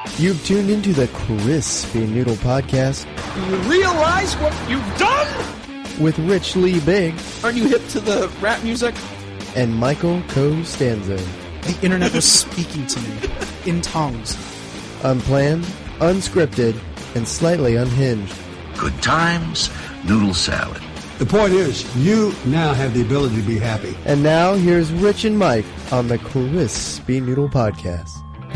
You've tuned into the Crispy Noodle Podcast. Do you realize what you've done? With Rich Lee Big. Aren't you hip to the rap music? And Michael Costanzo. The internet was speaking to me in tongues. Unplanned, unscripted, and slightly unhinged. Good times, noodle salad. The point is, you now have the ability to be happy. And now, here's Rich and Mike on the Crispy Noodle Podcast.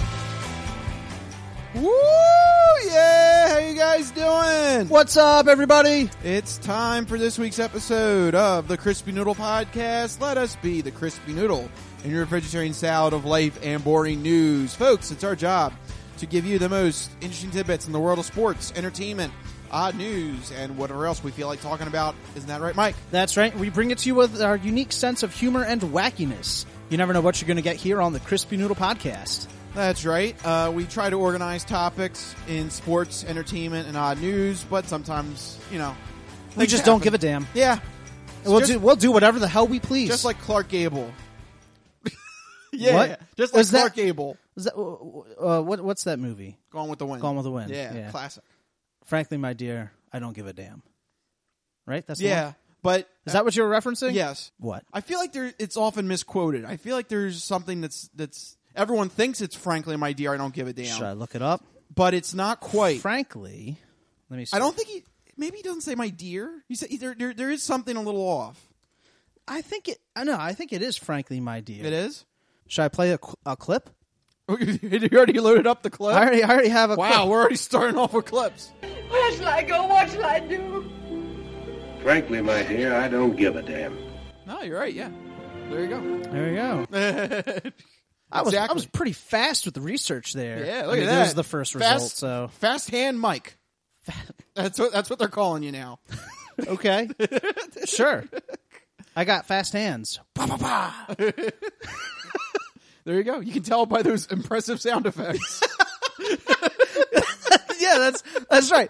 Woo! Yeah! How you guys doing? What's up, everybody? It's time for this week's episode of the Crispy Noodle Podcast. Let us be the Crispy Noodle in your vegetarian salad of life and boring news. Folks, it's our job to give you the most interesting tidbits in the world of sports, entertainment, odd news, and whatever else we feel like talking about. Isn't that right, Mike? That's right. We bring it to you with our unique sense of humor and wackiness. You never know what you're going to get here on the Crispy Noodle Podcast. That's right. We try to organize topics in sports, entertainment, and odd news, but sometimes, we things just happen. don't give a damn. Yeah. We'll do whatever the hell we please. Just like Clark Gable. Yeah. What? Just like Was that- Clark Gable. Is that, what's that movie? Gone with the Wind. Gone with the Wind. Yeah, classic. Frankly, my dear, I don't give a damn. Right? That's the one? Yeah, but... Is that what you were referencing? Yes. What? I feel like it's often misquoted. I feel like there's something that's everyone thinks it's Frankly, my dear, I don't give a damn. Should I look it up? But it's not quite. Frankly, let me see. I don't think maybe he doesn't say my dear. He said there is something a little off. I think it is Frankly, my dear. It is? Should I play a clip? You already loaded up the clip? I already have a clip. Wow, we're already starting off with clips. Where shall I go? What shall I do? Frankly, my dear, I don't give a damn. No, you're right, yeah. There you go. There we go. I was pretty fast with the research there. Yeah, look at that. That was the first result. So Fast hand Mike. That's what they're calling you now. okay, sure. I got fast hands. Pa, pa, pa. There you go. You can tell by those impressive sound effects. Yeah, that's right.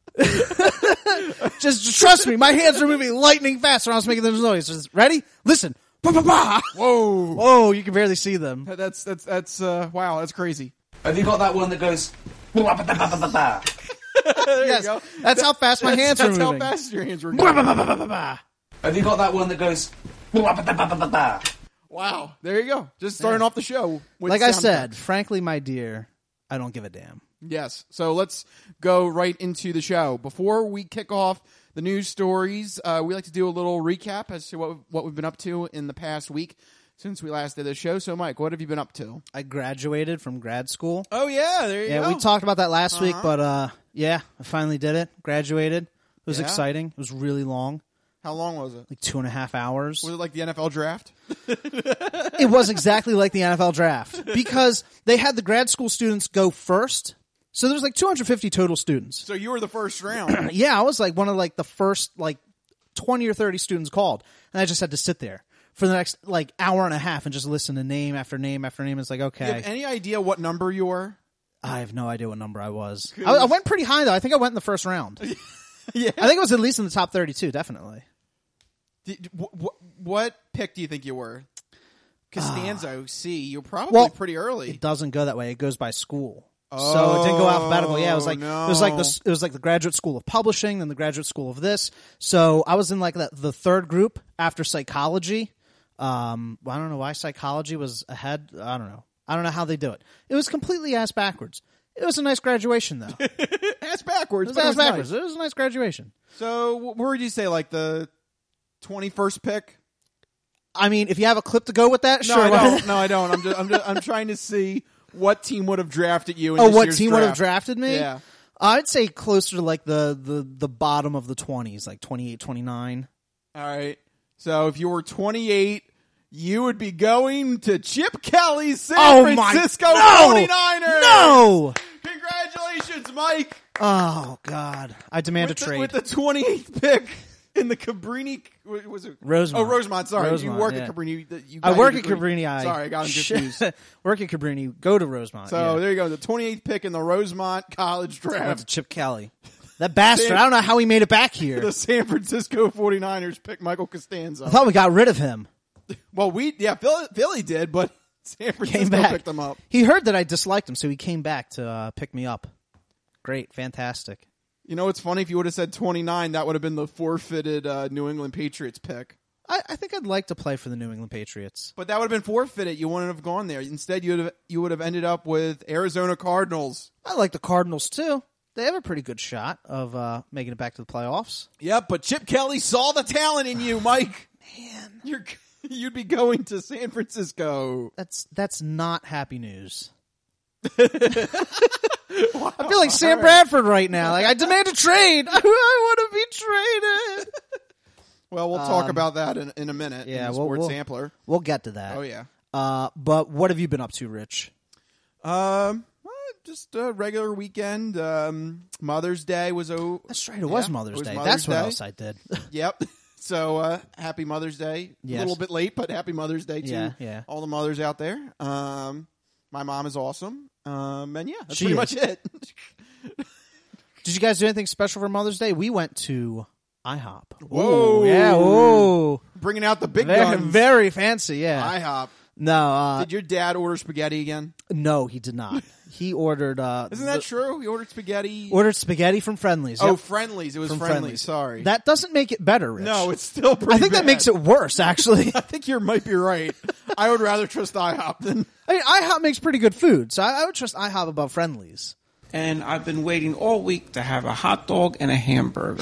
just trust me. My hands are moving lightning fast when I was making those noises. Ready? Listen. Pa, pa, pa. Whoa. Whoa, you can barely see them. That's wow, that's crazy. Have you got that one that goes... There Yes, you go. that's how fast my hands are That's moving. how fast your hands were going. Have you got that one that goes... Wow. There you go. Just starting off the show. With Like I sound said, effects. frankly, my dear, I don't give a damn. Yes. So let's go right into the show. Before we kick off the news stories, we like to do a little recap as to what we've been up to in the past week since we last did the show. So, Mike, what have you been up to? I graduated from grad school. Oh, yeah. There you go. Yeah, we talked about that last week, but yeah, I finally did it. Graduated. It was Yeah. exciting. It was really long, How long was it? like 2.5 hours. Was it like the NFL draft? It was exactly like the NFL draft because they had the grad school students go first. So there was like 250 total students. So you were the first round. Yeah, I was like one of like the first like 20 or 30 students called, and I just had to sit there for the next like hour and a half and just llisten to name after name after name. It's like, Do you okay, have any idea what number you were? I have no idea what number I was. I went pretty high though. I think I went in the first round. Yeah. I think it was at least in the top 32, definitely. What pick do you think you were? Costanzo, C. You're probably pretty early. It doesn't go that way. It goes by school. So it didn't go alphabetical. Yeah, it was like no. it was like the Graduate School of Publishing, then the Graduate School of this. So I was in like the third group after psychology. I don't know why psychology was ahead. I don't know. I don't know how they do it. It was completely ass backwards. It was a nice graduation though. Ass backwards. It was but ass nice. backwards. It was a nice graduation. So where would you say, like the 21st pick? I mean, if you have a clip to go with that, No, sure. I don't. No, I don't. I'm trying to see what team would have drafted you. In Oh, this what year's team draft. would have drafted me? Yeah. I'd say closer to like the bottom of the 20s, like 28, 29. All right. So if you were 28, you would be going to Chip Kelly's San Francisco 49ers. No! Congratulations, Mike. Oh, God. I demand a trade. With the 28th pick in the Cabrini. Was it? Rosemont. Oh, Rosemont. Sorry. You Rosemont, work yeah. at Cabrini. I work at Cabrini. Sorry, I got him confused. Work at Cabrini. Go to Rosemont. So yeah. there you go. The 28th pick in the Rosemont College I went to draft. Chip Kelly. That bastard. I don't know how he made it back here. The San Francisco 49ers picked Michael Costanzo. I thought we got rid of him. Well, Philly did, but San Francisco Came back. picked him up. He heard that I disliked him, so he came back to pick me up. Great. Fantastic. You know, it's funny if you would have said 29, that would have been the forfeited New England Patriots pick. I think I'd like to play for the New England Patriots. But that would have been forfeited. You wouldn't have gone there. Instead, you would have ended up with Arizona Cardinals. I like the Cardinals, too. They have a pretty good shot of making it back to the playoffs. Yep, but Chip Kelly saw the talent in you, Mike. Man. You'd be going to San Francisco. That's not happy news. I feel like Sam Bradford right now. Like, I demand a trade. I want to be traded. Well, we'll talk about that in a minute. Yeah, in the Sports Sampler. We'll get to that. Oh yeah. But what have you been up to, Rich? Just a regular weekend. Mother's Day was over. That's right. It was Mother's Day. Mother's That's what Day. else I did. Yep. So happy Mother's Day. Yes. A little bit late, but happy Mother's Day to Yeah. all the mothers out there. My mom is awesome. And yeah, that's She pretty is. much it. Did you guys do anything special for Mother's Day? We went to IHOP. Whoa. Ooh, yeah. Whoa. Bringing out the big Very, guns. very fancy. Yeah. IHOP. No. Did your dad order spaghetti again? No, he did not. He ordered. Isn't that true? He ordered spaghetti. Ordered spaghetti from Friendly's. Oh, Yep. Friendly's. It was From Friendly's. Sorry. That doesn't make it better, Rich. No, it's still pretty I think that bad. makes it worse, actually. I think you might be right. I would rather trust IHOP than... I mean, IHOP makes pretty good food, so I would trust IHOP above Friendly's. And I've been waiting all week to have a hot dog and a hamburger.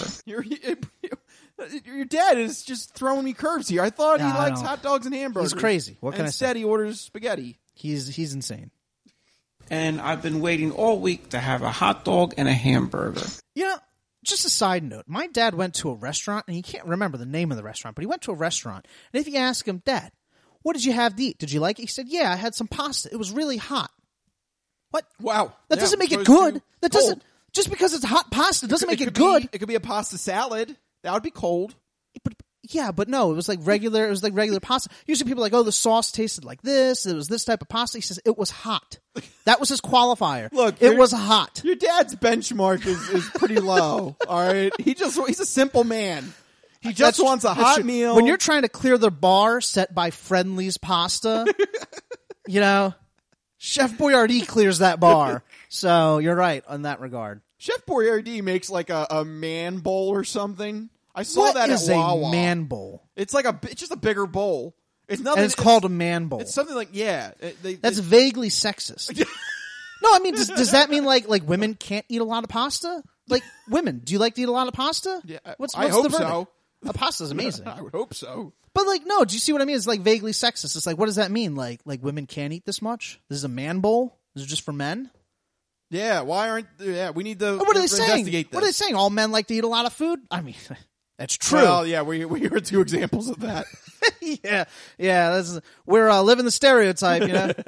Your dad is just throwing me curves here. I thought he I likes know. hot dogs and hamburgers. He's crazy. What can I say? Instead, he orders spaghetti. He's insane. And I've been waiting all week to have a hot dog and a hamburger. You know, just a side note. My dad went to a restaurant, and he can't remember the name of the restaurant, but he went to a restaurant. And if you ask him, Dad, what did you have to eat? Did you like it? He said, yeah, I had some pasta. It was really hot. What? Wow. That Yeah, doesn't make it opposed good. to That cold. doesn't. Just because it's hot pasta doesn't make it could good. It could be a pasta salad. That would be cold. But no, it was like regular. It was like regular pasta. Usually, people are like, "Oh, the sauce tasted like this. It was this type of pasta." He says it was hot. That was his qualifier. Look, it was hot. Your dad's benchmark is pretty low. All right, he's a simple man. He just wants a hot true. meal. When you're trying to clear the bar set by Friendly's pasta, you know, Chef Boyardee clears that bar. So you're right on that regard. Chef Boyardee makes like a man bowl or something. I saw What that is at Wawa. a man bowl? It's like it's just a bigger bowl. It's nothing. And it's called a man bowl. It's something like That's vaguely sexist. No, I mean, does that mean like women can't eat a lot of pasta? Like women, do you like to eat a lot of pasta? Yeah, What's I the hope verdict? so. A pasta's amazing. I would hope so. But like, no, do you see what I mean? It's like vaguely sexist. It's like, what does that mean? Like women can't eat this much? This is a man bowl? This is just for men? Yeah, why aren't? Yeah, we need to. What are they saying? Investigate this. What are they saying? All men like to eat a lot of food? I mean, that's true. Well, yeah, we are two examples of that. yeah. We're living the stereotype, you know.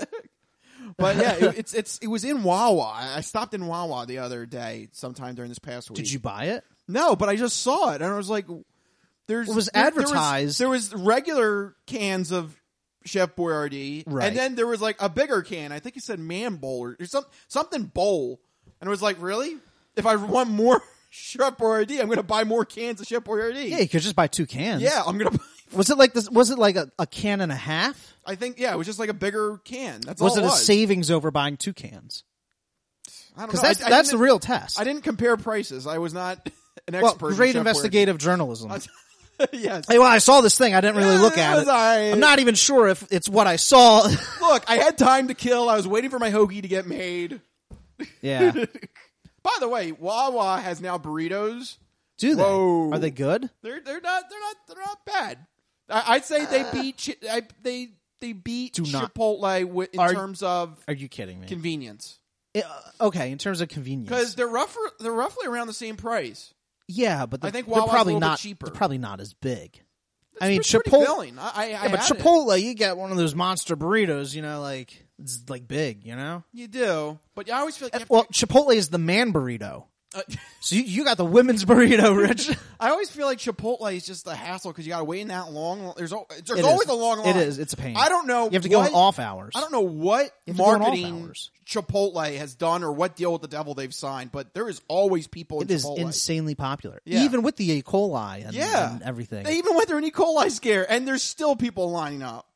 But yeah, it was in Wawa. I stopped in Wawa the other day, sometime during this past week. Did you buy it? No, but I just saw it, and I was like, "There's." It was there- advertised. There was regular cans of Chef Boyardee, Right. and then there was like a bigger can. I think it said Man Bowl or something bowl, and it was like, really? If I want more Chef Boyardee, I'm going to buy more cans of Chef Boyardee. Yeah, you could just buy 2 cans. Yeah, I'm going to. Was it like this? Was it like a can and a half? I think it was just like a bigger can. That's Was all it it a was. savings over buying 2 cans? I don't know. Because I that's the didn't- real test. I didn't compare prices. I was not an Well, expert. in great Chef investigative journalism. Boyardee. Yes. Hey, well, I saw this thing. I didn't really look at was it. all right. I'm not even sure if it's what I saw. Look, I had time to kill. I was waiting for my hoagie to get made. Yeah. By the way, Wawa has now burritos. Do they? Whoa. Are they good? They're not bad. I'd say they beat they beat Do not. Chipotle in Are- terms of Are you kidding me? convenience Okay, in terms of convenience. because they're roughly around the same price. Yeah, but I think they're Wawa's probably a little bit not cheaper. they're probably not as big. It's I mean, pretty Chipotle. filling. I Yeah, but had it. Chipotle, you get one of those monster burritos. You know, like it's like big. You know. You do, but I always feel like you have Well, to, Chipotle is the man burrito. So you got the women's burrito, Rich. I always feel like Chipotle is just a hassle because you got to wait in that long. There's It always is. a long line. It is. It's a pain. I don't know. You have to go what- in off hours. I don't know what You have to go in off marketing hours. Chipotle has done or what deal with the devil they've signed, but there is always people in It is Chipotle. insanely popular, Yeah. even with the E. coli and, Yeah. and everything. They even went through an E. coli scare, and there's still people lining up.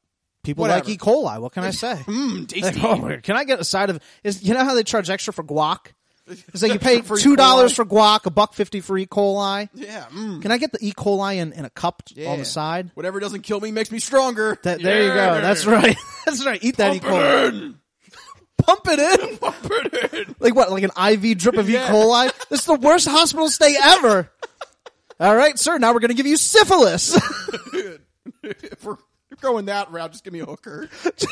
People Whatever. like E. coli. What can I say? Tasty. Like, oh, can I get a side of? You know how they charge extra for guac? It's like you pay For E. $2 coli. for guac, $1.50 for E. coli. Yeah. Can I get the E. coli in a cup on the side? Whatever doesn't kill me makes me stronger. There you go. That's right. That's right. Eat that E. coli. Pump it in. Pump it in. Like what? Like an IV drip of Yeah. E. coli? This is the worst hospital stay ever. All right, sir. Now we're going to give you syphilis. If we're going that route, just give me a hooker.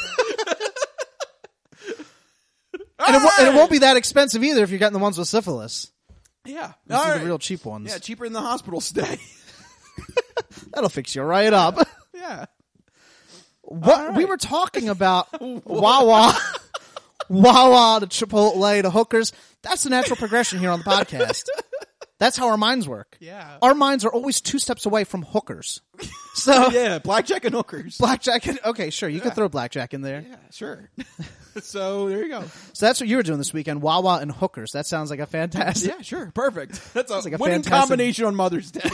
And it won't be that expensive either if you're getting the ones with syphilis. Yeah. These All are right. the real cheap ones. Yeah, cheaper than the hospital stay. That'll fix you right up. Yeah. What we were talking about Wawa to Chipotle to hookers. That's the natural progression here on the podcast. That's how our minds work. Yeah. Our minds are always 2 steps away from hookers. So Yeah, blackjack and hookers. blackjack. Okay, sure. You can throw blackjack in there. Yeah, sure. So there you go. So that's what you were doing this weekend. Wawa and hookers. That sounds like a fantastic. Yeah, sure. Perfect. That's a like a winning fantastic- combination on Mother's Day.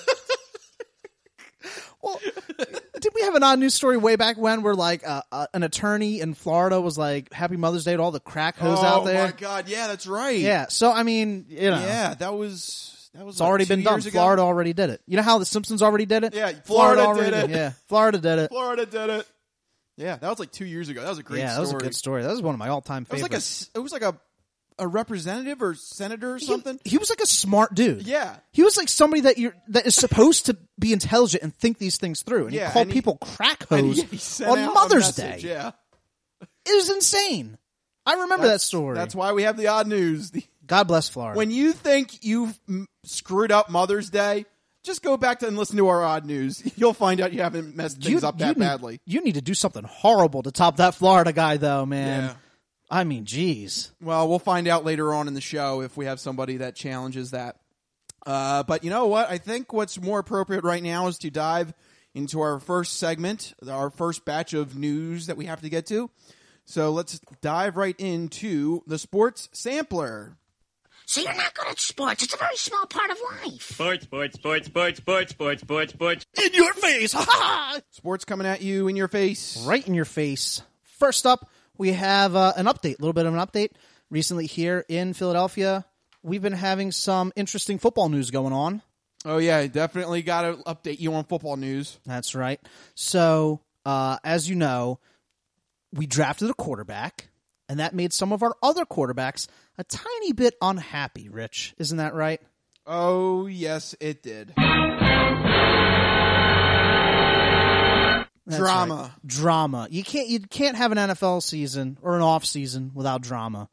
Well, did we have an odd news story way back when where like an attorney in Florida was like, "Happy Mother's Day" to all the crack hoes out there? Oh my God! Yeah, that's right. Yeah. So I mean, you know, Yeah, that was it's already been done. Florida already did it. You know how the Simpsons already did it? Yeah, Florida already did it. Yeah, Florida did it. Florida did it. Yeah, that was like 2 years ago. That was a great Yeah, that story. was a good story. That was one of my all-time It was favorites. like a representative or senator or something. He was like a smart dude. Yeah. He was like somebody that is supposed to be intelligent and think these things through. And Yeah, he called and he- people crack And hoes he sent on out a Mother's Day. message, Yeah. It was insane. I remember that story. That's why we have the odd news. God bless Florida. When you think you've screwed up Mother's Day, just go back and listen to our odd news. You'll find out you haven't messed things up that badly. You need to do something horrible to top that Florida guy, though, man. Yeah. I mean, geez. Well, we'll find out later on in the show if we have somebody that challenges that. But you know what? I think what's more appropriate right now is to dive into our first segment, our first batch of news that we have to get to. So let's dive right into the Sports Sampler. So you're not good at sports. It's a very small part of life. Sports. In your face! Ha ha! Sports coming at you in your face. Right in your face. First up, we have an update, a little bit of an update. Recently here in Philadelphia, we've been having some interesting football news going on. Oh, yeah, definitely got to update you on football news. That's right. So, as you know, we drafted a quarterback, and that made some of our other quarterbacks a tiny bit unhappy, Rich. Isn't that right? Oh, yes, it did. That's Drama. right. Drama. You can't have an NFL season or an off season without drama.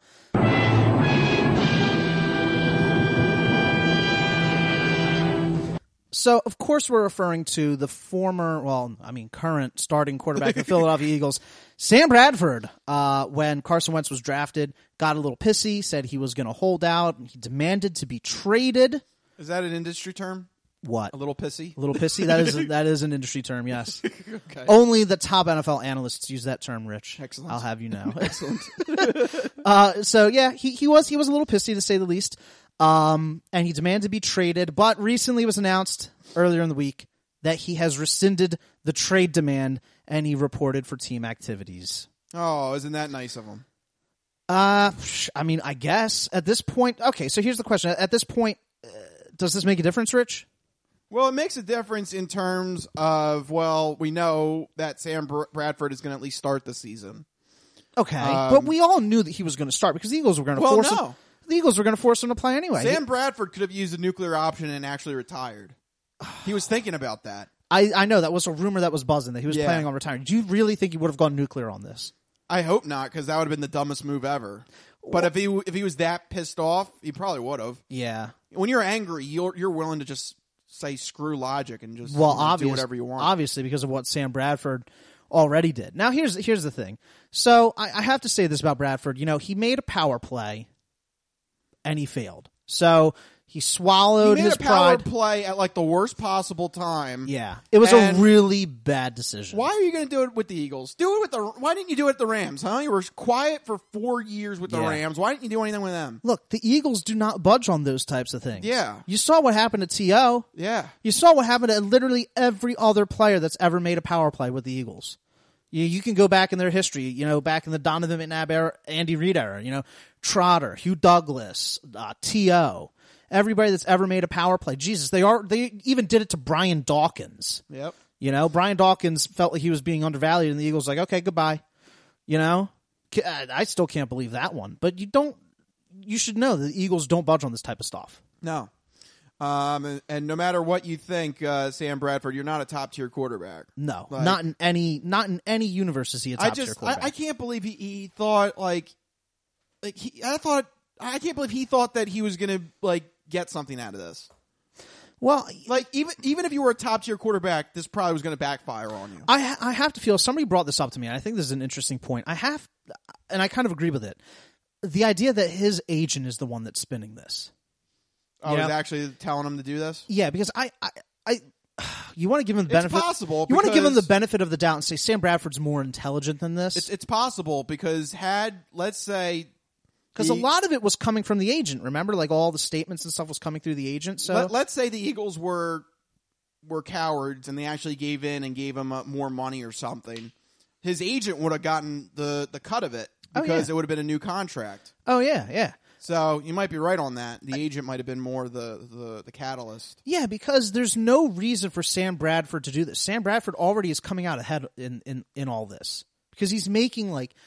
So, of course, we're referring to the current starting quarterback of the Philadelphia Eagles, Sam Bradford. When Carson Wentz was drafted, got a little pissy, said he was going to hold out. He demanded to be traded. Is that an industry term? What? A little pissy? A little pissy? That is an industry term, yes. Okay. Only the top NFL analysts use that term, Rich. Excellent. I'll have you know. Excellent. So yeah, he was a little pissy to say the least. And he demanded to be traded, but recently it was announced earlier in the week that he has rescinded the trade demand and he reported for team activities. Oh, isn't that nice of him? I mean, I guess at this point, okay, so here's the question. At this point, does this make a difference, Rich? Well, it makes a difference in terms of, well, we know that Sam Bradford is going to at least start the season. Okay, but we all knew that he was going to start because the Eagles were going to force him. The Eagles were going to force him to play anyway. Sam Bradford could have used a nuclear option and actually retired. He was thinking about that. I know that was a rumor that was buzzing that he was planning on retiring. Do you really think he would have gone nuclear on this? I hope not, because that would have been the dumbest move ever. But if he was that pissed off, he probably would have. Yeah. When you're angry, you're willing to just say screw logic and just do whatever you want. Obviously, because of what Sam Bradford already did. Now, here's the thing. So I have to say this about Bradford. You know, he made a power play, and he failed. So he swallowed his pride. He made a power play at like the worst possible time. Yeah, it was a really bad decision. Why are you going to do it with the Eagles? Why didn't you do it at the Rams? Huh? You were quiet for 4 years with the Rams. Why didn't you do anything with them? Look, the Eagles do not budge on those types of things. Yeah, you saw what happened to T.O. Yeah, you saw what happened to literally every other player that's ever made a power play with the Eagles. You can go back in their history, back in the Donovan McNabb era, Andy Reid era, Trotter, Hugh Douglas, T.O., everybody that's ever made a power play. Jesus, they even did it to Brian Dawkins. Yep. Brian Dawkins felt like he was being undervalued, and the Eagles like, okay, goodbye. I still can't believe that one. But you should know that the Eagles don't budge on this type of stuff. No. And no matter what you think, Sam Bradford, you're not a top tier quarterback. No, not in any universe is he a top tier quarterback. I can't believe he thought I can't believe he thought that he was going to get something out of this. Well, even if you were a top tier quarterback, this probably was going to backfire on you. I have to feel somebody brought this up to me, and I think this is an interesting point. And I kind of agree with it. The idea that his agent is the one that's spinning this. I was actually telling him to do this? Yeah, because you want to give him the benefit. It's possible. You want to give him the benefit of the doubt and say Sam Bradford's more intelligent than this. It's possible because let's say, because a lot of it was coming from the agent. Remember, all the statements and stuff was coming through the agent. So let's say the Eagles were cowards and they actually gave in and gave him more money or something. His agent would have gotten the cut of it because it would have been a new contract. Oh yeah. So you might be right on that. The agent might have been more the catalyst. Yeah, because there's no reason for Sam Bradford to do this. Sam Bradford already is coming out ahead in all this because he's making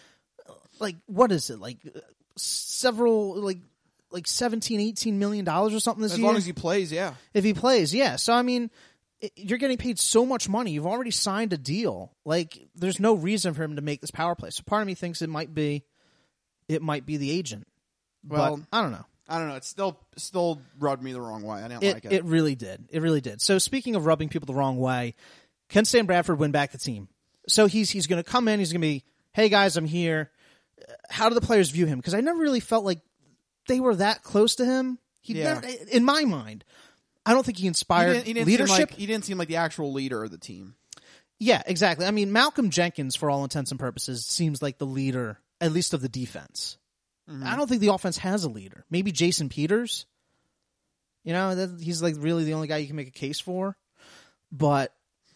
what is it, several 17, 18 $million or something this year. As long as he plays, yeah. If he plays, yeah. So I mean, you're getting paid so much money. You've already signed a deal. There's no reason for him to make this power play. So part of me thinks it might be the agent. Well, but I don't know. It still rubbed me the wrong way. I didn't like it. It really did. So speaking of rubbing people the wrong way, can Sam Bradford win back the team? So he's going to come in. He's going to be, hey guys, I'm here. How do the players view him? Because I never really felt like they were that close to him. In my mind, I don't think he inspired leadership. He didn't seem like the actual leader of the team. Yeah, exactly. I mean, Malcolm Jenkins, for all intents and purposes, seems like the leader, at least of the defense. Mm-hmm. I don't think the offense has a leader. Maybe Jason Peters. He's really the only guy you can make a case for. But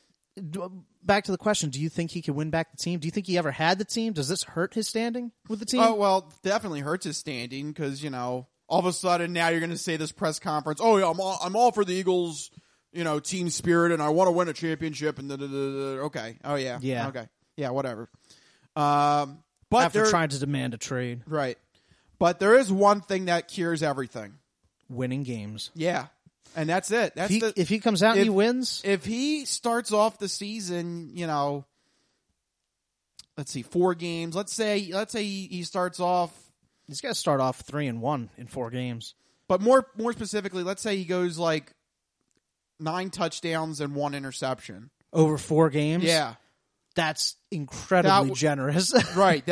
back to the question, do you think he can win back the team? Do you think he ever had the team? Does this hurt his standing with the team? Oh, well, definitely hurts his standing because, all of a sudden now you're going to say this press conference, oh, yeah, I'm all for the Eagles, team spirit, and I want to win a championship, and okay. Oh, yeah. Yeah. Okay. Yeah, whatever. But after trying to demand a trade. Right. But there is one thing that cures everything. Winning games. Yeah. And that's it. If he comes out and he wins. If he starts off the season, let's see, 4 games. Let's say he starts off. He's got to start off 3-1 in 4 games. But more specifically, let's say he goes 9 touchdowns and 1 interception. Over 4 games? Yeah. That's incredibly generous. Right.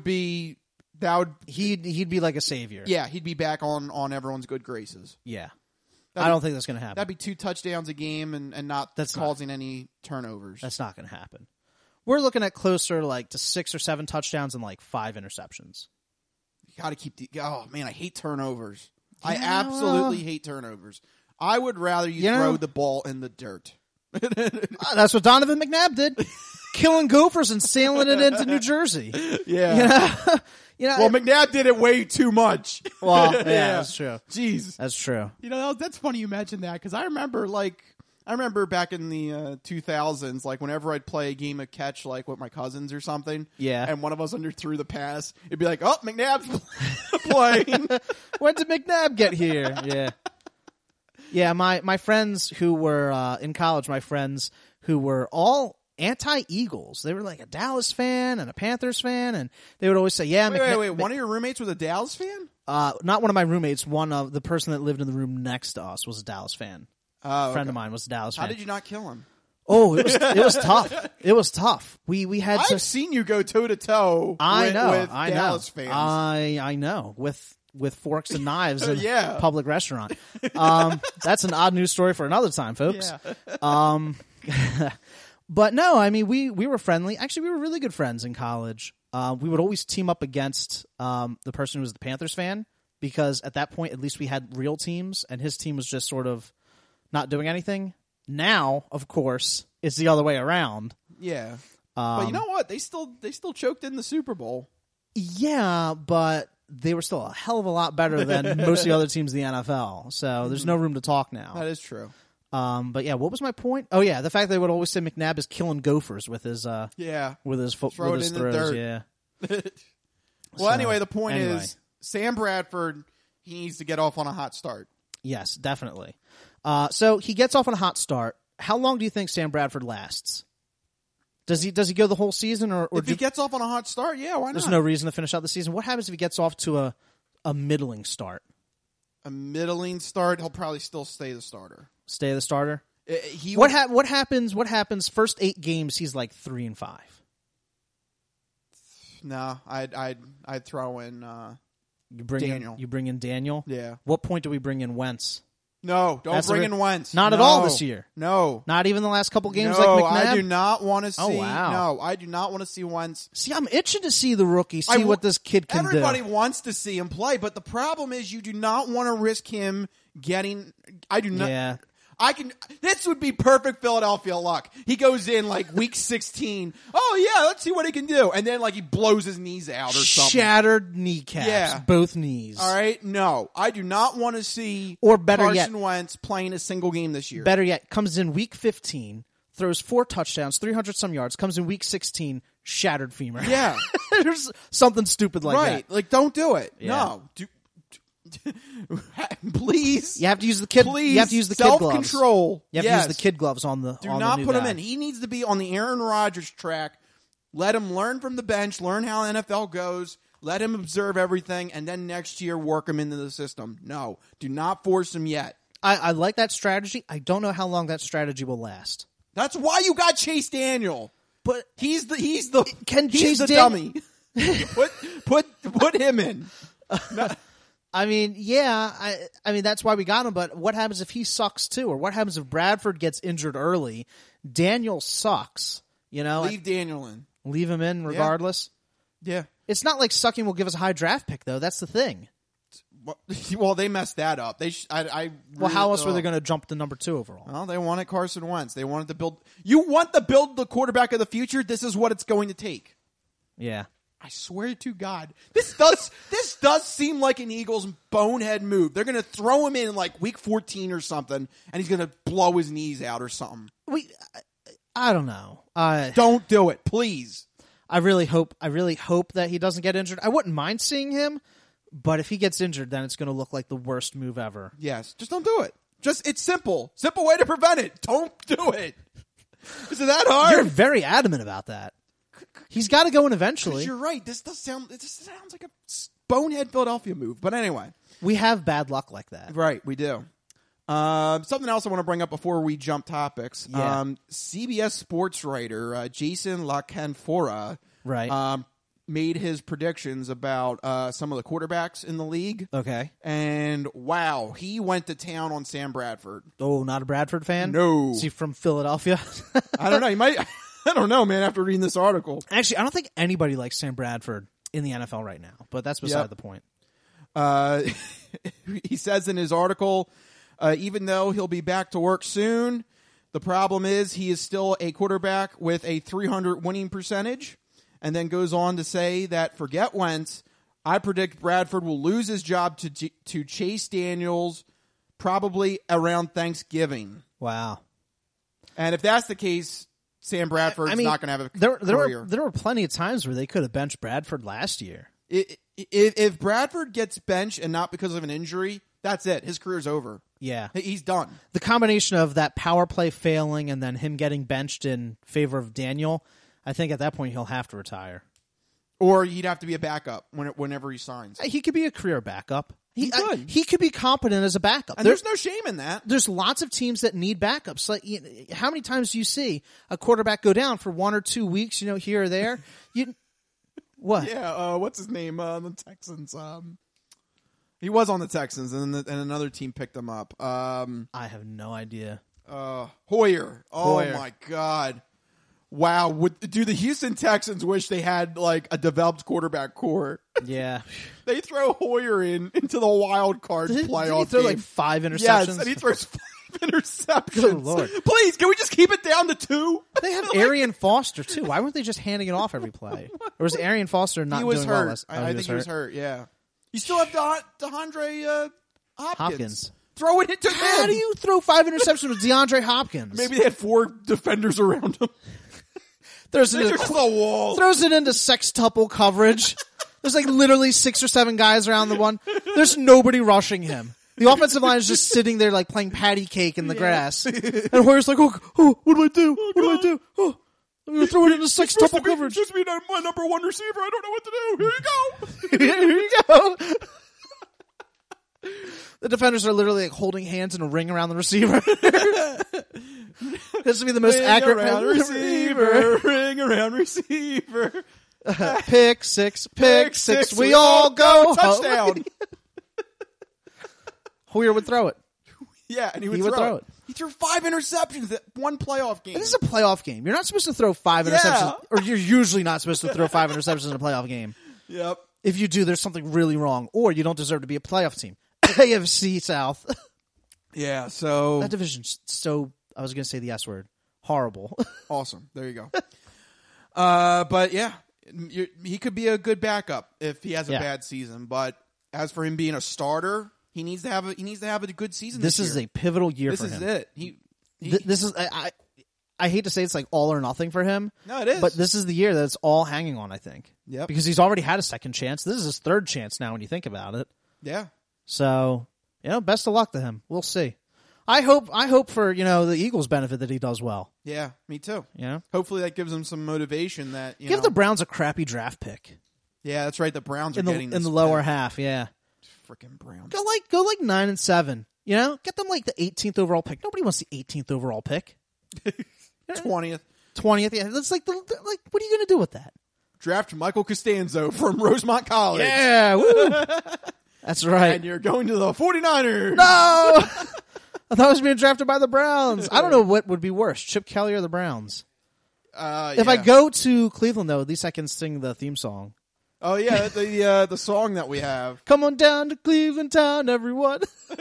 He'd be like a savior. Yeah, he'd be back on everyone's good graces. Yeah. I don't think that's going to happen. That'd be 2 touchdowns a game and not causing any turnovers. That's not going to happen. We're looking at closer to 6 or 7 touchdowns and 5 interceptions. You got to keep oh man, I hate turnovers. Yeah, I absolutely hate turnovers. I would rather you throw the ball in the dirt. That's what Donovan McNabb did. Killing gophers and sailing it into New Jersey. Yeah. Well, McNabb did it way too much. Well, yeah, that's true. Jeez. That's true. That's funny you mentioned that because I remember back in the 2000s, whenever I'd play a game of catch, with my cousins or something, and one of us underthrew the pass, it'd be like, oh, McNabb's playing. When did McNabb get here? Yeah. Yeah, my friends who were in college, who were all anti-Eagles. They were a Dallas fan and a Panthers fan, and they would always say, yeah. Wait. One of your roommates was a Dallas fan? Not one of my roommates. One of the person that lived in the room next to us was a Dallas fan. A friend of mine was a Dallas fan. How did you not kill him? Oh, it was tough. It was tough. We had I've seen you go toe to toe with Dallas fans. I know. With forks and knives in a public restaurant. That's an odd news story for another time, folks. Yeah. But no, I mean, we were friendly. Actually, we were really good friends in college. We would always team up against the person who was the Panthers fan because at that point, at least we had real teams, and his team was just sort of not doing anything. Now, of course, it's the other way around. Yeah. But you know what? They still choked in the Super Bowl. Yeah, but they were still a hell of a lot better than most of the other teams in the NFL. So there's no room to talk now. That is true. But yeah, what was my point? Oh yeah, the fact that they would always say McNabb is killing gophers with his with his Throw with it his in the throws. dirt. Yeah. Well, anyway, the point anyway. is Sam Bradford. He needs to get off on a hot start. Yes, definitely. So he gets off on a hot start. How long do you think Sam Bradford lasts? Does he go the whole season, or if he gets off on a hot start, yeah, why not? There's no reason to finish out the season. What happens if he gets off to a middling start? A middling start, he'll probably still stay the starter. Stay the starter. What happens? What happens? First 8 games, he's like 3-5. No, I'd throw in Daniel. You bring in Daniel. Yeah. What point do we bring in Wentz? No, don't bring in Wentz. Not at all this year. No. Not even the last couple games no, like McNabb? I do not want to see. Oh, wow. No, I do not want to see Wentz. See, I'm itching to see the rookie, see what this kid can Everybody do. wants to see him play, but the problem is you do not want to risk him getting. I do not. Yeah. This would be perfect Philadelphia luck. He goes in like week 16. Oh yeah, let's see what he can do, and then like he blows his knees out or something. Shattered kneecaps. Yeah. Both knees. All right. No, I do not want to see. Or better Carson yet, Wentz playing a single game this year. Better yet, comes in week 15, throws 4 touchdowns, 300 some yards. Comes in week 16, shattered femur. Yeah, there's something stupid like that. Right. Like, don't do it. Yeah. No. Please. You have to use the kid. Please. You have to use the kid gloves. Self-control. You have to use the kid gloves on the. Do on not the new put him guy. in. He needs to be on the Aaron Rodgers track. Let him learn from the bench, learn how NFL goes, let him observe everything, and then next year work him into the system. No, do not force him yet. I like that strategy. I don't know how long that strategy will last. That's why you got Chase Daniel. But he's the Daniel- dummy. put him in. No. I mean, yeah, I mean that's why we got him. But what happens if he sucks too, or what happens if Bradford gets injured early? Daniel sucks. You know, Leave Daniel in. Leave him in regardless. Yeah. It's not like sucking will give us a high draft pick though. That's the thing. Well, they messed that up. Well, how else were they going to jump to number 2 overall? Well, they wanted Carson Wentz. They wanted to build. You want to build the quarterback of the future. This is what it's going to take. Yeah. I swear to God, this does seem like an Eagles bonehead move. They're going to throw him in like week 14 or something, and he's going to blow his knees out or something. I don't know. Don't do it, please. I really hope that he doesn't get injured. I wouldn't mind seeing him, but if he gets injured, then it's going to look like the worst move ever. Yes, just don't do it. It's simple way to prevent it. Don't do it. Is it that hard? You're very adamant about that. He's got to go in eventually. You're right. It just sounds like a bonehead Philadelphia move. But anyway. We have bad luck like that. Right, we do. Something else I want to bring up before we jump topics. Yeah. CBS sports writer Jason La Canfora made his predictions about some of the quarterbacks in the league. Okay. And wow, he went to town on Sam Bradford. Oh, not a Bradford fan? No. Is he from Philadelphia? I don't know. He might... I don't know, man, after reading this article. Actually, I don't think anybody likes Sam Bradford in the NFL right now, but that's beside the point. He says in his article, even though he'll be back to work soon, the problem is he is still a quarterback with a .300 winning percentage, and then goes on to say that forget Wentz, I predict Bradford will lose his job to Chase Daniels probably around Thanksgiving. Wow. And if that's the case... Sam Bradford's not going to have a career. There were plenty of times where they could have benched Bradford last year. If Bradford gets benched and not because of an injury, that's it. His career's over. Yeah. He's done. The combination of that power play failing and then him getting benched in favor of Daniel, I think at that point he'll have to retire. Or he'd have to be a backup whenever he signs. He could be a career backup. He could. He could be competent as a backup. And there's no shame in that. There's lots of teams that need backups. Like, how many times do you see a quarterback go down for 1 or 2 weeks, here or there? What? Yeah, what's his name? The Texans. He was on the Texans, and another team picked him up. I have no idea. Hoyer. Oh, my God. Wow. Do the Houston Texans wish they had like a developed quarterback core? Yeah. They throw Hoyer into the wild card playoff Did he throw game. like 5 interceptions? Yes, and he throws 5 interceptions. Good Lord. Please, can we just keep it down to 2? They have Arian Foster, too. Why weren't they just handing it off every play? Or was Arian Foster not He was doing hurt. well last I think he was hurt, yeah. You still have DeAndre Hopkins. Throw it to him. How do you throw 5 interceptions with DeAndre Hopkins? Maybe they had 4 defenders around him. Throws They're just the wall. Throws it into sextuple coverage. There's like literally 6 or 7 guys around the one. There's nobody rushing him. The offensive line is just sitting there like playing patty cake in the grass. And Hoyer's like, oh, what do I do? What do I do? Oh, I'm going to throw it into sextuple coverage. Just be my number 1 receiver. I don't know what to do. Here you go. Here you go. The defenders are literally like holding hands in a ring around the receiver. This would be the most accurate receiver. Ring around receiver. Pick six. We all go. Touchdown. Hoyer would throw it. Yeah, and he would throw it. He threw 5 interceptions that one playoff game. This is a playoff game. You're not supposed to throw 5 interceptions, or you're usually not supposed to throw 5 interceptions in a playoff game. Yep. If you do, there's something really wrong, or you don't deserve to be a playoff team. AFC South. Yeah, so that division's so, I was going to say the S word. Horrible. Awesome. There you go. But yeah, he could be a good backup if he has a bad season. But as for him being a starter, he needs to have a good season. This is year. A pivotal year for him. This is it. This is I hate to say it's like all or nothing for him. No, it is. But this is the year that it's all hanging on, I think. Yep. Because he's already had a second chance. This is his 3rd chance now when you think about it. Yeah. So, best of luck to him. We'll see. I hope for, the Eagles' benefit that he does well. Yeah, me too. Yeah. Hopefully that gives him some motivation that, Give the Browns a crappy draft pick. Yeah, that's right. The Browns are getting this in the lower half, yeah. Freaking Browns. Go like 9-7. Get them like the 18th overall pick. Nobody wants the 18th overall pick. 20th. 20th, yeah. That's like what are you going to do with that? Draft Michael Costanzo from Rosemont College. Yeah, woo. That's right. And you're going to the 49ers. No! I thought I was being drafted by the Browns. I don't know what would be worse, Chip Kelly or the Browns. If I go to Cleveland, though, at least I can sing the theme song. Oh, yeah, the song that we have. Come on down to Cleveland town, everyone.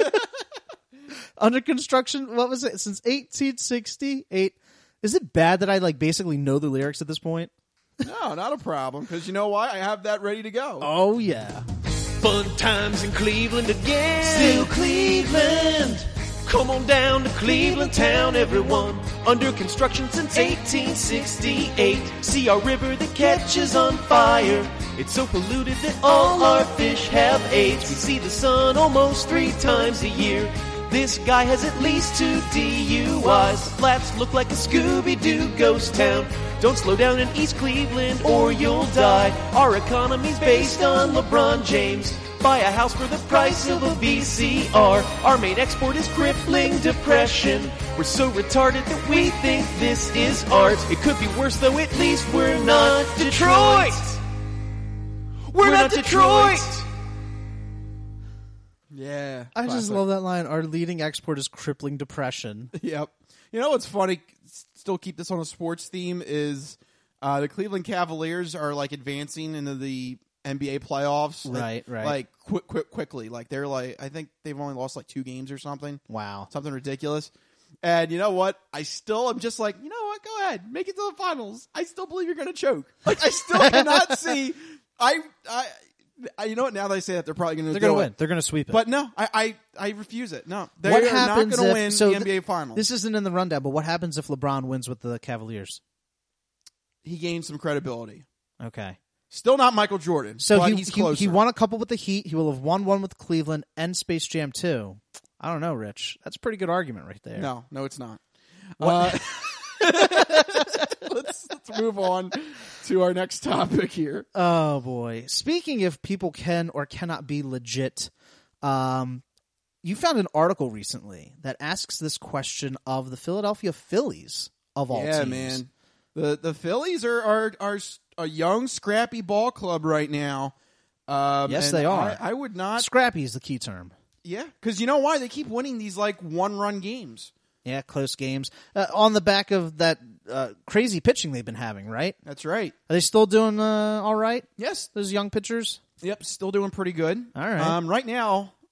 Under construction, what was it, since 1868? Is it bad that I basically know the lyrics at this point? No, not a problem, because you know why? I have that ready to go. Oh, yeah. Fun times in Cleveland again. Still Cleveland. Come on down to Cleveland town, everyone. Under construction since 1868. See our river that catches on fire. It's so polluted that all our fish have AIDS. We see the sun almost 3 times a year. This guy has at least 2 DUIs. The flats look like a Scooby-Doo ghost town. Don't slow down in East Cleveland or you'll die. Our economy's based on LeBron James. Buy a house for the price of a VCR. Our main export is crippling depression. We're so retarded that we think this is art. It could be worse though, at least we're not Detroit. We're not Detroit. Yeah. I just love that line. Our leading export is crippling depression. Yep. You know what's funny? Still keep this on a sports theme is the Cleveland Cavaliers are advancing into the NBA playoffs. Right. Quickly. They're I think they've only lost 2 games or something. Wow. Something ridiculous. And you know what? I still am just you know what? Go ahead. Make it to the finals. I still believe you're going to choke. I still cannot see. You know what? Now that I say that, they're probably going to They're going to win. They're going to sweep it. But no, I refuse it. No. They're not going to win the NBA finals. This isn't in the rundown, but what happens if LeBron wins with the Cavaliers? He gains some credibility. Okay. Still not Michael Jordan, so but he's closer. He won a couple with the Heat. He will have won one with Cleveland and Space Jam 2. I don't know, Rich. That's a pretty good argument right there. No, it's not. Let's move on to our next topic here. Oh, boy. Speaking if people can or cannot be legit, you found an article recently that asks this question of the Philadelphia Phillies, of all teams. Yeah, man. The Phillies are a young, scrappy ball club right now. Yes, they are. I would not... Scrappy is the key term. Yeah, because you know why? They keep winning these, one-run games. Yeah, close games. On the back of that crazy pitching they've been having, right? That's right. Are they still doing all right? Yes. Those young pitchers? Yep, still doing pretty good. All right. Right now,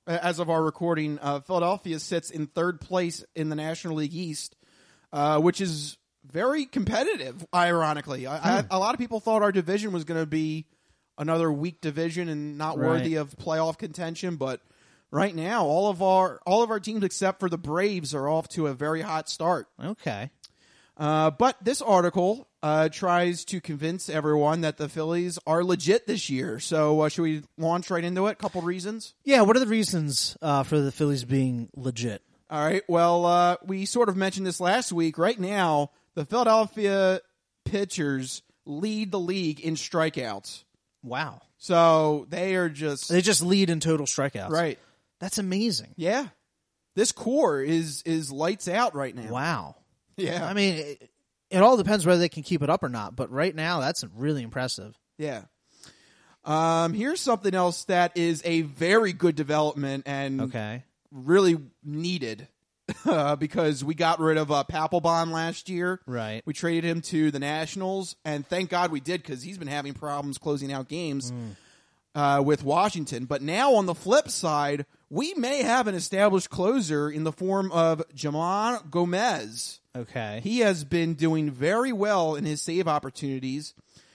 as of our recording, Philadelphia sits in third place in the National League East, which is very competitive, ironically. A lot of people thought our division was going to be another weak division and not worthy of playoff contention, but right now, all of our teams except for the Braves are off to a very hot start. Okay. But this article tries to convince everyone that the Phillies are legit this year. So should we launch right into it? Couple reasons? Yeah, what are the reasons for the Phillies being legit? All right. Well, we sort of mentioned this last week. Right now, the Philadelphia pitchers lead the league in strikeouts. Wow. So they just lead in total strikeouts. Right. That's amazing. Yeah. This core is lights out right now. Wow. Yeah. I mean, it all depends whether they can keep it up or not, but right now that's really impressive. Yeah. Here's something else that is a very good development and really needed because we got rid of Papelbon last year. Right. We traded him to the Nationals, and thank God we did because he's been having problems closing out games with Washington. But now on the flip side, we may have an established closer in the form of Jamon Gomez. Okay. He has been doing very well in his save opportunities.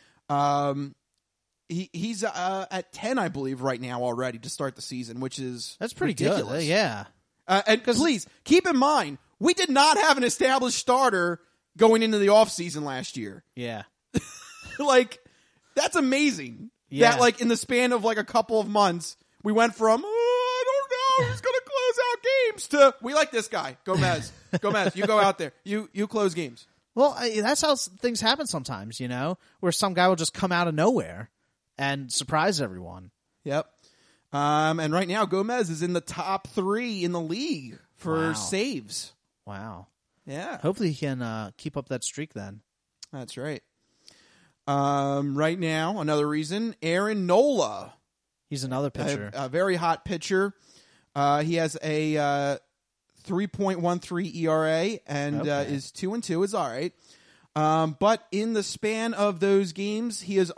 He's at 10, I believe, right now already to start the season, which is that's pretty ridiculous. Good. Yeah. And please keep in mind, we did not have an established starter going into the offseason last year. Yeah. Like, that's amazing. Yeah. That, like, in the span of, like, a couple of months, we went from, I don't know, who's going to close out games, to, we like this guy, Gomez. Gomez, you go out there. You close games. Well, that's how things happen sometimes, you know, where some guy will just come out of nowhere and surprise everyone. Yep. And right now, Gomez is in the top 3 in the league for saves. Wow. Yeah. Hopefully he can keep up that streak then. That's right. Right now, another reason, Aaron Nola. He's another pitcher. A very hot pitcher. He has a 3.13 ERA and is 2-2. Is all right. But in the span of those games, he had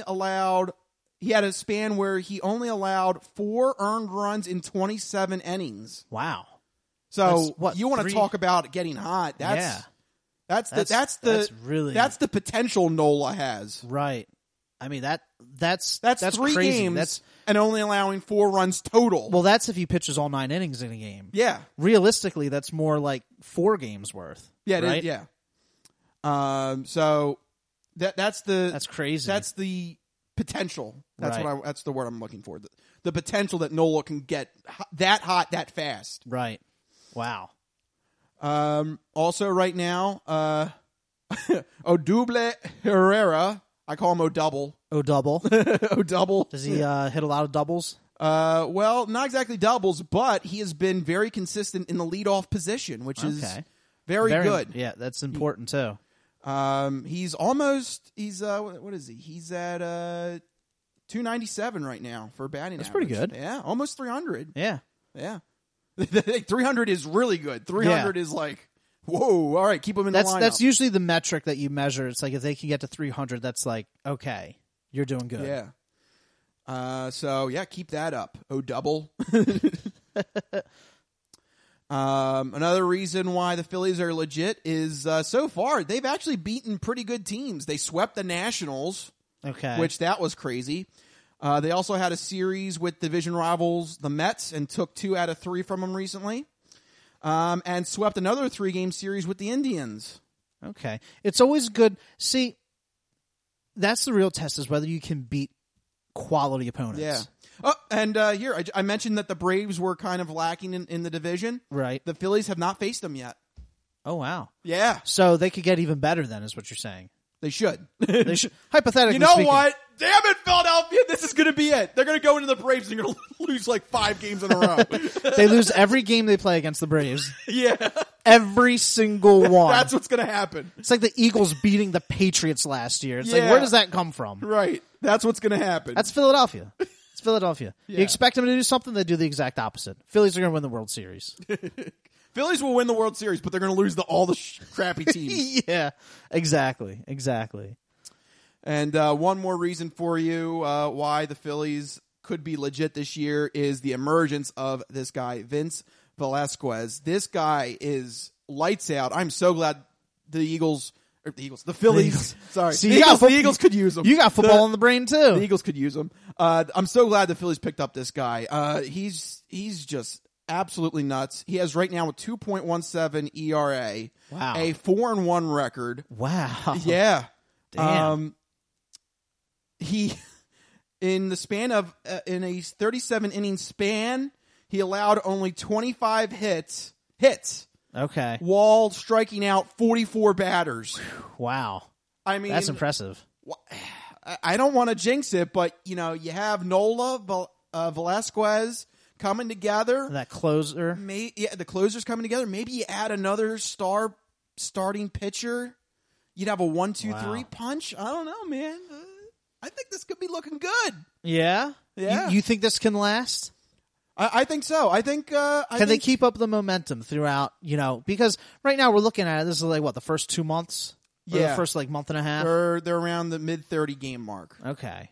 a span where he only allowed 4 earned runs in 27 innings. Wow. So you want to talk about getting hot? That's the potential Nola has. Right. I mean that's 3 crazy. games and only allowing 4 runs total. Well, that's if he pitches all 9 innings in a game. Yeah. Realistically, that's more like 4 games worth. Yeah. Right? Yeah. So that's crazy. That's the potential. That's right. That's the word I'm looking for. The potential that Nola can get that hot that fast. Right. Wow. Also right now, Odubel Herrera, I call him O-double. O-double. O-double. Does he hit a lot of doubles? Well, not exactly doubles, but he has been very consistent in the leadoff position, which is very good. Yeah, that's important too. He's what is he? He's at 297 right now for batting average. That's pretty good. Yeah, almost 300. Yeah. Yeah. 300 is really good. 300 is like, whoa, all right, keep them in the lineup. That's usually the metric that you measure. It's like if they can get to 300, that's like, okay, you're doing good. Yeah. So, yeah, keep that up. O-double. Another reason why the Phillies are legit is so far they've actually beaten pretty good teams. They swept the Nationals, which that was crazy. They also had a series with division rivals, the Mets, and took 2 out of 3 from them recently. And swept another 3-game series with the Indians. Okay. It's always good. See, that's the real test, is whether you can beat quality opponents. Yeah. Oh, and here, I mentioned that the Braves were kind of lacking in the division. Right. The Phillies have not faced them yet. Oh, wow. Yeah. So they could get even better then, is what you're saying. They should. They should. Hypothetically You know speaking. what? Damn it, Philadelphia. This is going to be it. They're going to go into the Braves and they're going to lose like 5 games in a row. They lose every game they play against the Braves. Yeah. Every single one. That's what's going to happen. It's like the Eagles beating the Patriots last year. It's like, Yeah. where does that come from? Right. That's what's going to happen. That's Philadelphia. It's Philadelphia. Yeah. You expect them to do something, they do the exact opposite. Phillies are going to win the World Series. Phillies will win the World Series, but they're going to lose all the crappy teams. Yeah, exactly. And one more reason for you why the Phillies could be legit this year is the emergence of this guy, Vince Velasquez. This guy is lights out. I'm so glad the Phillies. Sorry. See, the Eagles could use him. You got football in the brain too. The Eagles could use him. I'm so glad the Phillies picked up this guy. He's just absolutely nuts. He has right now a 2.17 ERA. Wow. A 4-1 record. Wow. Yeah. Damn. He, in the span of, in a 37 inning span, he allowed only 25 hits, Okay. while striking out 44 batters. Wow. I mean, that's impressive. I don't want to jinx it, but you have Nola, Velasquez coming together. That closer. The closer's coming together. Maybe you add another starting pitcher. You'd have a 1-2-3 punch. I don't know, man. I think this could be looking good. Yeah? Yeah. You think this can last? I think so. I think can they keep up the momentum throughout, because right now we're looking at it, this is like the first 2 months? Or the first month and a half? They're around the mid-30 game mark. Okay.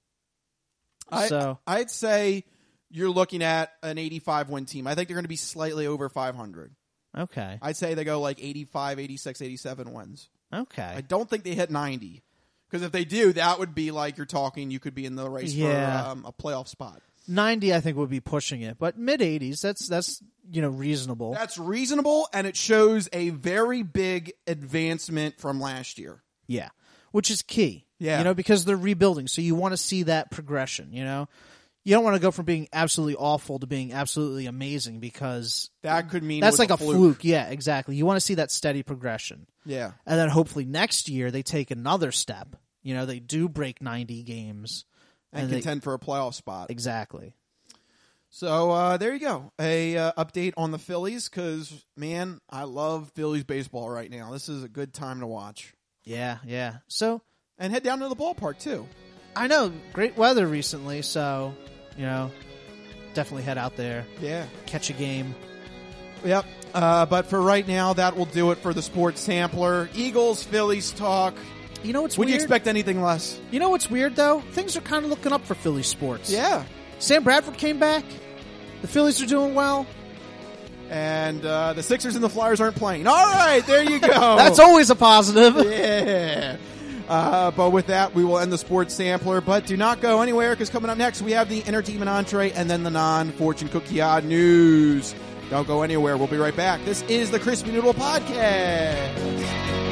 I'd say you're looking at an 85 win team. I think they're going to be slightly over 500. Okay. I'd say they go like 85, 86, 87 wins. Okay. I don't think they hit 90. Because if they do, that would be like you're talking you could be in the race for a playoff spot. 90 I think would be pushing it, but mid-80s, that's reasonable. That's reasonable, and it shows a very big advancement from last year. Yeah, which is key. Yeah. Because they're rebuilding, so you want to see that progression, You don't want to go from being absolutely awful to being absolutely amazing, because that could mean that's like a fluke. Yeah, exactly. You want to see that steady progression. Yeah. And then hopefully next year they take another step. They do break 90 games. And contend for a playoff spot. Exactly. So there you go. A update on the Phillies, because, man, I love Phillies baseball right now. This is a good time to watch. Yeah. And head down to the ballpark, too. I know. Great weather recently, so, definitely head out there. Yeah. Catch a game. Yep. But for right now, that will do it for the Sports Sampler. Eagles, Phillies talk. You know what's Would weird? you expect anything less? You know what's weird, though? Things are kind of looking up for Philly sports. Yeah. Sam Bradford came back. The Phillies are doing well. And the Sixers and the Flyers aren't playing. All right, there you go. That's always a positive. Yeah. But with that, we will end the Sports Sampler. But do not go anywhere, because coming up next, we have the entertainment entree and then the non-fortune cookie odd news. Don't go anywhere. We'll be right back. This is the Crispy Noodle Podcast.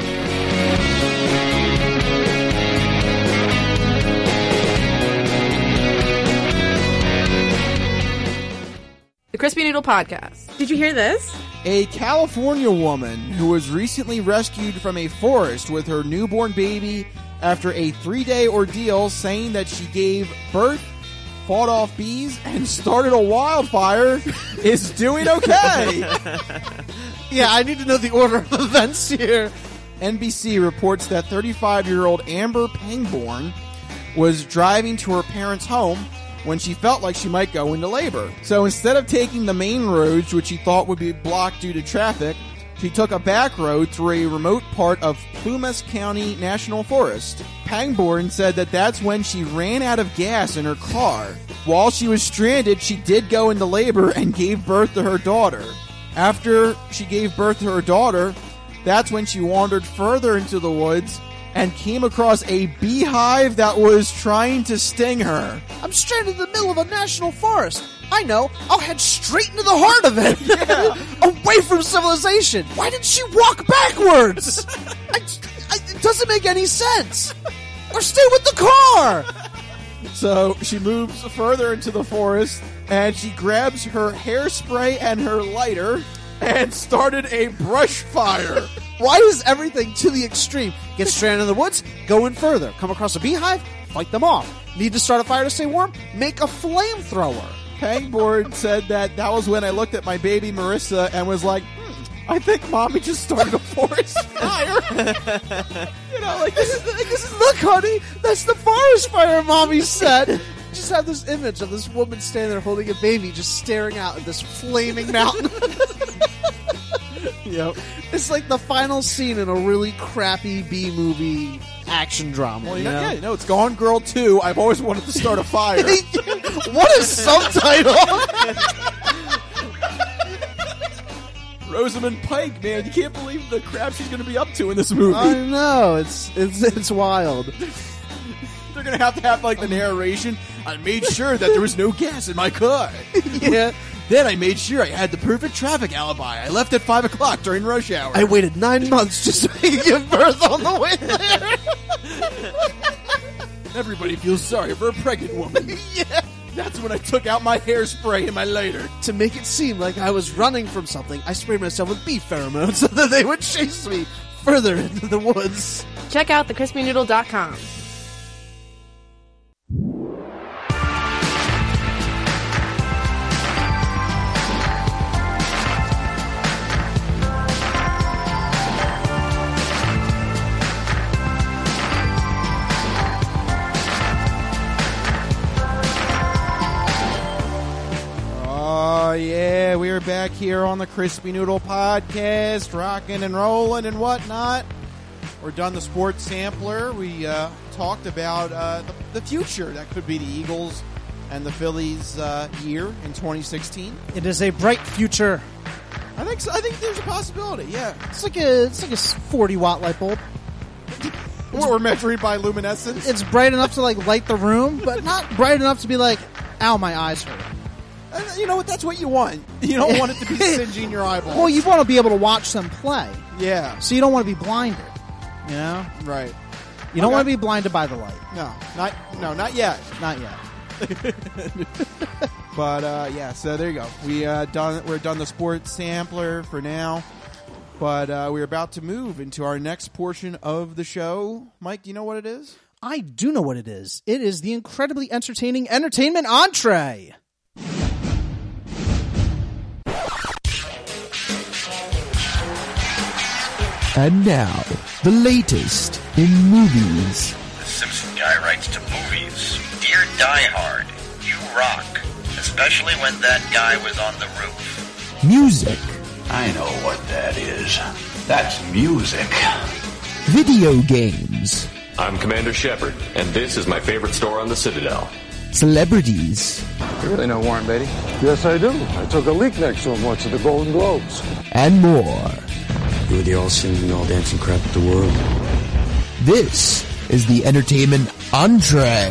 The Crispy Noodle Podcast. Did you hear this? A California woman who was recently rescued from a forest with her newborn baby after a 3-day ordeal, saying that she gave birth, fought off bees, and started a wildfire, is doing okay. Yeah, I need to know the order of events here. NBC reports that 35-year-old Amber Pangborn was driving to her parents' home when she felt like she might go into labor. So instead of taking the main roads, which she thought would be blocked due to traffic, she took a back road through a remote part of Plumas County National Forest. Pangborn said that that's when she ran out of gas in her car. While she was stranded, she did go into labor and gave birth to her daughter. After she gave birth to her daughter, that's when she wandered further into the woods and came across a beehive that was trying to sting her. I'm stranded in the middle of a national forest. I know. I'll head straight into the heart of it. Yeah. Away from civilization. Why did she walk backwards? It doesn't make any sense. Or stay with the car. So she moves further into the forest, and she grabs her hairspray and her lighter and started a brush fire. Why is everything to the extreme? Get stranded in the woods, go in further. Come across a beehive, fight them off. Need to start a fire to stay warm? Make a flamethrower. Pangborn said that was when I looked at my baby Marissa and was like, I think Mommy just started a forest fire. This is look, honey, that's the forest fire Mommy said. Just have this image of this woman standing there holding a baby, just staring out at this flaming mountain. Yep. It's like the final scene in a really crappy B-movie action drama. Well, it's Gone Girl 2. I've always wanted to start a fire. What is subtitle? Rosamund Pike, man, you can't believe the crap she's going to be up to in this movie. I know, it's wild. They're going to have like the narration. I made sure that there was no gas in my car. Yeah. Then I made sure I had the perfect traffic alibi. I left at 5 o'clock during rush hour. I waited 9 months just so I could give birth on the way there. Everybody feels sorry for a pregnant woman. Yeah. That's when I took out my hairspray and my lighter. To make it seem like I was running from something, I sprayed myself with bee pheromones so that they would chase me further into the woods. Check out thecrispynoodle.com. Oh, yeah, we're back here on the Crispy Noodle Podcast, rocking and rolling and whatnot. We're done the sports sampler. We talked about the future that could be the Eagles and the Phillies year in 2016. It is a bright future. I think so. I think there's a possibility, yeah. It's like a 40-watt light bulb. We're measuring by luminescence. It's bright enough to like light the room, but not bright enough to be like, ow, my eyes hurt. You know what? That's what you want. You don't want it to be singeing your eyeballs. Well, you want to be able to watch them play. Yeah. So you don't want to be blinded. You know? Right. You don't want to be blinded by the light. No, not yet. Not yet. But yeah, so there you go. We're done the sports sampler for now. But we're about to move into our next portion of the show. Mike, do you know what it is? I do know what it is. It is the incredibly entertaining entertainment entree. And now, the latest in movies. The Simpson guy writes to movies. Dear Die Hard, you rock. Especially when that guy was on the roof. Music. I know what that is. That's music. Video games. I'm Commander Shepard, and this is my favorite store on the Citadel. Celebrities. You really know Warren Beatty? Yes, I do. I took a leak next to him once at the Golden Globes. And more. You were the all-singing, all-dancing crap of the world. This is the entertainment entree.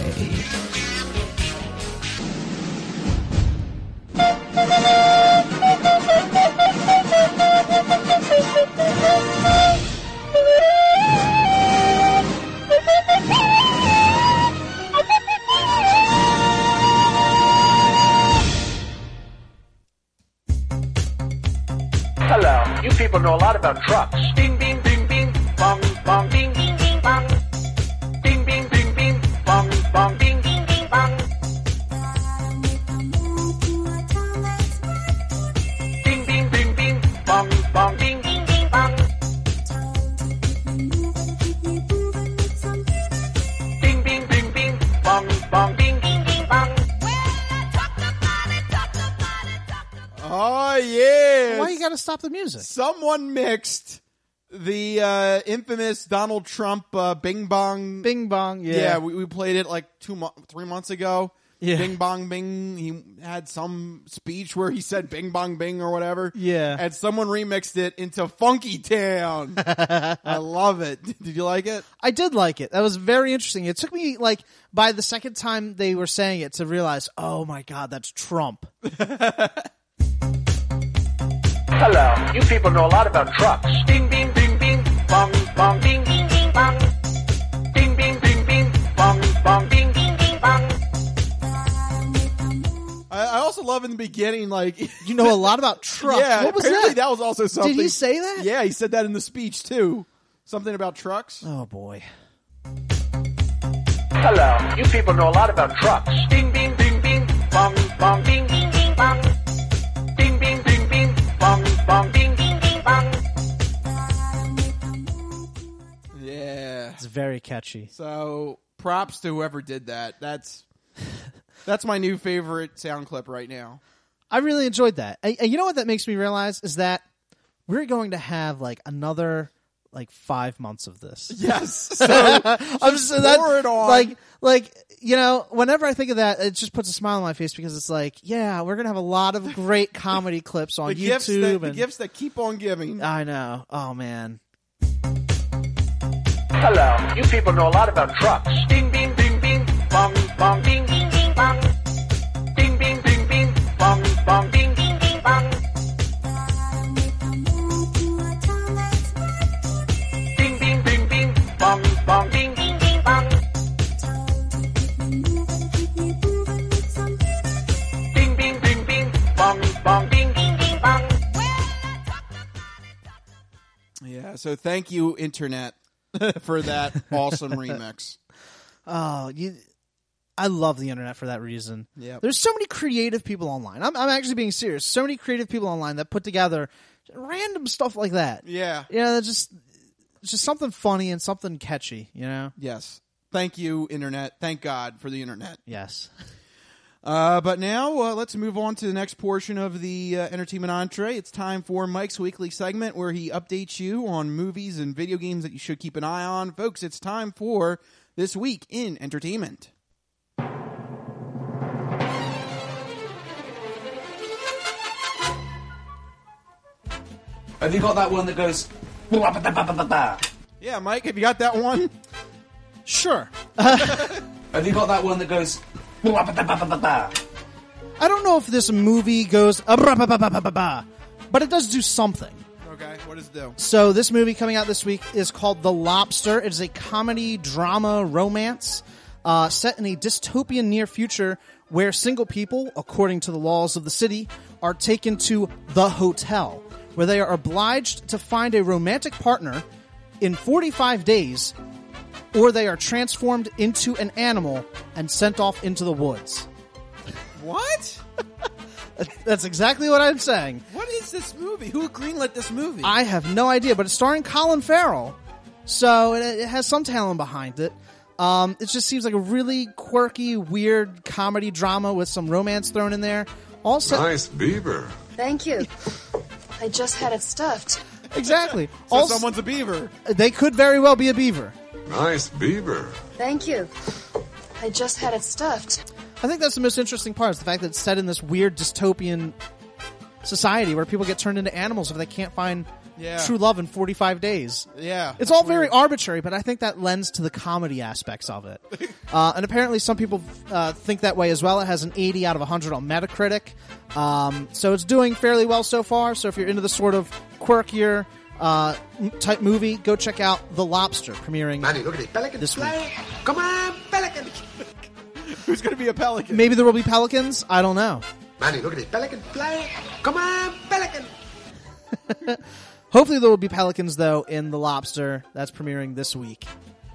Hello. You people know a lot about trucks. Ding, ding, ding, ding, bong, bong, ding, ding, ding, bong. Ding, ding, ding, ding, bong, bong, ding, ding, ding, bong. Ding, ding, ding, ding, bong, bong, ding, ding, ding, bong. Ding, ding, ding, ding, bong, bong, ding, ding, ding, bong. Oh, yeah. Why you gotta stop the music? Someone mixed the infamous Donald Trump Bing Bong. Bing Bong, yeah. Yeah, we played it like 3 months ago. Yeah. Bing Bong Bing. He had some speech where he said Bing Bong Bing or whatever. Yeah. And someone remixed it into Funky Town. I love it. Did you like it? I did like it. That was very interesting. It took me, like, by the second time they were saying it to realize, oh my God, that's Trump. Hello. You people know a lot about trucks. Ding, ding, ding, ding, bong, bong, ding, ding, ding, bong. Ding, ding, ding, ding, bong, bong, ding, ding, ding, bong. I also love in the beginning, like... You know a lot about trucks. Yeah, what was apparently that? was also something. Did he say that? Yeah, he said that in the speech, too. Something about trucks. Oh, boy. Hello. You people know a lot about trucks. Ding, ding, ding, ding, bong, bong, ding, ding, ding, bong. Ding, ding, ding, ding, bong, bong, ding, ding, ding, bong. Yeah. It's very catchy. So, props to whoever did that. That's my new favorite sound clip right now. I really enjoyed that. And you know what that makes me realize is that we're going to have like another like 5 months of this. Yes. So pour it on. Like, you know, whenever I think of that, it just puts a smile on my face because it's like, yeah, we're going to have a lot of great comedy clips on YouTube. The gifts that keep on giving. I know. Oh, man. Hello. You people know a lot about trucks. Ding, bing, bing, bing. Bong, bong, ding, ding, ding, bong. Ding, bing, bing, bing. Bong, bong, ding, ding, ding, bong. Ding, bing, bing, bing. Bong, bong, ding, ding, ding, bong. Ding, bing, bing, bing. Bong, bong, ding, ding, ding, bong. Yeah, so thank you, Internet, for that awesome remix. Oh, I love the internet for that reason. Yep. There's so many creative people online. I'm actually being serious. So many creative people online that put together random stuff like that. Yeah. Yeah, it's just something funny and something catchy, you know? Yes. Thank you, Internet. Thank God for the Internet. Yes. But now let's move on to the next portion of the entertainment entree. It's time for Mike's weekly segment where he updates you on movies and video games that you should keep an eye on. Folks, it's time for This Week in Entertainment. Have you got that one that goes... Yeah, Mike, have you got that one? Sure. Have you got that one that goes... I don't know if this movie goes... but it does do something. Okay, what does it do? So this movie coming out this week is called The Lobster. It is a comedy, drama, romance set in a dystopian near future where single people, according to the laws of the city, are taken to the hotel, where they are obliged to find a romantic partner in 45 days, or they are transformed into an animal and sent off into the woods. What? That's exactly what I'm saying. What is this movie? Who greenlit this movie? I have no idea, but it's starring Colin Farrell, so it has some talent behind it. It just seems like a really quirky, weird comedy drama with some romance thrown in there. Also, nice beaver. Thank you. I just had it stuffed. Exactly. So also, someone's a beaver. They could very well be a beaver. Nice beaver. Thank you. I just had it stuffed. I think that's the most interesting part, is the fact that it's set in this weird dystopian society where people get turned into animals if they can't find true love in 45 days. Yeah. It's all very arbitrary, but I think that lends to the comedy aspects of it. And apparently some people think that way as well. It has an 80 out of 100 on Metacritic. So it's doing fairly well so far. So if you're into the sort of quirkier type movie, go check out The Lobster, premiering Manny, look at the pelican this week. fly. Come on, pelican. Who's going to be a pelican? Maybe there will be pelicans. I don't know. Manny, look at the pelican fly. Come on, pelican. Hopefully there will be pelicans, though, in The Lobster. That's premiering this week.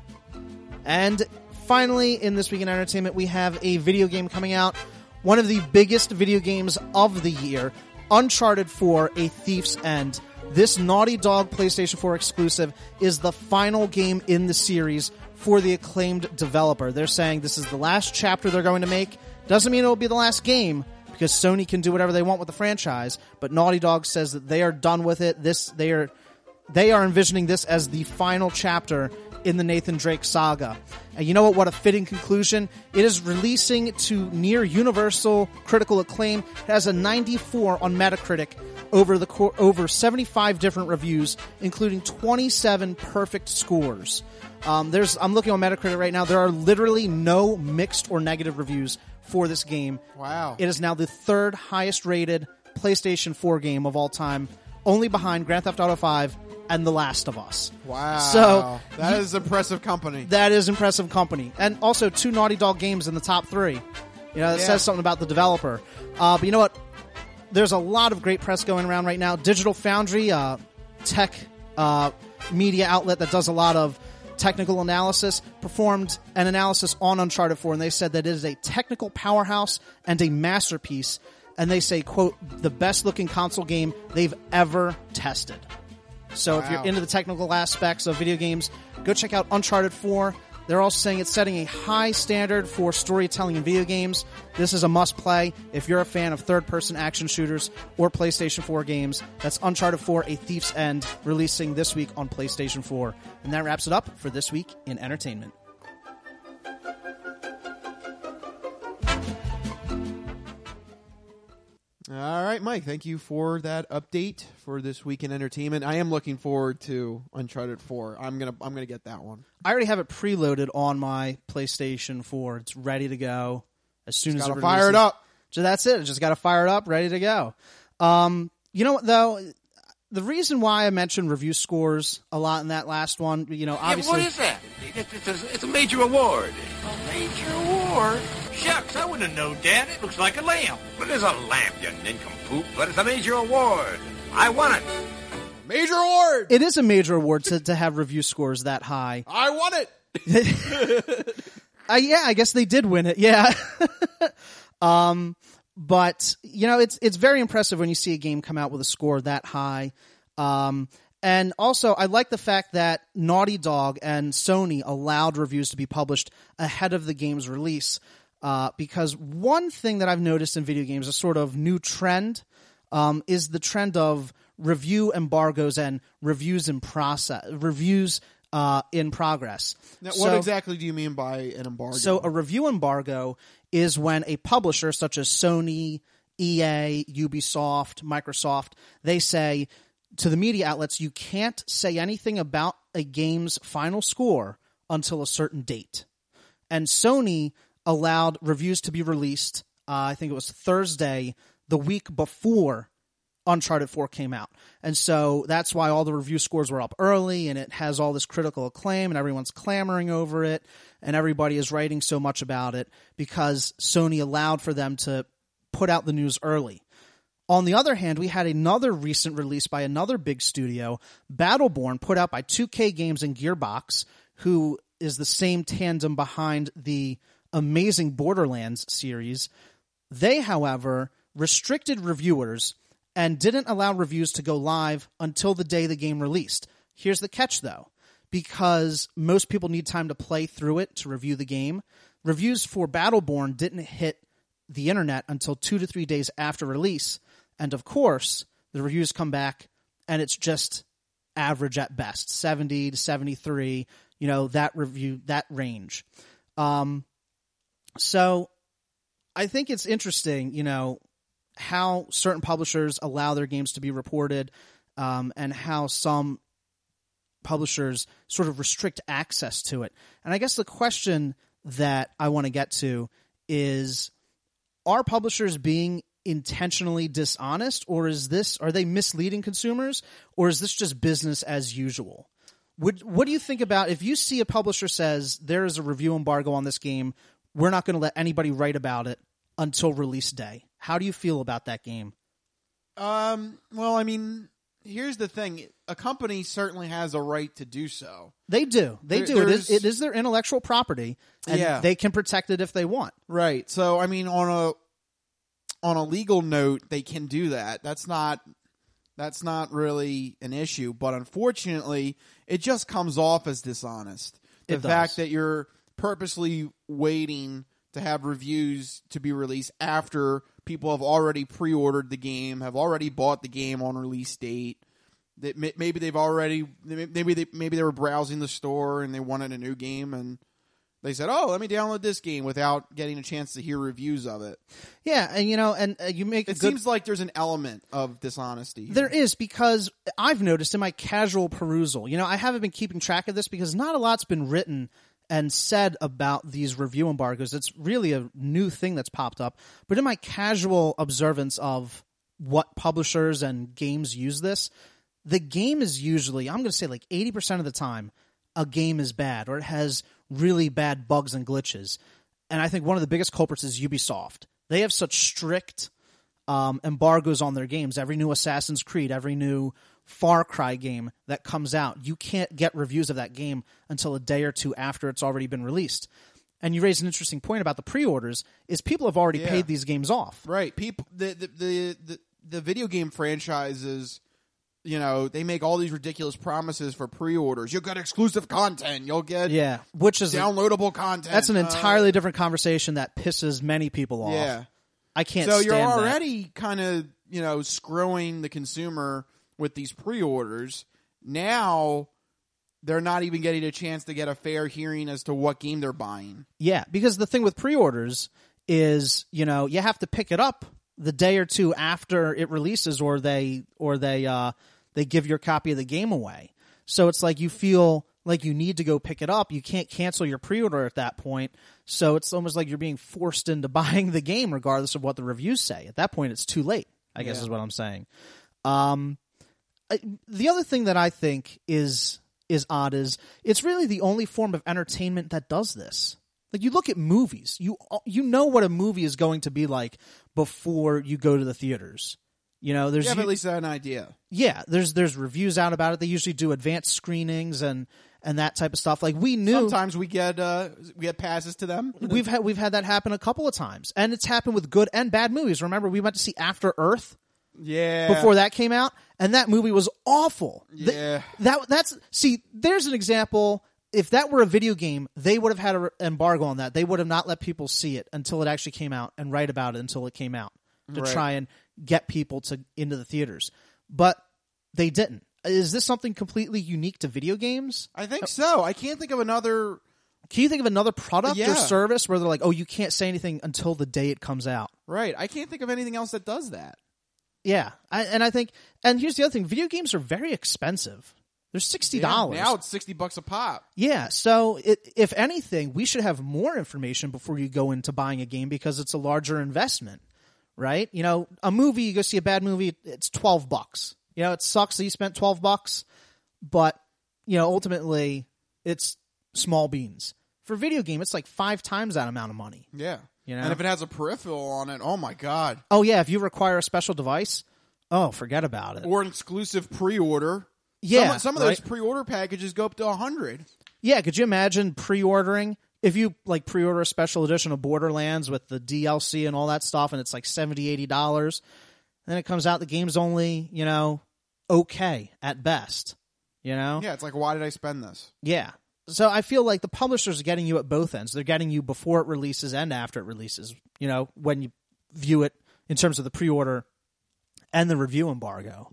And finally, in This Week in Entertainment, we have a video game coming out. One of the biggest video games of the year, Uncharted 4: A Thief's End. This Naughty Dog PlayStation 4 exclusive is the final game in the series for the acclaimed developer. They're saying this is the last chapter they're going to make. Doesn't mean it will be the last game, because Sony can do whatever they want with the franchise, but Naughty Dog says that they are done with it. They are envisioning this as the final chapter in the Nathan Drake saga. And you know what? What a fitting conclusion. It is releasing to near universal critical acclaim. It has a 94 on Metacritic over 75 different reviews, including 27 perfect scores. I'm looking on Metacritic right now. There are literally no mixed or negative reviews for this game. Wow. It is now the third highest rated PlayStation 4 game of all time, only behind Grand Theft Auto 5 and The Last of Us. Wow. So that is impressive company. That is impressive company. And also 2 Naughty Dog games in the top 3. You know, that says something about the developer. But you know what? There's a lot of great press going around right now. Digital Foundry, tech media outlet that does a lot of technical analysis, performed an analysis on Uncharted 4, and they said that it is a technical powerhouse and a masterpiece, and they say, quote, the best-looking console game they've ever tested. So if you're into the technical aspects of video games, go check out Uncharted 4. They're also saying it's setting a high standard for storytelling in video games. This is a must-play if you're a fan of third-person action shooters or PlayStation 4 games. That's Uncharted 4: A Thief's End, releasing this week on PlayStation 4. And that wraps it up for this week in entertainment. All right, Mike, thank you for that update for this week in entertainment. I am looking forward to Uncharted 4. I'm gonna get that one. I already have it preloaded on my PlayStation 4. It's ready to go as soon as it releases. Fire it up. So that's it. Just got to fire it up, ready to go. You know what, though? The reason why I mentioned review scores a lot in that last one, obviously... what is that? It's a major award. A major award? Shucks, I wouldn't have known, Dad. It looks like a lamp. But it's a lamp, you nincompoop. But it's a major award. I won it. Major award! It is a major award to have review scores that high. I won it! Yeah, I guess they did win it, yeah. But, it's very impressive when you see a game come out with a score that high. And also, I like the fact that Naughty Dog and Sony allowed reviews to be published ahead of the game's release. Because one thing that I've noticed in video games, a sort of new trend, is the trend of review embargoes and reviews in progress. Now, what exactly do you mean by an embargo? So a review embargo is when a publisher such as Sony, EA, Ubisoft, Microsoft, they say to the media outlets, you can't say anything about a game's final score until a certain date. And Sony allowed reviews to be released, I think it was Thursday, the week before Uncharted 4 came out. And so that's why all the review scores were up early, and it has all this critical acclaim, and everyone's clamoring over it, and everybody is writing so much about it because Sony allowed for them to put out the news early. On the other hand, we had another recent release by another big studio, Battleborn, put out by 2K Games and Gearbox, who is the same tandem behind the amazing Borderlands series. They, however, restricted reviewers and didn't allow reviews to go live until the day the game released. Here's the catch, though. Because most people need time to play through it to review the game, reviews for Battleborn didn't hit the internet until 2 to 3 days after release. And of course, the reviews come back and it's just average at best, 70 to 73, that range. So I think it's interesting, how certain publishers allow their games to be reported, and how some publishers sort of restrict access to it. And I guess the question that I want to get to is, are publishers being intentionally dishonest, or are they misleading consumers, or is this just business as usual? What do you think about if you see a publisher says there is a review embargo on this game, we're not going to let anybody write about it until release day? How do you feel about that game? Well, I mean, here's the thing. A company certainly has a right to do so. They do. They do. It is their intellectual property, and they can protect it if they want. Right. So, I mean, on a legal note, they can do that. That's not really an issue. But unfortunately, it just comes off as dishonest. The fact that you're purposely waiting to have reviews to be released after people have already pre-ordered the game, have already bought the game on release date. That maybe they were browsing the store and they wanted a new game and they said, "Oh, let me download this game," without getting a chance to hear reviews of it. Yeah, and you make it seems like there's an element of dishonesty here. There is, because I've noticed in my casual perusal, I haven't been keeping track of this because not a lot's been written and said about these review embargoes. It's really a new thing that's popped up. But in my casual observance of what publishers and games use this, the game is usually, I'm going to say like 80% of the time, a game is bad or it has really bad bugs and glitches. And I think one of the biggest culprits is Ubisoft. They have such strict embargoes on their games. Every new Assassin's Creed, every new Far Cry game that comes out, you can't get reviews of that game until a day or two after it's already been released. And you raised an interesting point about the pre-orders, is people have already paid these games off. Right. People, the video game franchises, they make all these ridiculous promises for pre-orders. You'll get exclusive content. You'll get which is downloadable content. That's an entirely different conversation that pisses many people off. Yeah. I can't So stand you're that. already kind of, screwing the consumer with these pre-orders. Now they're not even getting a chance to get a fair hearing as to what game they're buying. Yeah, because the thing with pre-orders is, you have to pick it up the day or two after it releases, or they give your copy of the game away. So it's like you feel like you need to go pick it up. You can't cancel your pre-order at that point. So it's almost like you're being forced into buying the game regardless of what the reviews say. At that point, it's too late, I guess is what I'm saying. The other thing that I think is odd is it's really the only form of entertainment that does this. Like, you look at movies, you know what a movie is going to be like before you go to the theaters. There's you have at least an idea. Yeah, there's reviews out about it. They usually do advanced screenings and that type of stuff. Like, we knew sometimes we get passes to them. We've had that happen a couple of times, and it's happened with good and bad movies. Remember, we went to see After Earth. Yeah. Before that came out, and that movie was awful. Yeah. There's an example. If that were a video game, they would have had an embargo on that. They would have not let people see it until it actually came out and write about it until it came out to try and get people into the theaters. But they didn't. Is this something completely unique to video games? I think so. I can't think of another. Can you think of another product or service where they're like, oh, you can't say anything until the day it comes out? Right. I can't think of anything else that does that. Yeah. I think, and here's the other thing. Video games are very expensive. They're $60. Yeah, now it's $60 a pop. Yeah, so if anything, we should have more information before you go into buying a game because it's a larger investment, right? A movie, you go see a bad movie, it's $12. It sucks that you spent $12, but ultimately it's small beans. For a video game, it's like 5 times that amount of money. Yeah. And if it has a peripheral on it, oh my God. Oh yeah, if you require a special device, forget about it. Or an exclusive pre-order. Yeah, some of those pre-order packages go up to $100. Yeah, could you imagine pre-ordering if you pre-order a special edition of Borderlands with the DLC and all that stuff, and it's like $70, $80. Then it comes out, the game's only okay at best. Yeah, it's like, why did I spend this? Yeah, so I feel like the publishers are getting you at both ends. They're getting you before it releases and after it releases. When you view it in terms of the pre-order and the review embargo.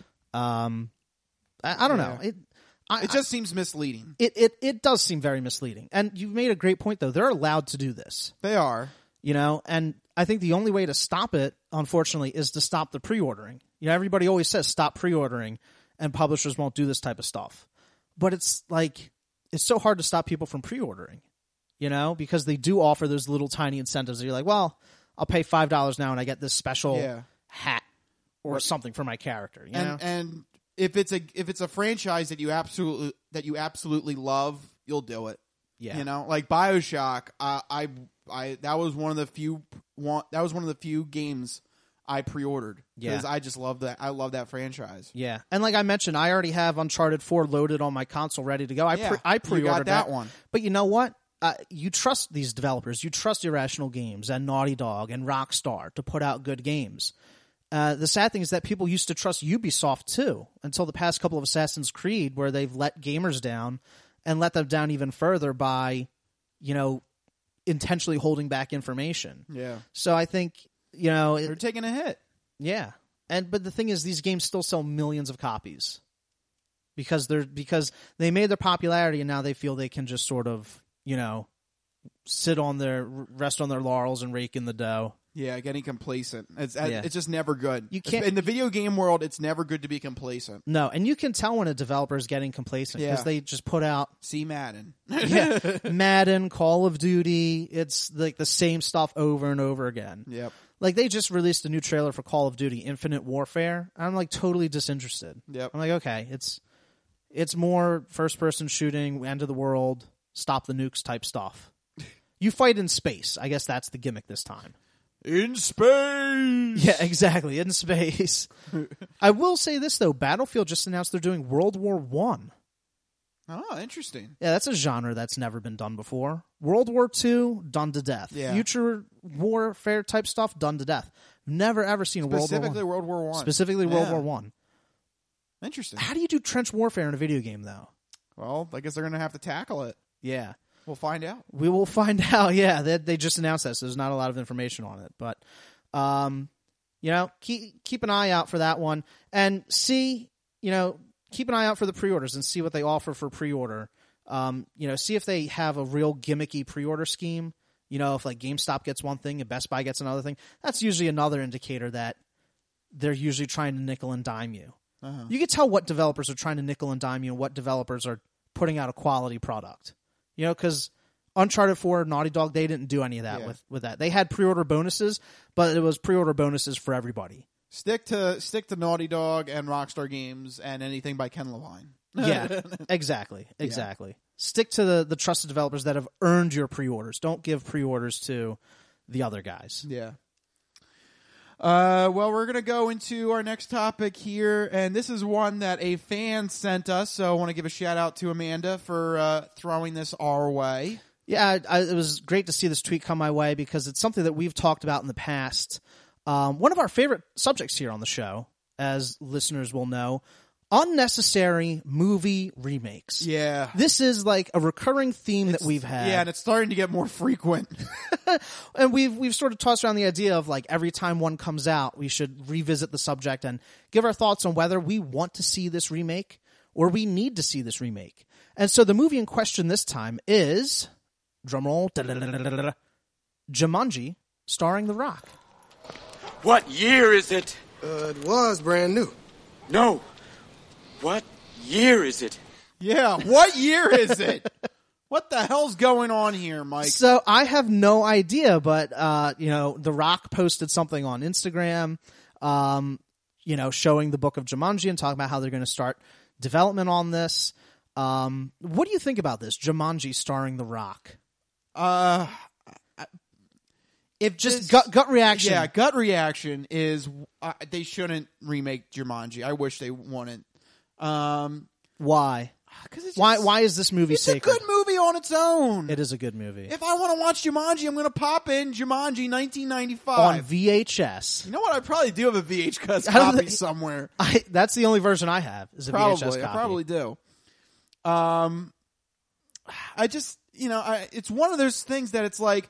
I don't know. It just seems misleading. It does seem very misleading. And you've made a great point, though. They're allowed to do this. They are. And I think the only way to stop it, unfortunately, is to stop the pre-ordering. Everybody always says stop pre-ordering, and publishers won't do this type of stuff. But it's so hard to stop people from pre-ordering, because they do offer those little tiny incentives. You're like, well, I'll pay $5 now and I get this special hat or something for my character. And if it's a franchise that you absolutely love, you'll do it. Yeah. Like BioShock, that was one of the few games I pre-ordered because I just love that. I love that franchise. Yeah, and like I mentioned, I already have Uncharted 4 loaded on my console, ready to go. I pre-ordered you got that one. But you know what? You trust these developers. You trust Irrational Games and Naughty Dog and Rockstar to put out good games. The sad thing is that people used to trust Ubisoft too until the past couple of Assassin's Creed, where they've let gamers down and let them down even further by, intentionally holding back information. Yeah. So I think, they're taking a hit. Yeah. But the thing is, these games still sell millions of copies because they made their popularity and now they feel they can just sort of, rest on their laurels and rake in the dough. Yeah, getting complacent. It's just never good. You can't, in the video game world, it's never good to be complacent. No, and you can tell when a developer is getting complacent because they just put out... See Madden. Madden, Call of Duty. It's like the same stuff over and over again. Yep. Like, they just released a new trailer for Call of Duty, Infinite Warfare. I'm like totally disinterested. Yep. I'm like, okay, it's more first-person shooting, end of the world, stop the nukes type stuff. You fight in space. I guess that's the gimmick this time. In space! Yeah, exactly. In space. I will say this, though. Battlefield just announced they're doing World War I. Oh, interesting. Yeah, that's a genre that's never been done before. World War II, done to death. Yeah. Future warfare type stuff, done to death. Never, ever seen a World War I. Specifically World War I. Specifically World War I. Interesting. How do you do trench warfare in a video game, though? Well, I guess they're going to have to tackle it. Yeah. We'll find out. We will find out, yeah. They just announced that, so there's not a lot of information on it. But, keep an eye out for that one. And see, keep an eye out for the pre-orders and see what they offer for pre-order. See if they have a real gimmicky pre-order scheme. If like GameStop gets one thing and Best Buy gets another thing, that's usually another indicator that they're usually trying to nickel and dime you. Uh-huh. You can tell what developers are trying to nickel and dime you and what developers are putting out a quality product. Because Uncharted 4, Naughty Dog, they didn't do any of that with that. They had pre-order bonuses, but it was pre-order bonuses for everybody. Stick to Naughty Dog and Rockstar Games and anything by Ken Levine. Yeah, exactly. Yeah. Stick to the trusted developers that have earned your pre-orders. Don't give pre-orders to the other guys. Yeah. Well, we're going to go into our next topic here, and this is one that a fan sent us, so I want to give a shout-out to Amanda for throwing this our way. Yeah, it was great to see this tweet come my way because it's something that we've talked about in the past. One of our favorite subjects here on the show, as listeners will know, unnecessary movie remakes. Yeah. This is like a recurring theme that we've had. Yeah, and it's starting to get more frequent. And we've sort of tossed around the idea of like every time one comes out, we should revisit the subject and give our thoughts on whether we want to see this remake or we need to see this remake. And so the movie in question this time is, drumroll, Jumanji, starring The Rock. What year is it? It was brand new. No. What year is it? Yeah, what year is it? What the hell's going on here, Mike? So I have no idea, but The Rock posted something on Instagram, showing the book of Jumanji and talking about how they're going to start development on this. What do you think about this Jumanji starring The Rock? Gut reaction. Yeah, gut reaction is they shouldn't remake Jumanji. I wish they wouldn't. Why? Why is this movie sacred? It's a good movie on its own. It is a good movie. If I want to watch Jumanji, I'm going to pop in Jumanji 1995 on VHS. You know what? I probably do have a VHS copy somewhere. That's the only version I have. Is a VHS copy. I probably do. I just it's one of those things that it's like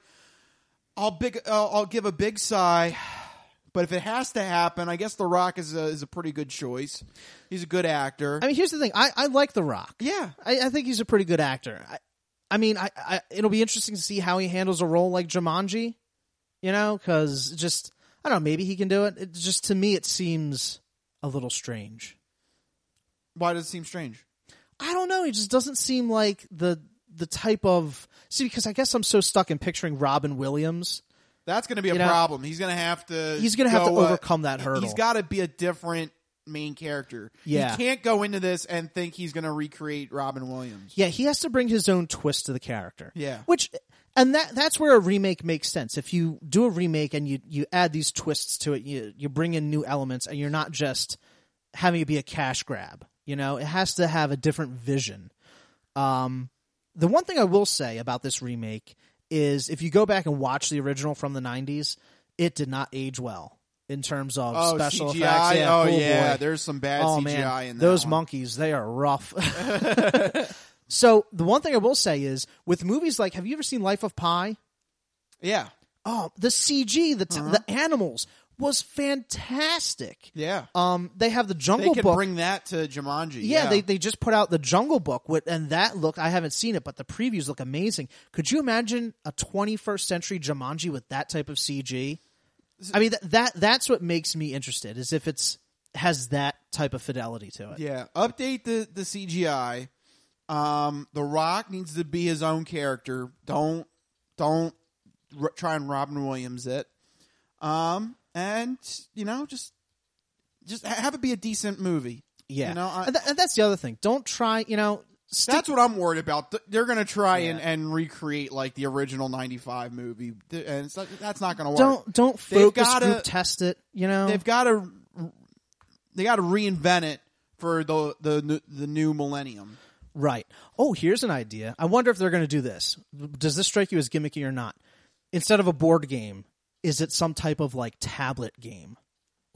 I'll give a big sigh. But if it has to happen, I guess The Rock is a pretty good choice. He's a good actor. I mean, here's the thing. I like The Rock. Yeah. I think he's a pretty good actor. It'll be interesting to see how he handles a role like Jumanji, because just, I don't know, maybe he can do it. To me, it seems a little strange. Why does it seem strange? I don't know. He just doesn't seem like the type of... See, because I guess I'm so stuck in picturing Robin Williams... That's going to be a problem. He's going to have to. He's going to have to overcome that hurdle. He's got to be a different main character. Yeah. He can't go into this and think he's going to recreate Robin Williams. Yeah, he has to bring his own twist to the character. Yeah. That's where a remake makes sense. If you do a remake and you add these twists to it, you bring in new elements, and you're not just having it be a cash grab. It has to have a different vision. The one thing I will say about this remake is if you go back and watch the original from the 90s, it did not age well in terms of special CGI? effects. Yeah, boy. There's some bad CGI in those one. monkeys, they are rough. So the one thing I will say is with movies like, have you ever seen Life of Pi? Yeah. Oh, the CG, the animals was fantastic. Yeah. They have the Jungle Book. They could bring that to Jumanji. Yeah, they just put out the Jungle Book, and that look, I haven't seen it, but the previews look amazing. Could you imagine a 21st century Jumanji with that type of CG? I mean, that's what makes me interested, is if has that type of fidelity to it. Yeah. Update the CGI. The Rock needs to be his own character. Don't try and Robin Williams it. And, just have it be a decent movie. Yeah. And that's the other thing. Don't try, that's what I'm worried about. They're going to try and recreate like the original 95 movie. And that's not going to work. Don't focus group test it, They got to reinvent it for the new millennium. Right. Oh, here's an idea. I wonder if they're going to do this. Does this strike you as gimmicky or not? Instead of a board game, is it some type of like tablet game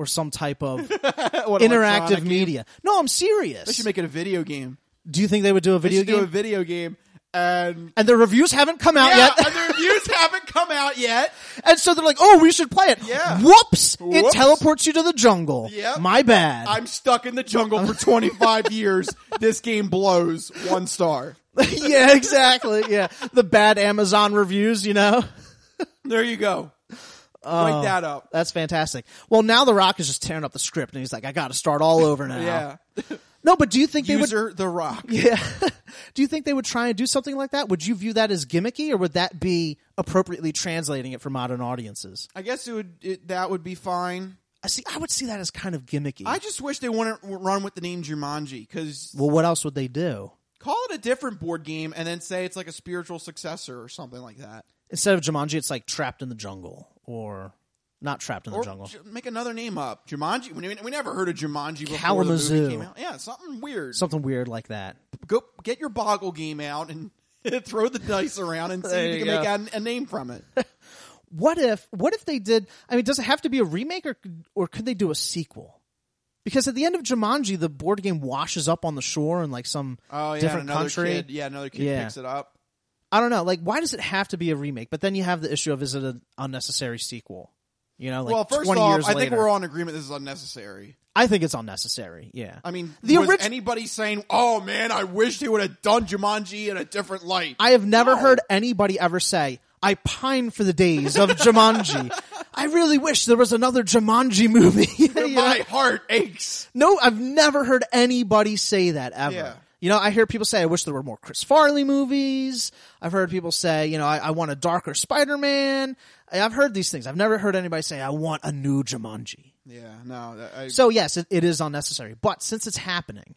or some type of What, interactive electronic media. No, I'm serious. They should make it a video game. Do you think they would do a video They should game? do a video game. And the reviews haven't come out yet. and the reviews haven't come out yet. And so they're like, oh, we should play it. Yeah. Whoops. It Whoops. teleports you to the jungle. Yep. My bad. I'm stuck in the jungle for 25 years. This game blows. 1 star. Yeah, exactly. Yeah. The bad Amazon reviews, you know? There you go. Write that up. That's fantastic. Well, now The Rock is just tearing up the script, and he's like, I got to start all over now. Yeah. No, but do you think they would... User The Rock. Yeah. Do you think they would try and do something like that? Would you view that as gimmicky, or would that be appropriately translating it for modern audiences? I guess that would be fine. I would see that as kind of gimmicky. I just wish they wouldn't run with the name Jumanji, because... Well, what else would they do? Call it a different board game and then say it's like a spiritual successor or something like that. Instead of Jumanji, it's like Trapped in the Jungle, or not Trapped in the Jungle. Make another name up. Jumanji. We never heard of Jumanji before Kalamazoo. the movie came out. Yeah, something weird. Something weird like that. Go get your Boggle game out and throw the dice around and see if you can make a name from it. What if they did? I mean, does it have to be a remake, or could they do a sequel? Because at the end of Jumanji, the board game washes up on the shore in like some different country. Another kid picks it up. I don't know. Like, why does it have to be a remake? But then you have the issue of, is it an unnecessary sequel? You know, like, well, first 20 off, years I think later. we're all in agreement this is unnecessary. I think it's unnecessary, yeah. I mean, anybody saying, oh man, I wish they would have done Jumanji in a different light? I have never heard anybody ever say, I pine for the days of Jumanji. I really wish there was another Jumanji movie. My heart aches. No, I've never heard anybody say that ever. Yeah. You know, I hear people say, I wish there were more Chris Farley movies. I've heard people say, you know, I want a darker Spider-Man. I've heard these things. I've never heard anybody say, I want a new Jumanji. Yeah, no. So yes, it is unnecessary. But since it's happening,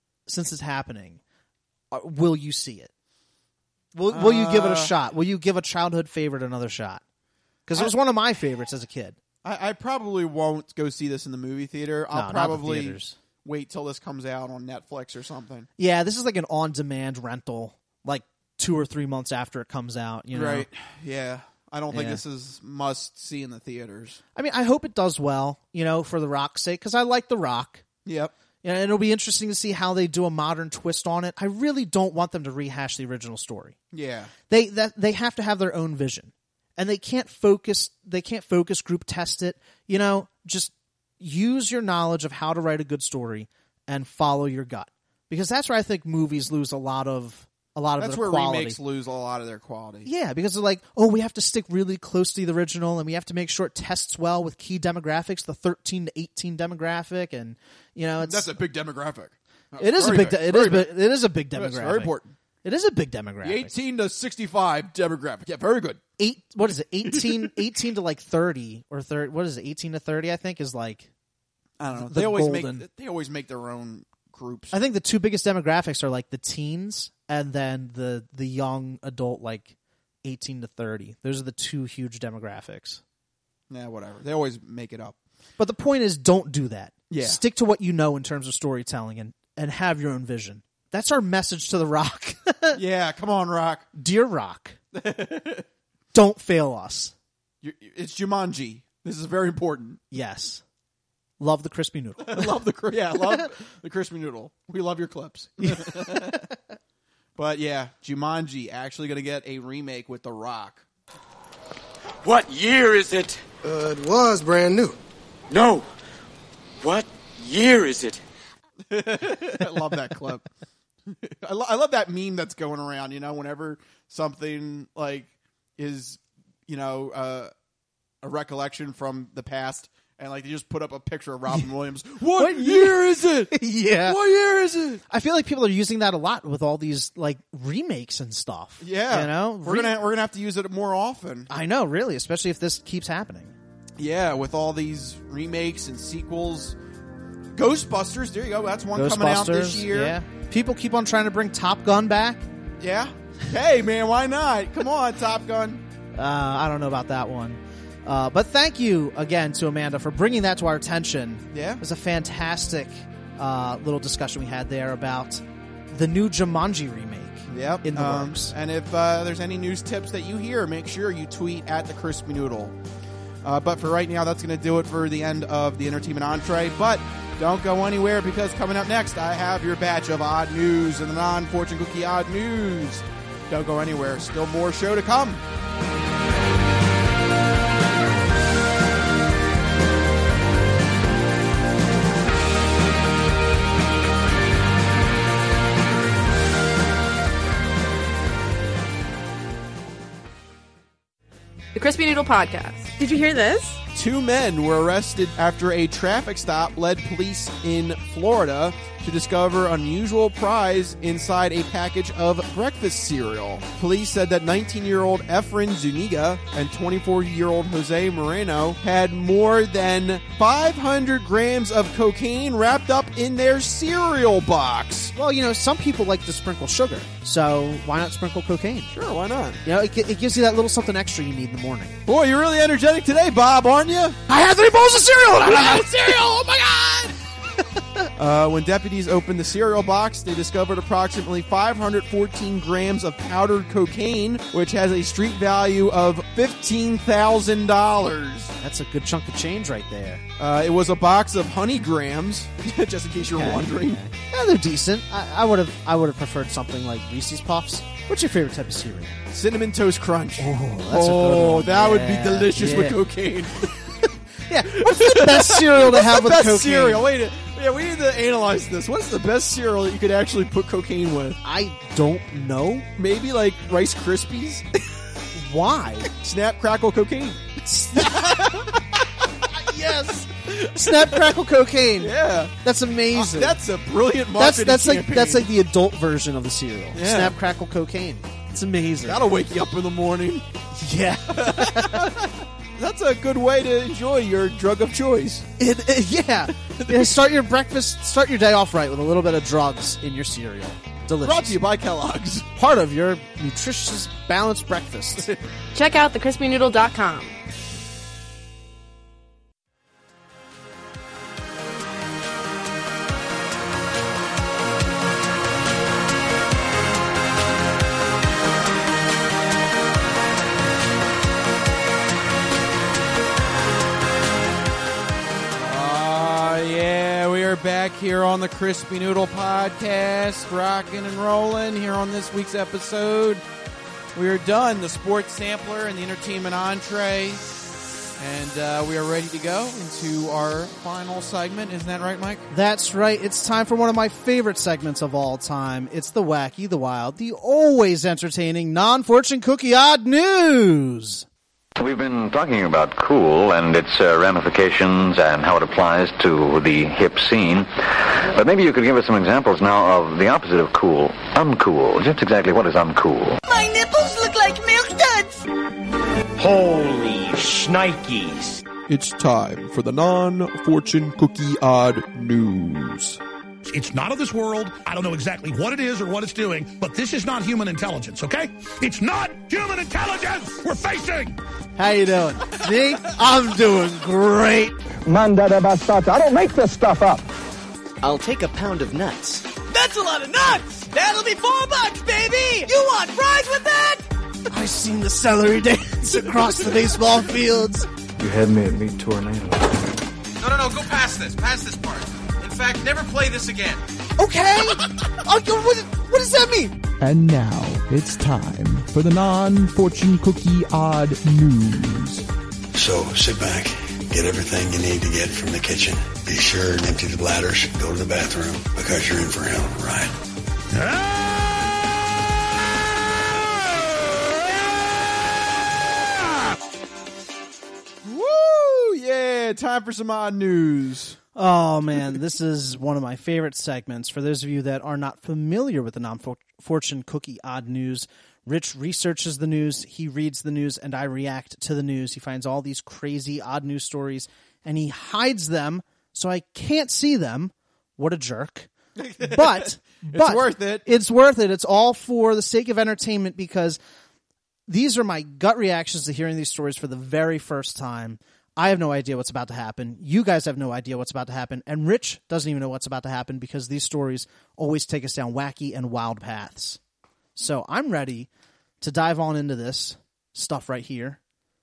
will you see it? Will you give it a shot? Will you give a childhood favorite another shot? Because it was one of my favorites as a kid. I probably won't go see this in the movie theater. I'll probably wait till this comes out on Netflix or something. Yeah, this is like an on-demand rental, like 2 or 3 months after it comes out. You know? Right. Yeah. I don't think this is must see in the theaters. I mean, I hope it does well, you know, for The Rock's sake, because I like The Rock. Yep. And it'll be interesting to see how they do a modern twist on it. I really don't want them to rehash the original story. Yeah. They have to have their own vision. And they can't focus group test it. You know, just use your knowledge of how to write a good story and follow your gut. Because that's where I think movies lose a lot of their quality. That's where remakes lose a lot of their quality. Yeah, because they're like, oh, we have to stick really close to the original, and we have to make sure it tests well with key demographics, the 13 to 18 demographic, and you know, that's a big demographic. It is a big demographic. That's very important. It is a big demographic. The 18 to 65 demographic. Yeah, very good. 18 to like 30 or 30. What is it? 18 to 30, I think, is like, I don't know. They always make their own groups. I think the two biggest demographics are like the teens and then the young adult, like 18 to 30. Those are the two huge demographics. Yeah, whatever. They always make it up. But the point is, don't do that. Yeah. Stick to what you know in terms of storytelling and have your own vision. That's our message to The Rock. Yeah, come on, Rock. Dear Rock, don't fail us. It's Jumanji. This is very important. Yes. Love the crispy noodle. love the crispy noodle. We love your clips. But yeah, Jumanji actually going to get a remake with The Rock. What year is it? It was brand new. No. What year is it? I love that clip. I love that meme that's going around, you know, whenever something like is, you know, a recollection from the past, and like they just put up a picture of Robin Williams. What year is it? Yeah. What year is it? I feel like people are using that a lot with all these like remakes and stuff. Yeah. You know? We're gonna have to use it more often. I know, really, especially if this keeps happening. Yeah, with all these remakes and sequels. Ghostbusters, there you go. That's one coming out this year. Yeah. People keep on trying to bring Top Gun back. Yeah. Hey, man, why not? Come on, Top Gun. I don't know about that one. But thank you again to Amanda for bringing that to our attention. Yeah. It was a fantastic little discussion we had there about the new Jumanji remake. Yep. In the works. And if there's any news tips that you hear, make sure you tweet at the Crispy Noodle. But for right now, that's going to do it for the end of the entertainment entree. But don't go anywhere, because coming up next, I have your batch of odd news and the non-fortune cookie odd news. Don't go anywhere. Still more show to come. The Crispy Noodle Podcast. Did you hear this? 2 men were arrested after a traffic stop led police in Florida to discover unusual prize inside a package of breakfast cereal. Police said that 19-year-old Efren Zuniga and 24-year-old Jose Moreno had more than 500 grams of cocaine wrapped up in their cereal box. Well, some people like to sprinkle sugar, so why not sprinkle cocaine? Sure, why not? It gives you that little something extra you need in the morning. Boy, you're really energetic today, Bob, aren't you? I had 3 bowls of cereal! And I had cereal! Oh my god! When deputies opened the cereal box, they discovered approximately 514 grams of powdered cocaine, which has a street value of $15,000. That's a good chunk of change right there. It was a box of honey grams, just in case you're wondering. Yeah, they're decent. I would have preferred something like Reese's Puffs. What's your favorite type of cereal? Cinnamon Toast Crunch. Oh, that's a good one. That would be delicious with cocaine. Yeah, what's the best cereal to have with best cocaine? Cereal? Wait, yeah, we need to analyze this. What's the best cereal that you could actually put cocaine with? I don't know. Maybe like Rice Krispies? Why? Snap, crackle, cocaine. Yes. Snap, crackle, cocaine. Yeah. That's amazing. That's a brilliant marketing campaign. That's like the adult version of the cereal. Yeah. Snap, crackle, cocaine. It's amazing. That'll wake you up in the morning. Yeah. That's a good way to enjoy your drug of choice. Yeah. Start your day off right with a little bit of drugs in your cereal. Delicious. Brought to you by Kellogg's. Part of your nutritious, balanced breakfast. Check out thecrispynoodle.com. Back here on the Crispy Noodle Podcast, rocking and rolling here on this week's episode. We are done, the sports sampler and the entertainment entree, and we are ready to go into our final segment. Isn't that right, Mike? That's right. It's time for one of my favorite segments of all time. It's the wacky, the wild, the always entertaining non-fortune cookie odd news. We've been talking about cool and its ramifications and how it applies to the hip scene. But maybe you could give us some examples now of the opposite of cool, uncool. Just exactly what is uncool? My nipples look like milk duds. Holy shnikes. It's time for the non-fortune cookie odd news. It's not of this world. I don't know exactly what it is or what it's doing, but this is not human intelligence, okay? It's not human intelligence we're facing! How you doing? Me? I'm doing great. Mandada bastata. I don't make this stuff up. I'll take a pound of nuts. That's a lot of nuts! That'll be $4, baby! You want fries with that? I seen the celery dance across the baseball fields. You had me at Meat Tornado. No, go past this. Past this part. In fact, never play this again. Okay. What does that mean? And now it's time for the non-fortune cookie odd news. So sit back, get everything you need to get from the kitchen. Be sure and empty the bladders. Go to the bathroom because you're in for a hell of a ride. Woo! Yeah, time for some odd news. Oh, man, this is one of my favorite segments. For those of you that are not familiar with the non-fortune cookie odd news, Rich researches the news, he reads the news, and I react to the news. He finds all these crazy odd news stories, and he hides them so I can't see them. What a jerk. But it's worth it. It's worth it. It's all for the sake of entertainment, because these are my gut reactions to hearing these stories for the very first time. I have no idea what's about to happen. You guys have no idea what's about to happen. And Rich doesn't even know what's about to happen, because these stories always take us down wacky and wild paths. So I'm ready to dive on into this stuff right here.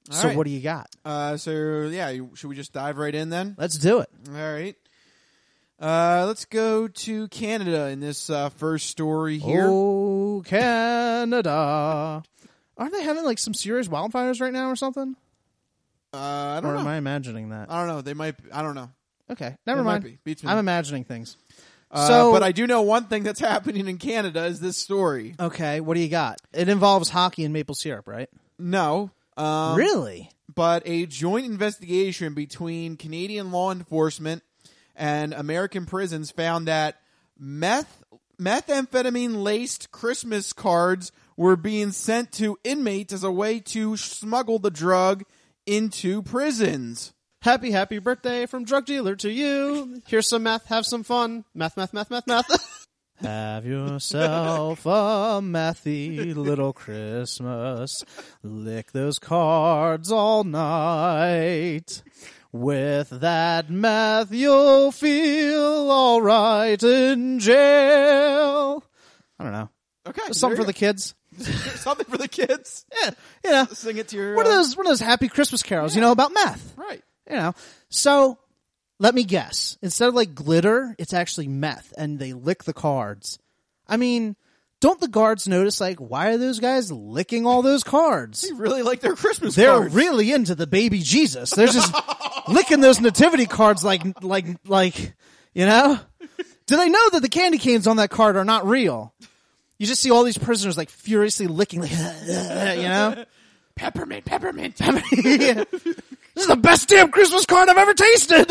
So right. what do you got? Should we just dive right in then? Let's do it. All right. Let's go to Canada in this first story here. Oh, Canada. Aren't they having like some serious wildfires right now or something? I don't know. Or am I imagining that? I don't know. They might. I don't know. Okay, never They mind. might be. Beats me. I'm imagining things. But I do know one thing that's happening in Canada is this story. Okay, what do you got? It involves hockey and maple syrup, right? No. Really? But a joint investigation between Canadian law enforcement and American prisons found that methamphetamine-laced Christmas cards were being sent to inmates as a way to smuggle the drug into prisons. Happy, happy birthday from drug dealer to you. Here's some meth. Have some fun. Meth. Have yourself a methy little Christmas. Lick those cards all night. With that meth, you'll feel all right in jail. I don't know. Okay, something for the kids. Something for the kids. Yeah, you know, sing it to your. One of those happy Christmas carols, about meth. Right. So let me guess. Instead of like glitter, it's actually meth, and they lick the cards. I mean, don't the guards notice, like, why are those guys licking all those cards? They really like their Christmas They're cards. really into the baby Jesus. They're just licking those nativity cards like, Do they know that the candy canes on that card are not real? You just see all these prisoners like furiously licking, like, Peppermint. Yeah. This is the best damn Christmas card I've ever tasted.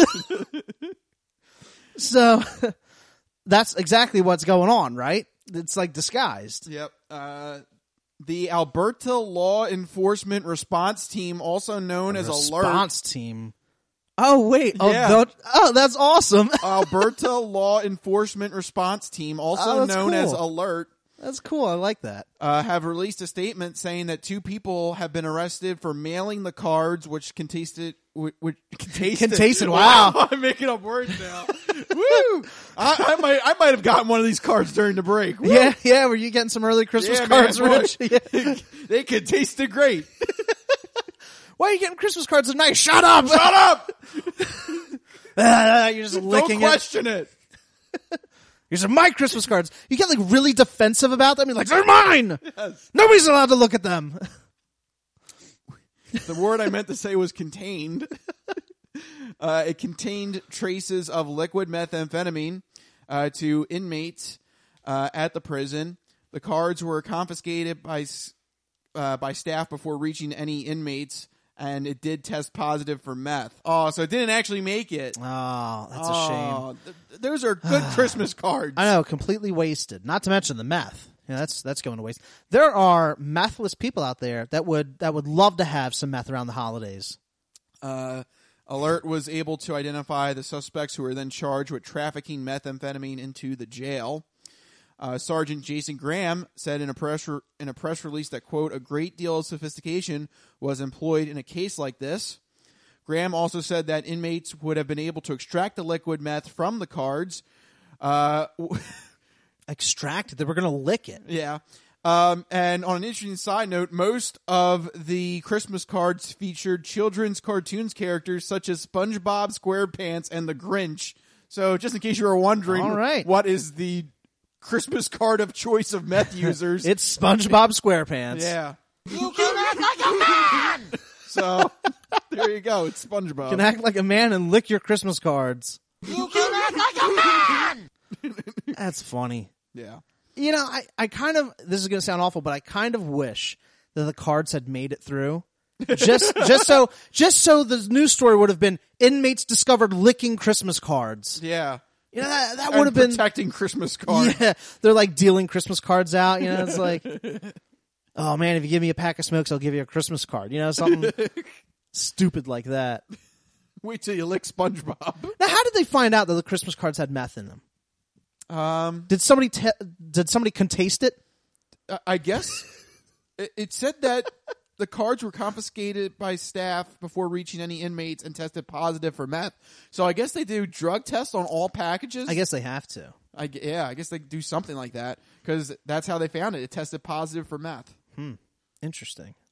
So that's exactly what's going on, right? It's like disguised. Yep. The Alberta Law Enforcement Response Team, also known as Alert. Response Team. Oh, wait. Yeah. That's awesome. Alberta Law Enforcement Response Team, also known as Alert. That's cool. I like that. Have released a statement saying that 2 people have been arrested for mailing the cards, which can taste it. Wow. I'm making up words now. Woo! I might have gotten one of these cards during the break. Woo! Yeah. Were you getting some early Christmas cards, Rich? Yeah. They could taste it great. Why are you getting Christmas cards at night? Shut up! You're just licking Don't question it. These are my Christmas cards. You get like really defensive about them. You're like, they're mine. Yes. Nobody's allowed to look at them. The word I meant to say was contained. It contained traces of liquid methamphetamine to inmates at the prison. The cards were confiscated by staff before reaching any inmates, and it did test positive for meth. Oh, so it didn't actually make it. Oh, that's a shame. Those are good Christmas cards. I know, completely wasted. Not to mention the meth. That's going to waste. There are methless people out there that would love to have some meth around the holidays. Alert was able to identify the suspects who were then charged with trafficking methamphetamine into the jail. Sergeant Jason Graham said in a press release that, quote, a great deal of sophistication was employed in a case like this. Graham also said that inmates would have been able to extract the liquid meth from the cards. Extract it? They were going to lick it. Yeah. And on an interesting side note, most of the Christmas cards featured children's cartoons characters such as SpongeBob SquarePants and the Grinch. So just in case you were wondering, all right, what is the Christmas card of choice of meth users? It's SpongeBob SquarePants. Yeah. You can act like a man! So, there you go. It's SpongeBob. You can act like a man and lick your Christmas cards. You can act like a man! That's funny. Yeah. I kind of, this is going to sound awful, but I kind of wish that the cards had made it through. Just so the news story would have been inmates discovered licking Christmas cards. Yeah. That would have been protecting Christmas cards. Yeah. They're like dealing Christmas cards out. It's like, oh man, if you give me a pack of smokes, I'll give you a Christmas card. Something stupid like that. Wait till you lick SpongeBob. Now, how did they find out that the Christmas cards had meth in them? Did somebody contaste it? I guess it said that the cards were confiscated by staff before reaching any inmates and tested positive for meth. So I guess they do drug tests on all packages. I guess they have to. I guess they do something like that because that's how they found it. It tested positive for meth. Interesting.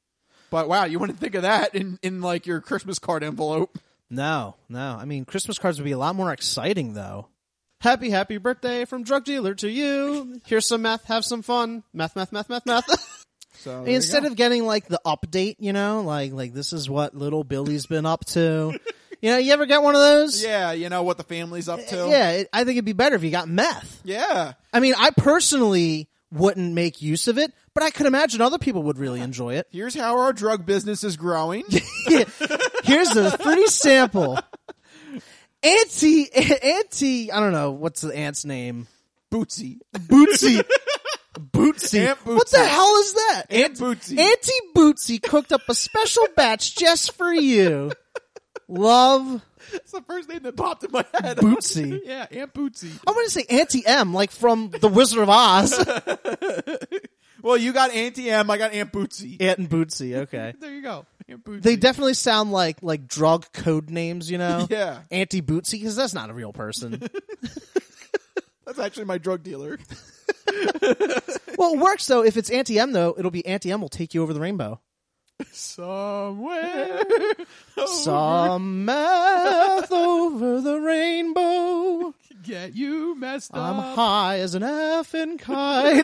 But wow, you wouldn't think of that in like your Christmas card envelope. No. I mean, Christmas cards would be a lot more exciting, though. Happy birthday from drug dealer to you. Here's some math, have some fun. Math. So instead of getting like the update, like this is what little Billy's been up to. You ever get one of those? Yeah, you know what the family's up to. Yeah, I think it'd be better if you got meth. Yeah. I mean, I personally wouldn't make use of it, but I could imagine other people would really enjoy it. Here's how our drug business is growing. Here's a free sample. Auntie, I don't know, what's the aunt's name? Bootsy. Bootsy. Aunt Bootsy. What the hell is that? Aunt Bootsy. Auntie Bootsy cooked up a special batch just for you. Love. It's the first name that popped in my head. Bootsy. Yeah, Aunt Bootsy. I want to say Auntie M, like from The Wizard of Oz. Well, you got Auntie M, I got Aunt Bootsy. Aunt and Bootsy, okay. There you go. Aunt Bootsy. They definitely sound like drug code names, Yeah. Auntie Bootsy, because that's not a real person. That's actually my drug dealer. Well, it works, though. If it's Auntie M, though, it'll be Auntie M will take you over the rainbow. Somewhere. Some meth over the rainbow. Get you messed up. I'm high as an effing kite.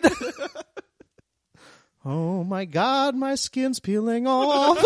Oh my God, my skin's peeling off.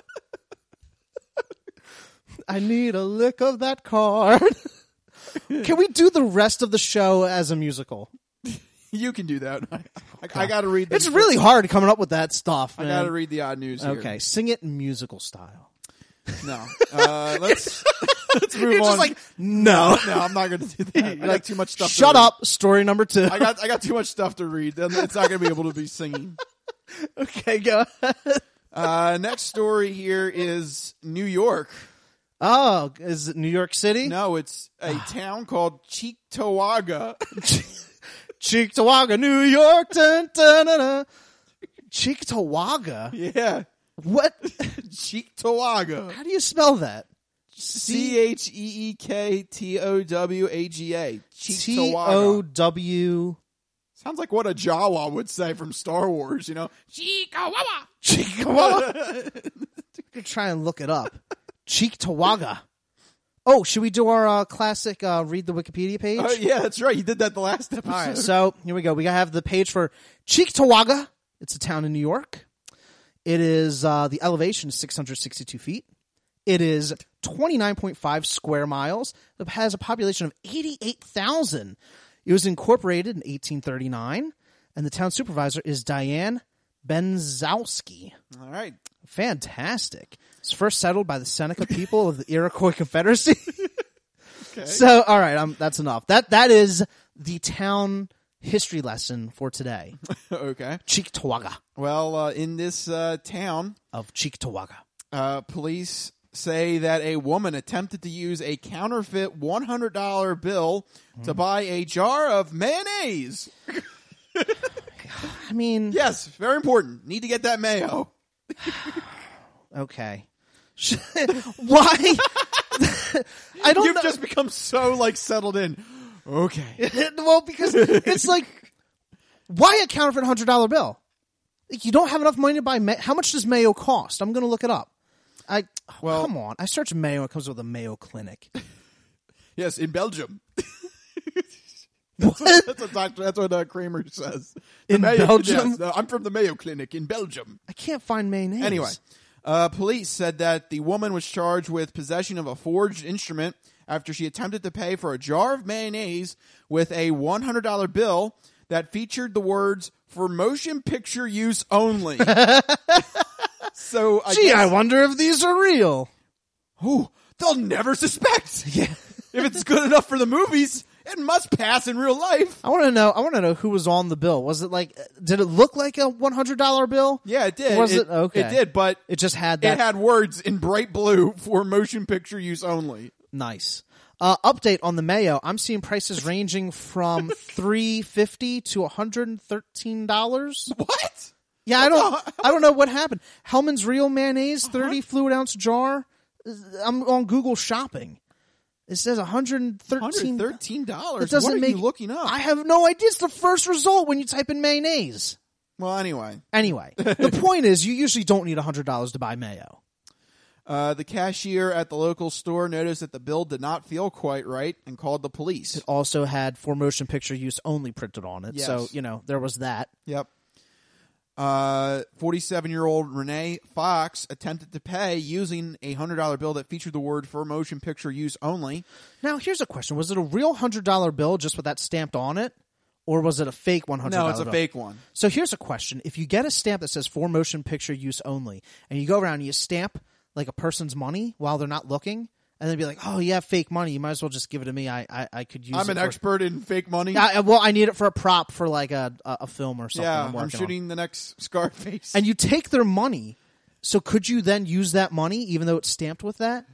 I need a lick of that card. Can we do the rest of the show as a musical? You can do that. I got to read this. It's really hard coming up with that stuff, man. I got to read the odd news here. Okay, sing it in musical style. No. Let's move You're on. just like, no. No, I'm not going to do that. I got too much stuff Shut to read. up. Story number 2. I got too much stuff to read. It's not going to be able to be singing. Okay, go ahead. Next story here is New York. Oh, is it New York City? No, it's a town called Cheektowaga. Cheektowaga, New York. Dun, dun, dun, dun. Cheektowaga? Yeah. What? Cheektowaga. How do you spell that? Cheektowaga. Cheektowaga. T-O-W. Sounds like what a Jawa would say from Star Wars, Cheektowaga. Cheektowaga. Try and look it up. Cheektowaga. Oh, should we do our classic read the Wikipedia page? Yeah, that's right. You did that the last episode. All right, so here we go. We have the page for Cheektowaga. It's a town in New York. It is the elevation is 662 feet. It is 29.5 square miles. It has a population of 88,000. It was incorporated in 1839, and the town supervisor is Diane Benzowski. All right. Fantastic. It's first settled by the Seneca people of the Iroquois Confederacy. Okay. So, all right, that's enough. That is the town history lesson for today. Okay. Cheektowaga. Well, in this town of Cheektowaga, police say that a woman attempted to use a counterfeit $100 bill to buy a jar of mayonnaise. I mean... Yes, very important. Need to get that mayo. Okay. Why? I don't You've know. just become so, settled in. Okay. Well, because it's like, why a counterfeit $100 bill? You don't have enough money to buy mayo. How much does mayo cost? I'm going to look it up. Come on. I search mayo. It comes with a Mayo Clinic. Yes, in Belgium. What? That's what Kramer says. In Belgium? Yes, I'm from the Mayo Clinic in Belgium. I can't find mayonnaise. Anyway, police said that the woman was charged with possession of a forged instrument after she attempted to pay for a jar of mayonnaise with a $100 bill that featured the words, "For motion picture use only." So, I wonder if these are real. Ooh, they'll never suspect. Yeah. If it's good enough for the movies, it must pass in real life. I want to know who was on the bill. Was it did it look like a $100 bill? Yeah, it did. Was it? Okay. It did, but it just had that. It had words in bright blue for motion picture use only. Nice. Update on the mayo. I'm seeing prices ranging from $350 to $113. What? Yeah, I don't know what happened. Hellman's Real Mayonnaise, 30 fluid ounce jar. I'm on Google Shopping. It says $113. $113? It doesn't What are make, you looking up? I have no idea. It's the first result when you type in mayonnaise. Well, anyway. The point is, you usually don't need $100 to buy mayo. The cashier at the local store noticed that the bill did not feel quite right and called the police. It also had for motion picture use only printed on it. Yes. So, there was that. Yep. 47-year-old Renee Fox attempted to pay using a $100 bill that featured the word for motion picture use only. Now, here's a question. Was it a real $100 bill just with that stamped on it? Or was it a fake $100 bill? No, it's a fake one. So here's a question. If you get a stamp that says for motion picture use only, and you go around and you stamp like a person's money while they're not looking, and then be like, oh, yeah, fake money. You might as well just give it to me. I could use it. I'm an expert in fake money. I need it for a prop for like a film or something. Yeah, I'm shooting the next Scarface. And you take their money. So could you then use that money even though it's stamped with that?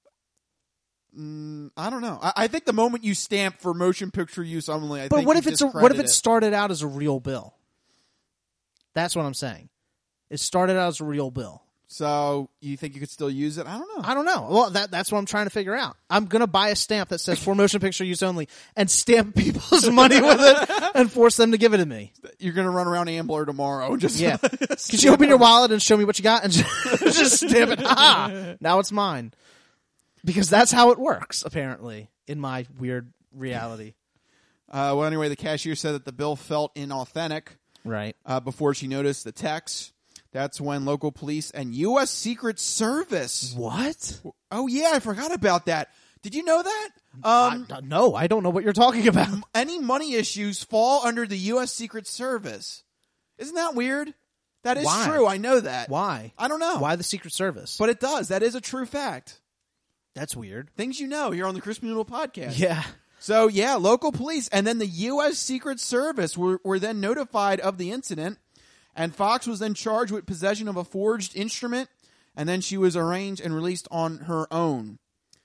I don't know. I think the moment you stamp for motion picture use only, but what if it started out as a real bill? That's what I'm saying. It started out as a real bill. So you think you could still use it? I don't know. Well, that's what I'm trying to figure out. I'm gonna buy a stamp that says for motion picture use only and stamp people's money with it and force them to give it to me. You're gonna run around Ambler tomorrow. Just Could you open your wallet and show me what you got and just stamp it? Ah, now it's mine. Because that's how it works, apparently, in my weird reality. Well, anyway, the cashier said that the bill felt inauthentic. Right. Before she noticed the text. That's when local police and U.S. Secret Service. What? Oh, yeah, I forgot about that. Did you know that? No, I don't know what you're talking about. Any money issues fall under the U.S. Secret Service. Isn't that weird? That is true. I know that. Why? I don't know. Why the Secret Service? But it does. That is a true fact. That's weird. Things you know here on the Crispy Noodle Podcast. Yeah. So, yeah, local police and then the U.S. Secret Service were then notified of the incident, and Fox was then charged with possession of a forged instrument, and then she was arraigned and released on her own.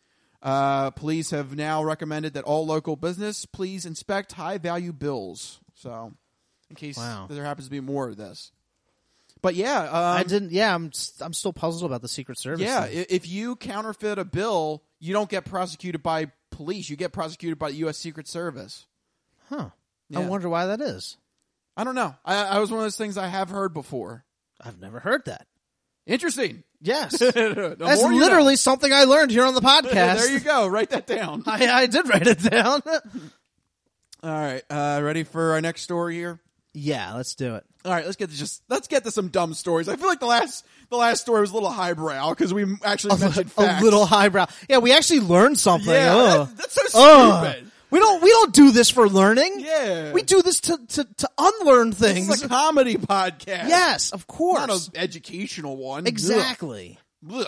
Police have now recommended that all local business please inspect high-value bills. So, in case there happens to be more of this. But yeah, I'm still puzzled about the Secret Service. Yeah, thing. If you counterfeit a bill, you don't get prosecuted by police. You get prosecuted by the U.S. Secret Service. Huh. Yeah. I wonder why that is. I don't know. I was one of those things I have heard before. I've never heard that. Interesting. Yes. That's literally something I learned here on the podcast. There you go. Write that down. I did write it down. All right. Ready for our next story here? Yeah, let's do it. All right, let's get to some dumb stories. I feel like the last story was a little highbrow because we actually mentioned facts. A little highbrow. Yeah, we actually learned something. Yeah, that's so stupid. We don't do this for learning. Yeah, we do this to unlearn things. This is a comedy podcast. Yes, of course. Not an educational one. Exactly. Ugh.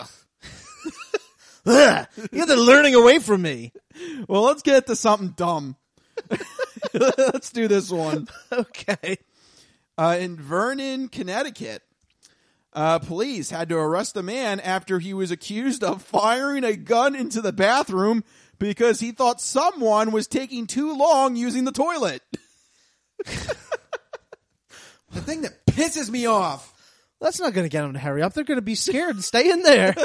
Ugh. You're the learning away from me. Well, let's get to something dumb. Let's do this one. Okay. In Vernon, Connecticut, police had to arrest a man after he was accused of firing a gun into the bathroom because he thought someone was taking too long using the toilet. The thing that pisses me off. That's not going to get them to hurry up. They're going to be scared and stay in there.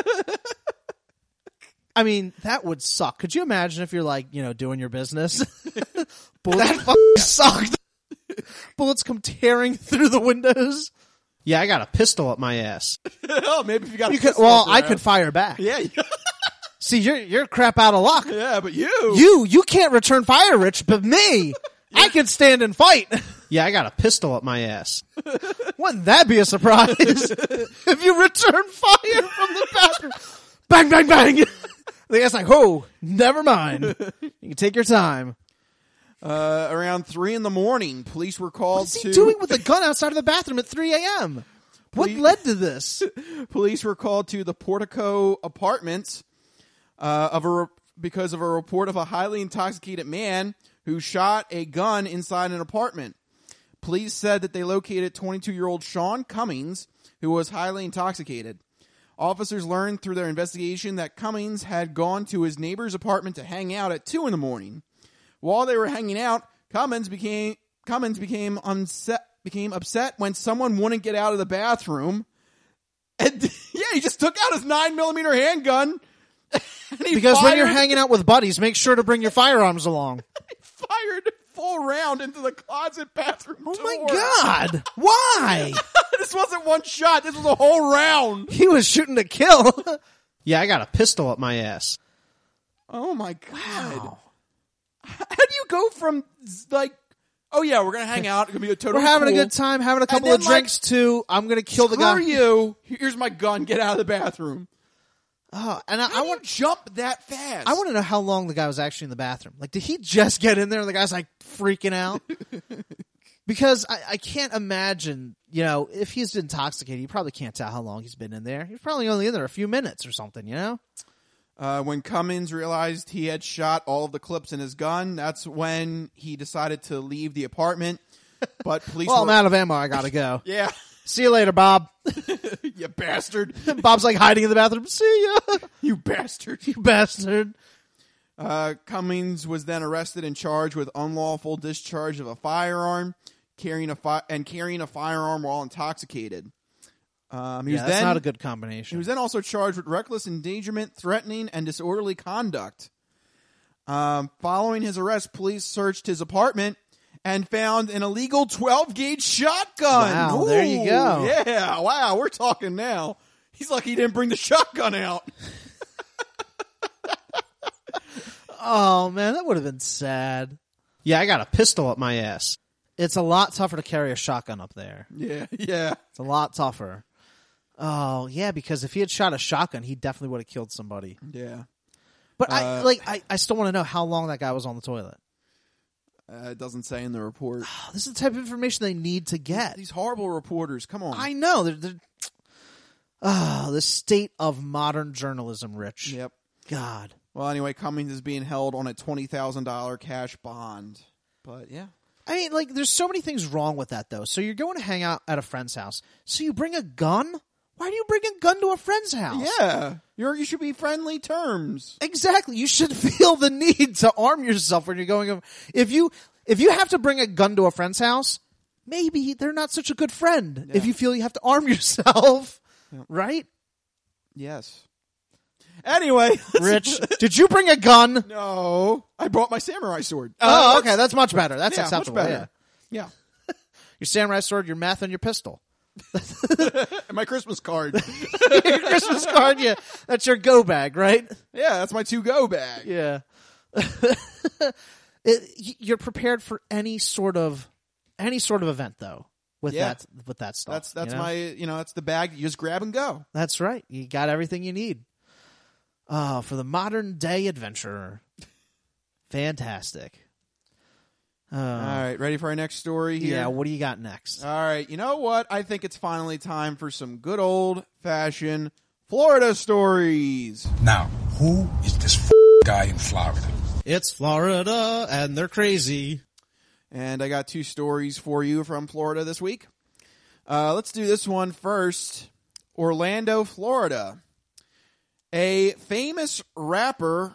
I mean, that would suck. Could you imagine if you're like, doing your business? That fucking sucked. Bullets come tearing through the windows. Yeah, I got a pistol up my ass. Oh, maybe if you got a pistol. Well, I could fire back. Yeah. See, you're crap out of luck. Yeah, but you can't return fire, Rich, but me, I can stand and fight. Yeah, I got a pistol up my ass. Wouldn't that be a surprise? If you return fire from the bathroom. Bang, bang, bang. The guy's like, oh, never mind. You can take your time. Around 3 a.m, police were called What's he doing with a gun outside of the bathroom at 3 a.m.? What led to this? Police were called to the Portico Apartments because of a report of a highly intoxicated man who shot a gun inside an apartment. Police said that they located 22-year-old Sean Cummings, who was highly intoxicated. Officers learned through their investigation that Cummings had gone to his neighbor's apartment to hang out at 2 a.m. While they were hanging out, Cummings became upset when someone wouldn't get out of the bathroom. And he just took out his 9mm handgun. Because when you're hanging out with buddies, make sure to bring your firearms along. He fired full round into the closet bathroom door. Oh my God! Why? This wasn't one shot. This was a whole round. He was shooting to kill. Yeah, I got a pistol up my ass. Oh my God! Wow. How do you go from like, oh yeah, we're gonna hang out. It's gonna be a total. We're having cool. a good time, having a couple of drinks too. I'm gonna kill the guy. Screw you! Here's my gun. Get out of the bathroom. Oh, and I want to jump that fast. I want to know how long the guy was actually in the bathroom. Like, did he just get in there and the guy's like freaking out? Because I can't imagine, you know, if he's intoxicated, you probably can't tell how long he's been in there. He's probably only in there a few minutes or something, you know? When Cummins realized he had shot all of the clips in his gun, that's when he decided to leave the apartment. But police I'm out of ammo. I gotta go. Yeah. See you later, Bob. You bastard. Bob's like hiding in the bathroom. See ya. You bastard. You bastard. Cummings was then arrested and charged with unlawful discharge of a firearm, carrying a firearm while intoxicated. That's not a good combination. He was then also charged with reckless endangerment, threatening, and disorderly conduct. Following his arrest, police searched his apartment and found an illegal 12-gauge shotgun. Wow, Ooh, there you go. Yeah, wow, we're talking now. He's lucky he didn't bring the shotgun out. Oh, man, that would have been sad. Yeah, I got a pistol up my ass. It's a lot tougher to carry a shotgun up there. Yeah. It's a lot tougher. Oh, yeah, because if he had shot a shotgun, he definitely would have killed somebody. Yeah. But I still want to know how long that guy was on the toilet. It doesn't say in the report. This is the type of information they need to get. These horrible reporters. Come on. I know. The state of modern journalism, Rich. Yep. God. Well, anyway, Cummings is being held on a $20,000 cash bond. But, yeah. I mean, like, there's so many things wrong with that, though. So you're going to hang out at a friend's house. So you bring a gun? Why do you bring a gun to a friend's house? Yeah. You should be friendly terms. Exactly. You should feel the need to arm yourself when you're going. If you have to bring a gun to a friend's house, maybe they're not such a good friend. Yeah. If you feel you have to arm yourself, right? Yes. Anyway, Rich, did you bring a gun? No, I brought my samurai sword. Oh, okay, that's much better. That's acceptable. Much better. Yeah. Your samurai sword, your meth, and your pistol. And my Christmas card. Your Christmas card, yeah. That's your go bag, right? Yeah, that's my to-go bag. Yeah. You're prepared for any sort of event, though. With that stuff. That's my that's the bag you just grab and go. That's right. You got everything you need. For the modern day adventurer. Fantastic. All right, ready for our next story here? Yeah, what do you got next? All right, you know what? I think it's finally time for some good old-fashioned Florida stories. Now, who is this guy in Florida? It's Florida, and they're crazy. And I got two stories for you from Florida this week. Let's do this one first. Orlando, Florida. A famous rapper...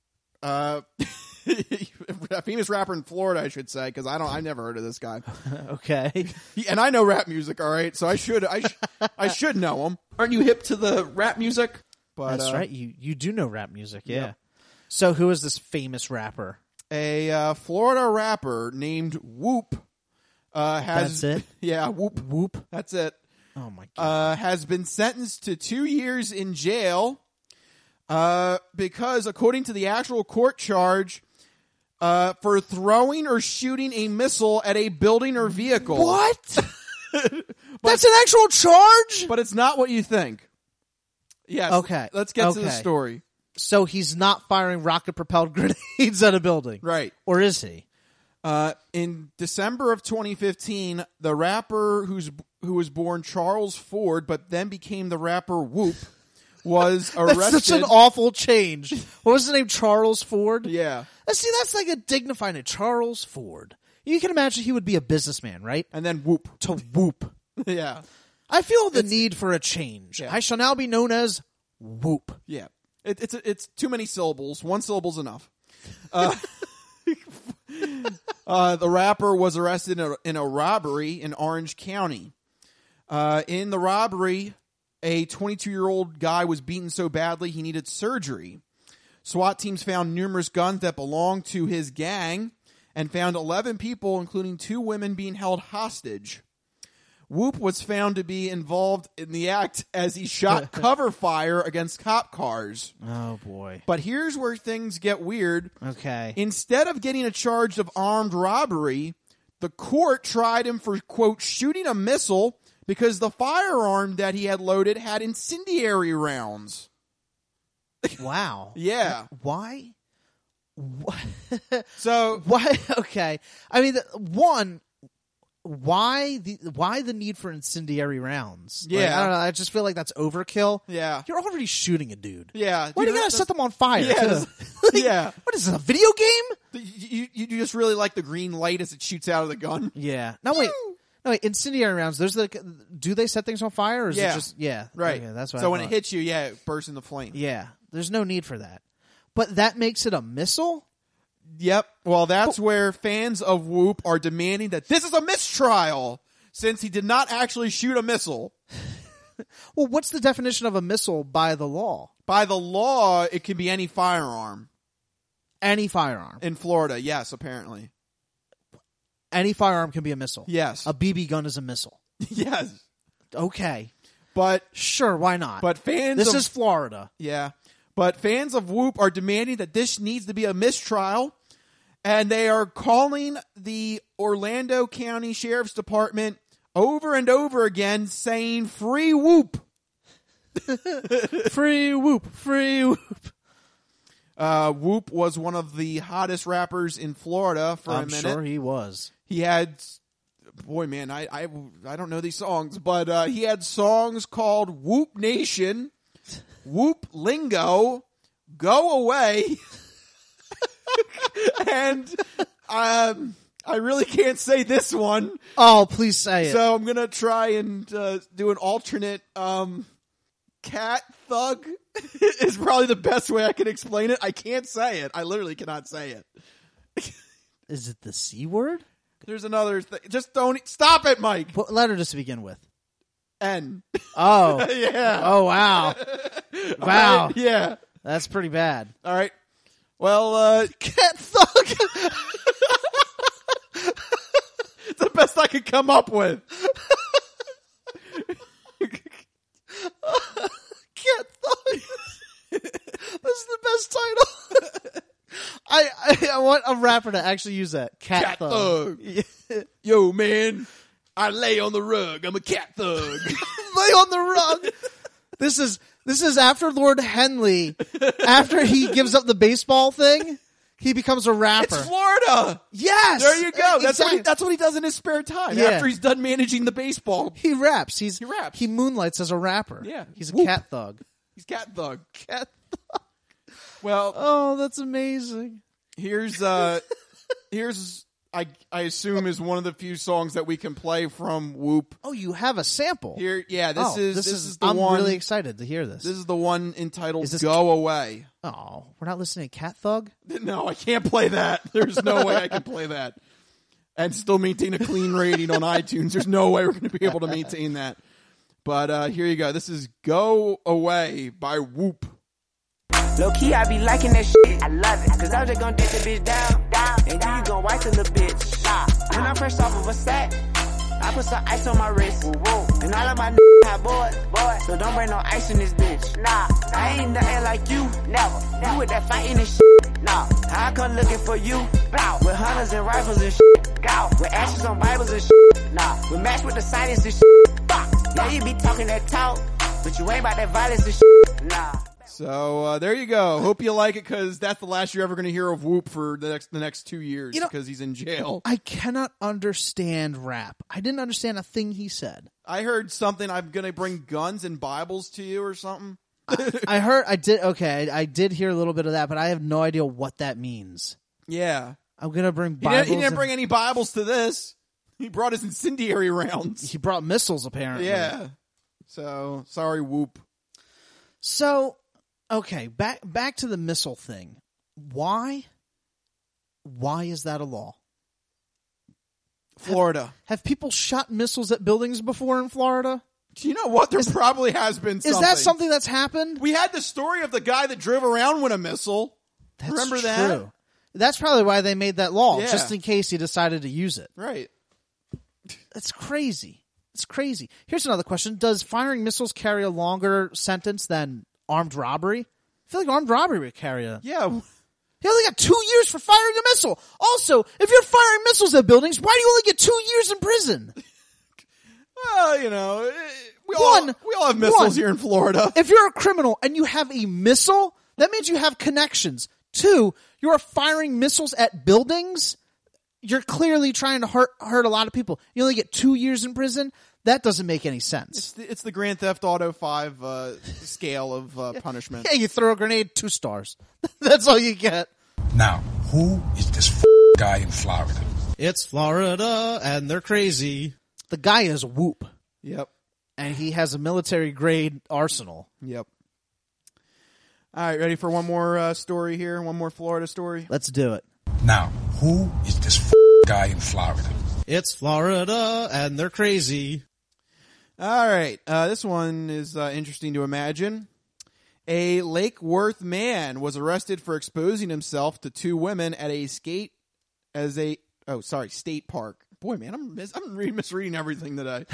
a famous rapper in Florida, I should say, because I never heard of this guy. Okay, and I know rap music, all right, so I should know him. Aren't you hip to the rap music? But that's right, you do know rap music, yeah. Yep. So who is this famous rapper? A Florida rapper named Whoop. That's it. Yeah, Whoop. That's it. Oh my God. Has been sentenced to 2 years in jail. Because according to the actual court charge, for throwing or shooting a missile at a building or vehicle. What? That's an actual charge? But it's not what you think. Yes. Okay. Let's get to the story. So he's not firing rocket-propelled grenades at a building. Right. Or is he? In December of 2015, the rapper who was born Charles Ford, but then became the rapper Whoop, was arrested. That's such an awful change. What was his name? Charles Ford? Yeah. See, that's like a dignified name. Charles Ford. You can imagine he would be a businessman, right? And then Whoop. To Whoop. Yeah. I feel the need for a change. Yeah. I shall now be known as Whoop. Yeah. It's too many syllables. One syllable's enough. The rapper was arrested in a robbery in Orange County. In the robbery, a 22-year-old guy was beaten so badly he needed surgery. SWAT teams found numerous guns that belonged to his gang, and found 11 people, including 2 women, being held hostage. Whoop was found to be involved in the act as he shot cover fire against cop cars. Oh, boy. But here's where things get weird. Okay. Instead of getting a charge of armed robbery, the court tried him for, quote, shooting a missile because the firearm that he had loaded had incendiary rounds. Wow. Yeah. Why? So why? Okay. I mean, why the need for incendiary rounds? Yeah. Like, I don't know. I just feel like that's overkill. Yeah. You're already shooting a dude. Yeah. Why do you gotta set them on fire? Yeah. Yeah. What is this, a video game? You just really like the green light as it shoots out of the gun? Yeah. No, wait. Incendiary rounds. Do they set things on fire, or is it just right? Okay, that's what. So I when thought. it hits you, it bursts into flame. Yeah. There's no need for that. But that makes it a missile? Yep. Well, that's where fans of Whoop are demanding that this is a mistrial, since he did not actually shoot a missile. Well, what's the definition of a missile by the law? By the law, it can be any firearm. Any firearm. In Florida, yes, apparently. Any firearm can be a missile. Yes. A BB gun is a missile. Yes. Okay. But sure, why not? But This is Florida. Yeah. But fans of Whoop are demanding that this needs to be a mistrial, and they are calling the Orlando County Sheriff's Department over and over again saying, "Free Whoop." Free Whoop. Free Whoop. Whoop was one of the hottest rappers in Florida for a minute. I'm sure he was. He had, boy, man, I don't know these songs, but he had songs called Whoop Nation, Whoop Lingo, Go Away, and I really can't say this one. Oh, please say it. So I'm going to try and do an alternate. Cat Thug is probably the best way I can explain it. I can't say it. I literally cannot say it. Is it the C word? There's another thing. Just don't. Stop it, Mike. What letter does it begin with? N. Oh. Yeah. Oh, wow. Wow. Right, yeah. That's pretty bad. All right. Well, Cat Thug. It's the best I could come up with. Cat Thug. This is the best title. I want a rapper to actually use that. Cat Thug. Yo, man, I lay on the rug. I'm a cat thug. Lay on the rug. This is after Lord Henley. After he gives up the baseball thing, he becomes a rapper. It's Florida. Yes. There you go. Exactly. That's what he does in his spare time. Yeah. After he's done managing the baseball. He raps. He raps. He moonlights as a rapper. Yeah. He's a Whoop. cat thug. He's cat thug. Cat thug. Well, oh, that's amazing. Here's I assume is one of the few songs that we can play from Whoop. Oh, you have a sample. Here, yeah, this is the I'm one. really excited to hear this. This is the one entitled "Go Away." Oh, we're not listening to Cat Thug? No, I can't play that. There's no way I can play that and still maintain a clean rating on iTunes. There's no way we're going to be able to maintain that. But here you go. This is "Go Away" by Whoop. Low key, I be liking that shit. I love it. Cause I'm just gonna dick the bitch down. And then you gon' wipe the little bitch. When I'm fresh off of a sack, I put some ice on my wrist. And all of my hot boys. So don't bring no ice in this bitch. Nah, I ain't nothing like you. Never. You with that fighting and shit. Nah, I come looking for you. With hunters and rifles and shit. With ashes on Bibles and shit. Nah, we match with the silence and shit. Yeah, you be talking that talk, but you ain't about that violence and shit. Nah. So there you go. Hope you like it, because that's the last you're ever going to hear of Whoop for the next 2 years, because he's in jail. I cannot understand rap. I didn't understand a thing he said. I heard something. I'm going to bring guns and Bibles to you or something. I did hear a little bit of that, but I have no idea what that means. Yeah. I'm going to bring Bibles. He didn't bring any Bibles to this. He brought his incendiary rounds. He brought missiles, apparently. Yeah. So, sorry, Whoop. So, okay, back to the missile thing. Why is that a law? Florida. Have people shot missiles at buildings before in Florida? Do you know what? There probably has been something. Is that something that's happened? We had the story of the guy that drove around with a missile. That's Remember true. that? That's probably why they made that law, Yeah. just in case he decided to use it. Right. That's crazy. It's crazy. Here's another question. Does firing missiles carry a longer sentence than armed robbery? I feel like armed robbery would carry a... Yeah. He only got 2 years for firing a missile. Also, if you're firing missiles at buildings, why do you only get 2 years in prison? Well, you know, we all have missiles here in Florida. If you're a criminal and you have a missile, that means you have connections. 2, you're firing missiles at buildings. You're clearly trying to hurt a lot of people. You only get 2 years in prison. That doesn't make any sense. It's the Grand Theft Auto 5 scale of punishment. Yeah, you throw a grenade, 2 stars. That's all you get. Now, who is this guy in Florida? It's Florida, and they're crazy. The guy is Whoop. Yep. And he has a military-grade arsenal. Yep. All right, ready for one more story here? One more Florida story? Let's do it. Now, who is this guy in Florida? It's Florida, and they're crazy. All right. This one is interesting to imagine. A Lake Worth man was arrested for exposing himself to 2 women at a state park. Boy, man, I'm misreading everything today.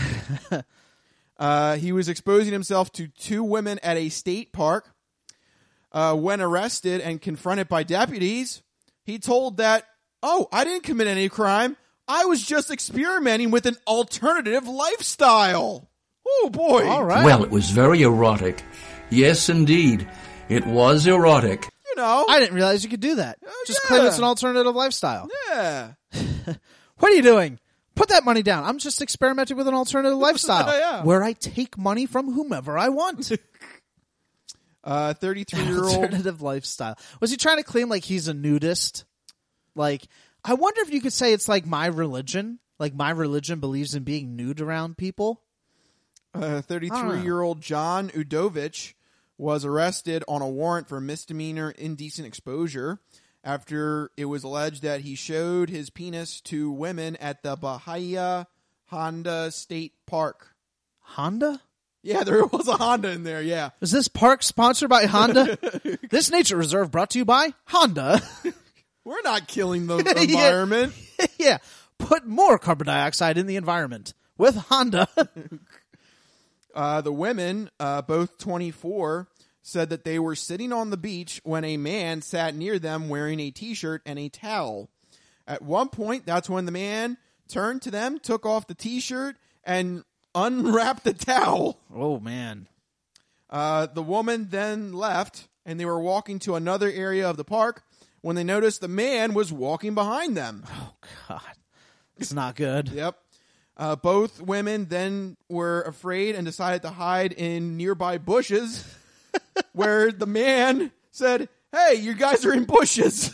He was exposing himself to 2 women at a state park. When arrested and confronted by deputies, he told that, I didn't commit any crime. I was just experimenting with an alternative lifestyle. Oh, boy. All right. Well, it was very erotic. Yes, indeed. It was erotic. You know. I didn't realize you could do that. Just claim it's an alternative lifestyle. Yeah. What are you doing? Put that money down. I'm just experimenting with an alternative lifestyle. Yeah. Where I take money from whomever I want. 33-year-old. Alternative lifestyle. Was he trying to claim like he's a nudist? Like, I wonder if you could say it's like my religion. Like my religion believes in being nude around people. 33-year-old John Udovich was arrested on a warrant for misdemeanor indecent exposure after it was alleged that he showed his penis to women at the Bahia Honda State Park. Honda? Yeah, there was a Honda in there, yeah. Is this park sponsored by Honda? This nature reserve brought to you by Honda. We're not killing the environment. Yeah. Put more carbon dioxide in the environment with Honda. The women, both 24, said that they were sitting on the beach when a man sat near them wearing a T-shirt and a towel. At one point, that's when the man turned to them, took off the T-shirt, and unwrapped the towel. Oh, man. The woman then left, and they were walking to another area of the park when they noticed the man was walking behind them. Oh, God. It's not good. Yep. Both women then were afraid and decided to hide in nearby bushes where the man said, "Hey, you guys are in bushes."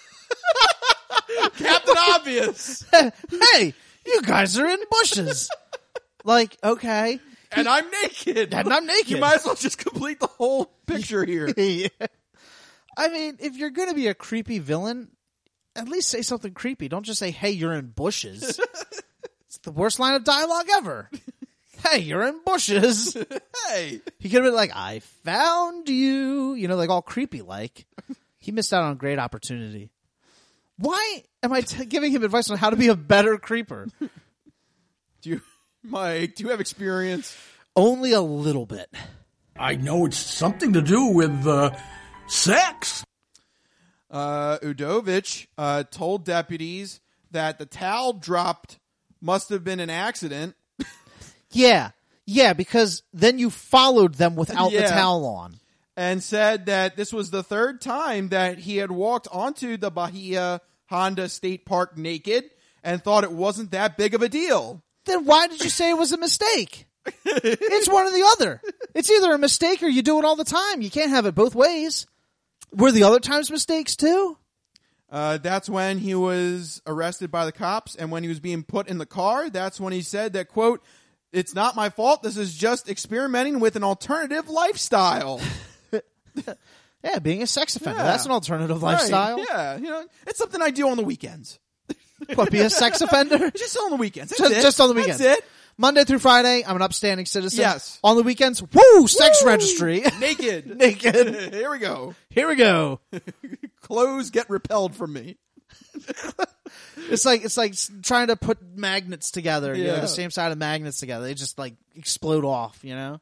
Captain Obvious. Hey, you guys are in bushes. Like, okay. And I'm naked. You might as well just complete the whole picture here. Yeah. I mean, if you're going to be a creepy villain, at least say something creepy. Don't just say, "Hey, you're in bushes." It's the worst line of dialogue ever. Hey, you're in bushes. Hey. He could have been like, "I found you." You know, like all creepy like. He missed out on a great opportunity. Why am I giving him advice on how to be a better creeper? Mike, do you have experience? Only a little bit. I know it's something to do with sex. Udovich told deputies that the towel dropped must have been an accident. Yeah, because then you followed them without the towel on. And said that this was the 3rd time that he had walked onto the Bahia Honda State Park naked and thought it wasn't that big of a deal. Then why did you say it was a mistake? It's one or the other. It's either a mistake or you do it all the time. You can't have it both ways. Were the other times mistakes too? That's when he was arrested by the cops, and when he was being put in the car, that's when he said that, quote, "It's not my fault. This is just experimenting with an alternative lifestyle." Yeah, being a sex offender. Yeah. That's an alternative lifestyle. Right. Yeah, you know, it's something I do on the weekends. What, be a sex offender? Just on the weekends. Just on the weekends. That's it. Monday through Friday, I'm an upstanding citizen. Yes. On the weekends, woo, sex registry. Naked. Naked. Here we go. Here we go. Clothes get repelled from me. It's like trying to put magnets together, you know, Yeah. the same side of magnets together. They just like explode off, you know?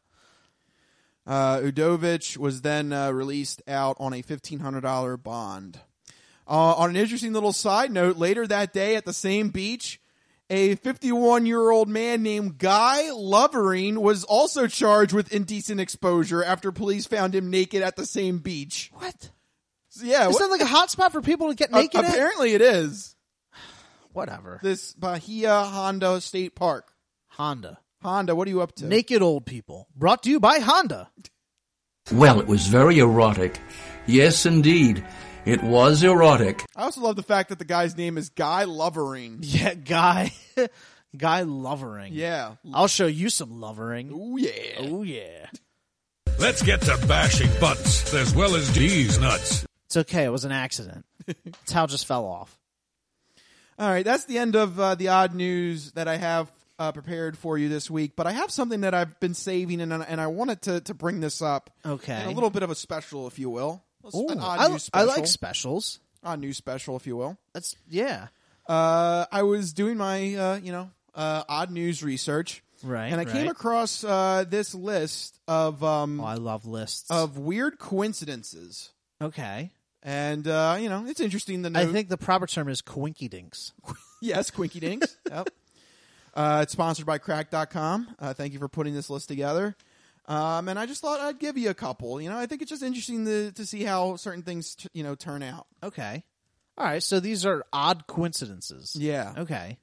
Udovich was then released out on a $1,500 bond. On an interesting little side note, later that day at the same beach, a 51-year-old man named Guy Lovering was also charged with indecent exposure after police found him naked at the same beach. What? So, yeah. Is that like a hot spot for people to get naked at? Apparently it is. Whatever. This Bahia Honda State Park. Honda, what are you up to? naked old people. Brought to you by Honda. Well, it was very erotic. Yes, indeed. It was erotic. I also love the fact that the guy's name is Guy Lovering. Yeah, Guy Lovering. Yeah. I'll show you some lovering. Oh, yeah. Oh, yeah. Let's get to bashing butts as well as D's nuts. It's okay. It was an accident. Towel just fell off. All right, that's the end of the odd news that I have prepared for you this week. But I have something that I've been saving, and I wanted to bring this up. Okay. And a little bit of a special, if you will. Ooh, An odd news I special. like specials. Odd news special, if you will. That's yeah. I was doing my odd news research, Right. and I came across this list of I love lists of weird coincidences. Okay. And it's interesting to know. I think the proper term is coinkydinks. Yes, Quinky Dinks. Yep. It's sponsored by Crack.com. Thank you for putting this list together. And I just thought I'd give you a couple. You know, I think it's just interesting to see how certain things, turn out. Okay. All right. So these are odd coincidences. Yeah. Okay.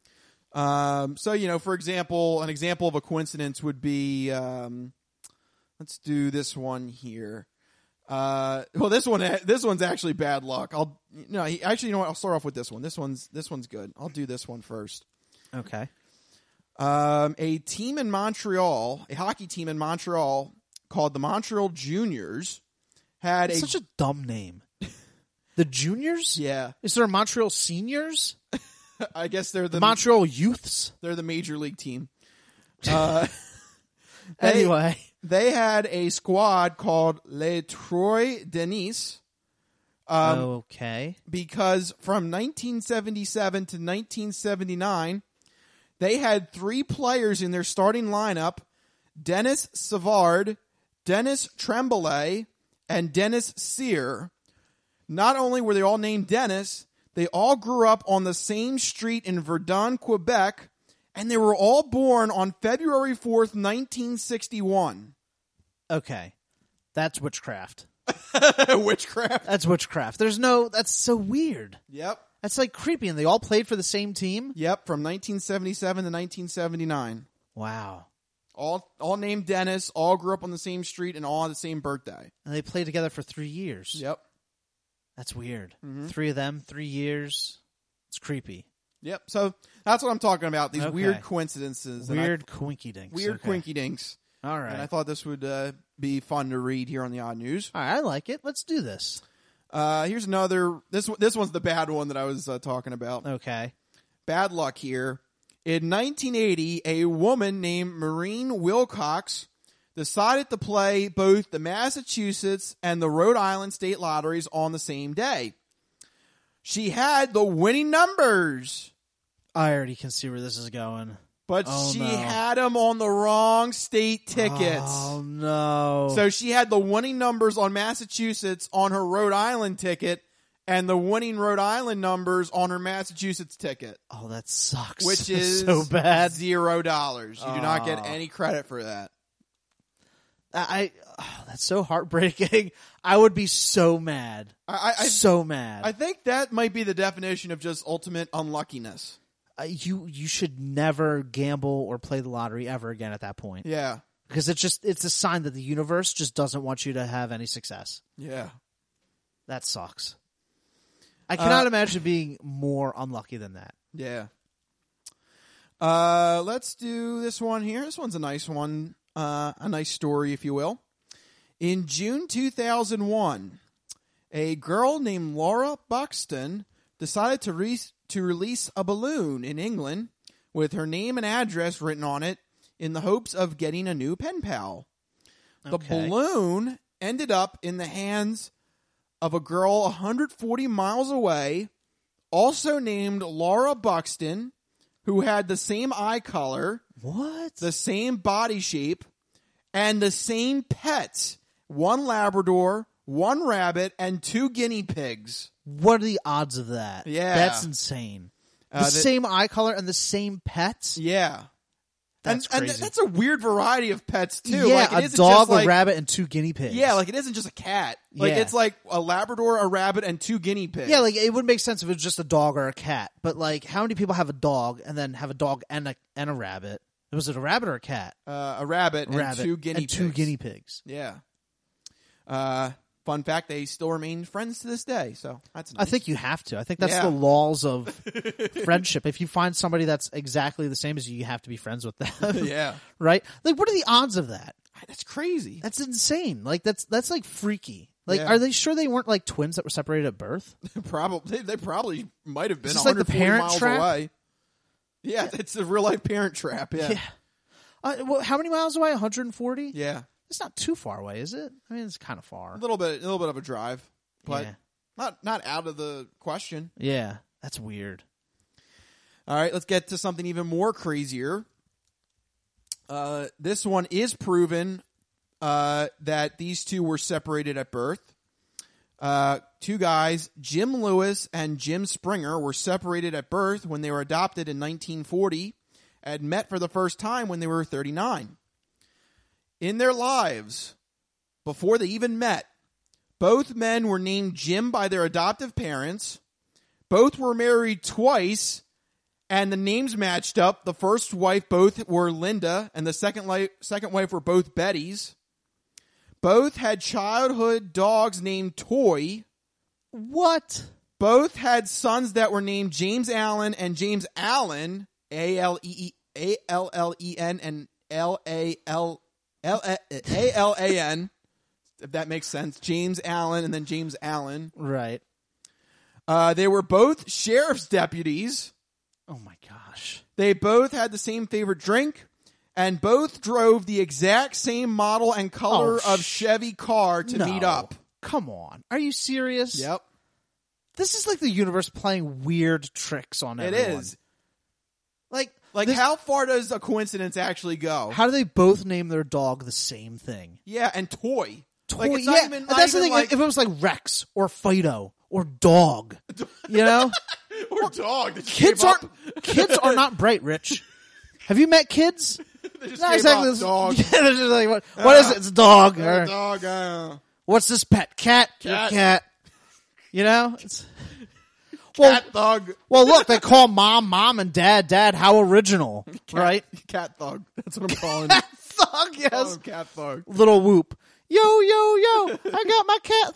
So, for example, an example of a coincidence would be, let's do this one here. Well, this one's actually bad luck. You know what? I'll start off with this one. This one's good. I'll do this one first. Okay. A team in Montreal, a hockey team in Montreal called the Montreal Juniors had Such a dumb name. The Juniors? Yeah. Is there a Montreal Seniors? I guess they're the Montreal Youths? They're the major league team. Anyway. They had a squad called Les Trois Denis. Okay. Because from 1977 to 1979, they had 3 players in their starting lineup, Dennis Savard, Dennis Tremblay, and Dennis Cyr. Not only were they all named Dennis, they all grew up on the same street in Verdun, Quebec, and they were all born on February 4th, 1961. Okay. That's witchcraft. Witchcraft? That's witchcraft. That's so weird. Yep. That's like creepy, and they all played for the same team? Yep, from 1977 to 1979. Wow. All named Dennis, all grew up on the same street, and all on the same birthday. And they played together for 3 years. Yep. That's weird. Mm-hmm. 3 of them, 3 years. It's creepy. Yep. So that's what I'm talking about. These Okay. weird coincidences. Weird coinky-dinks. Weird Okay. quinky-dinks. All right. And I thought this would be fun to read here on the Odd News. All right, I like it. Let's do this. Here's another. This one's the bad one that I was talking about. Okay. Bad luck here. In 1980, a woman named Maureen Wilcox decided to play both the Massachusetts and the Rhode Island state lotteries on the same day. She had the winning numbers. I already can see where this is going. But she had them on the wrong state tickets. Oh, no. So she had the winning numbers on Massachusetts on her Rhode Island ticket and the winning Rhode Island numbers on her Massachusetts ticket. Oh, that sucks. Which is so bad. $0. You do not get any credit for that. That's so heartbreaking. I would be so mad. So mad. I think that might be the definition of just ultimate unluckiness. You should never gamble or play the lottery ever again at that point. Yeah. Because it's a sign that the universe just doesn't want you to have any success. Yeah. That sucks. I cannot imagine being more unlucky than that. Yeah. Let's do this one here. This one's a nice one. A nice story, if you will. In June 2001, a girl named Laura Buxton decided to release a balloon in England with her name and address written on it in the hopes of getting a new pen pal. The Okay. balloon ended up in the hands of a girl 140 miles away, also named Laura Buxton, who had the same eye color, the same body shape, and the same pets. 1 Labrador, 1 rabbit, and 2 guinea pigs. What are the odds of that? Yeah. That's insane. The same eye color and the same pets? Yeah. That's and crazy. that's a weird variety of pets, too. Yeah, like, it a isn't dog, just like, a rabbit, and 2 guinea pigs. Yeah, like it isn't just a cat. Like Yeah. it's like a Labrador, a rabbit, and 2 guinea pigs. Yeah, like it would make sense if it was just a dog or a cat. But like, how many people have a dog and then have a dog and a rabbit? Was it a rabbit or a cat? A rabbit, and 2 guinea pigs. 2 guinea pigs. Yeah. Fun fact, they still remain friends to this day, so that's nice. I think you have to. I think that's Yeah. the laws of friendship. If you find somebody that's exactly the same as you have to be friends with them. Yeah. Right? Like, what are the odds of that? That's crazy. That's insane. Like, that's like freaky. Like, Yeah. are they sure they weren't like twins that were separated at birth? Probably. They probably might have been Is this like the 140 Parent miles Trap? away. Yeah, it's a real life Parent Trap. Yeah. Well, how many miles away? 140? Yeah. It's not too far away, is it? I mean, it's kind of far. A little bit of a drive, but Yeah. not out of the question. Yeah, that's weird. All right, let's get to something even more crazier. This one is proven that these two were separated at birth. 2 guys, Jim Lewis and Jim Springer, were separated at birth when they were adopted in 1940 and met for the first time when they were 39. In their lives, before they even met, both men were named Jim by their adoptive parents. Both were married twice, and the names matched up. The first wife, both were Linda, and the second wife were both Betty's. Both had childhood dogs named Toy. What? Both had sons that were named James Allen and James Allen, Allen and Allan, if that makes sense. James Allen and then James Allen. Right. They were both sheriff's deputies. Oh my gosh. They both had the same favorite drink, and both drove the exact same model and color of Chevy car to meet up. Come on. Are you serious? Yep. This is like the universe playing weird tricks on everyone. It is. Like how far does a coincidence actually go? How do they both name their dog the same thing? Yeah, and Toy. Toy, Like, it's yeah. not even, That's the thing. like, If it was like Rex or Fido or Dog, you know? or Dog. Kids are not bright, Rich. Have you met kids? They just Not gave exactly. up. Dog. Yeah, they're just like, what is it? It's a dog. Or, Dog. what's this pet? Cat. Cat. Cat. You know? It's, Cat Thug. Well, look, they call mom, and dad. How original, right? Cat Thug. That's what I'm calling Cat it. Thug, yes. Cat Thug. Little whoop. Yo, I got my Cat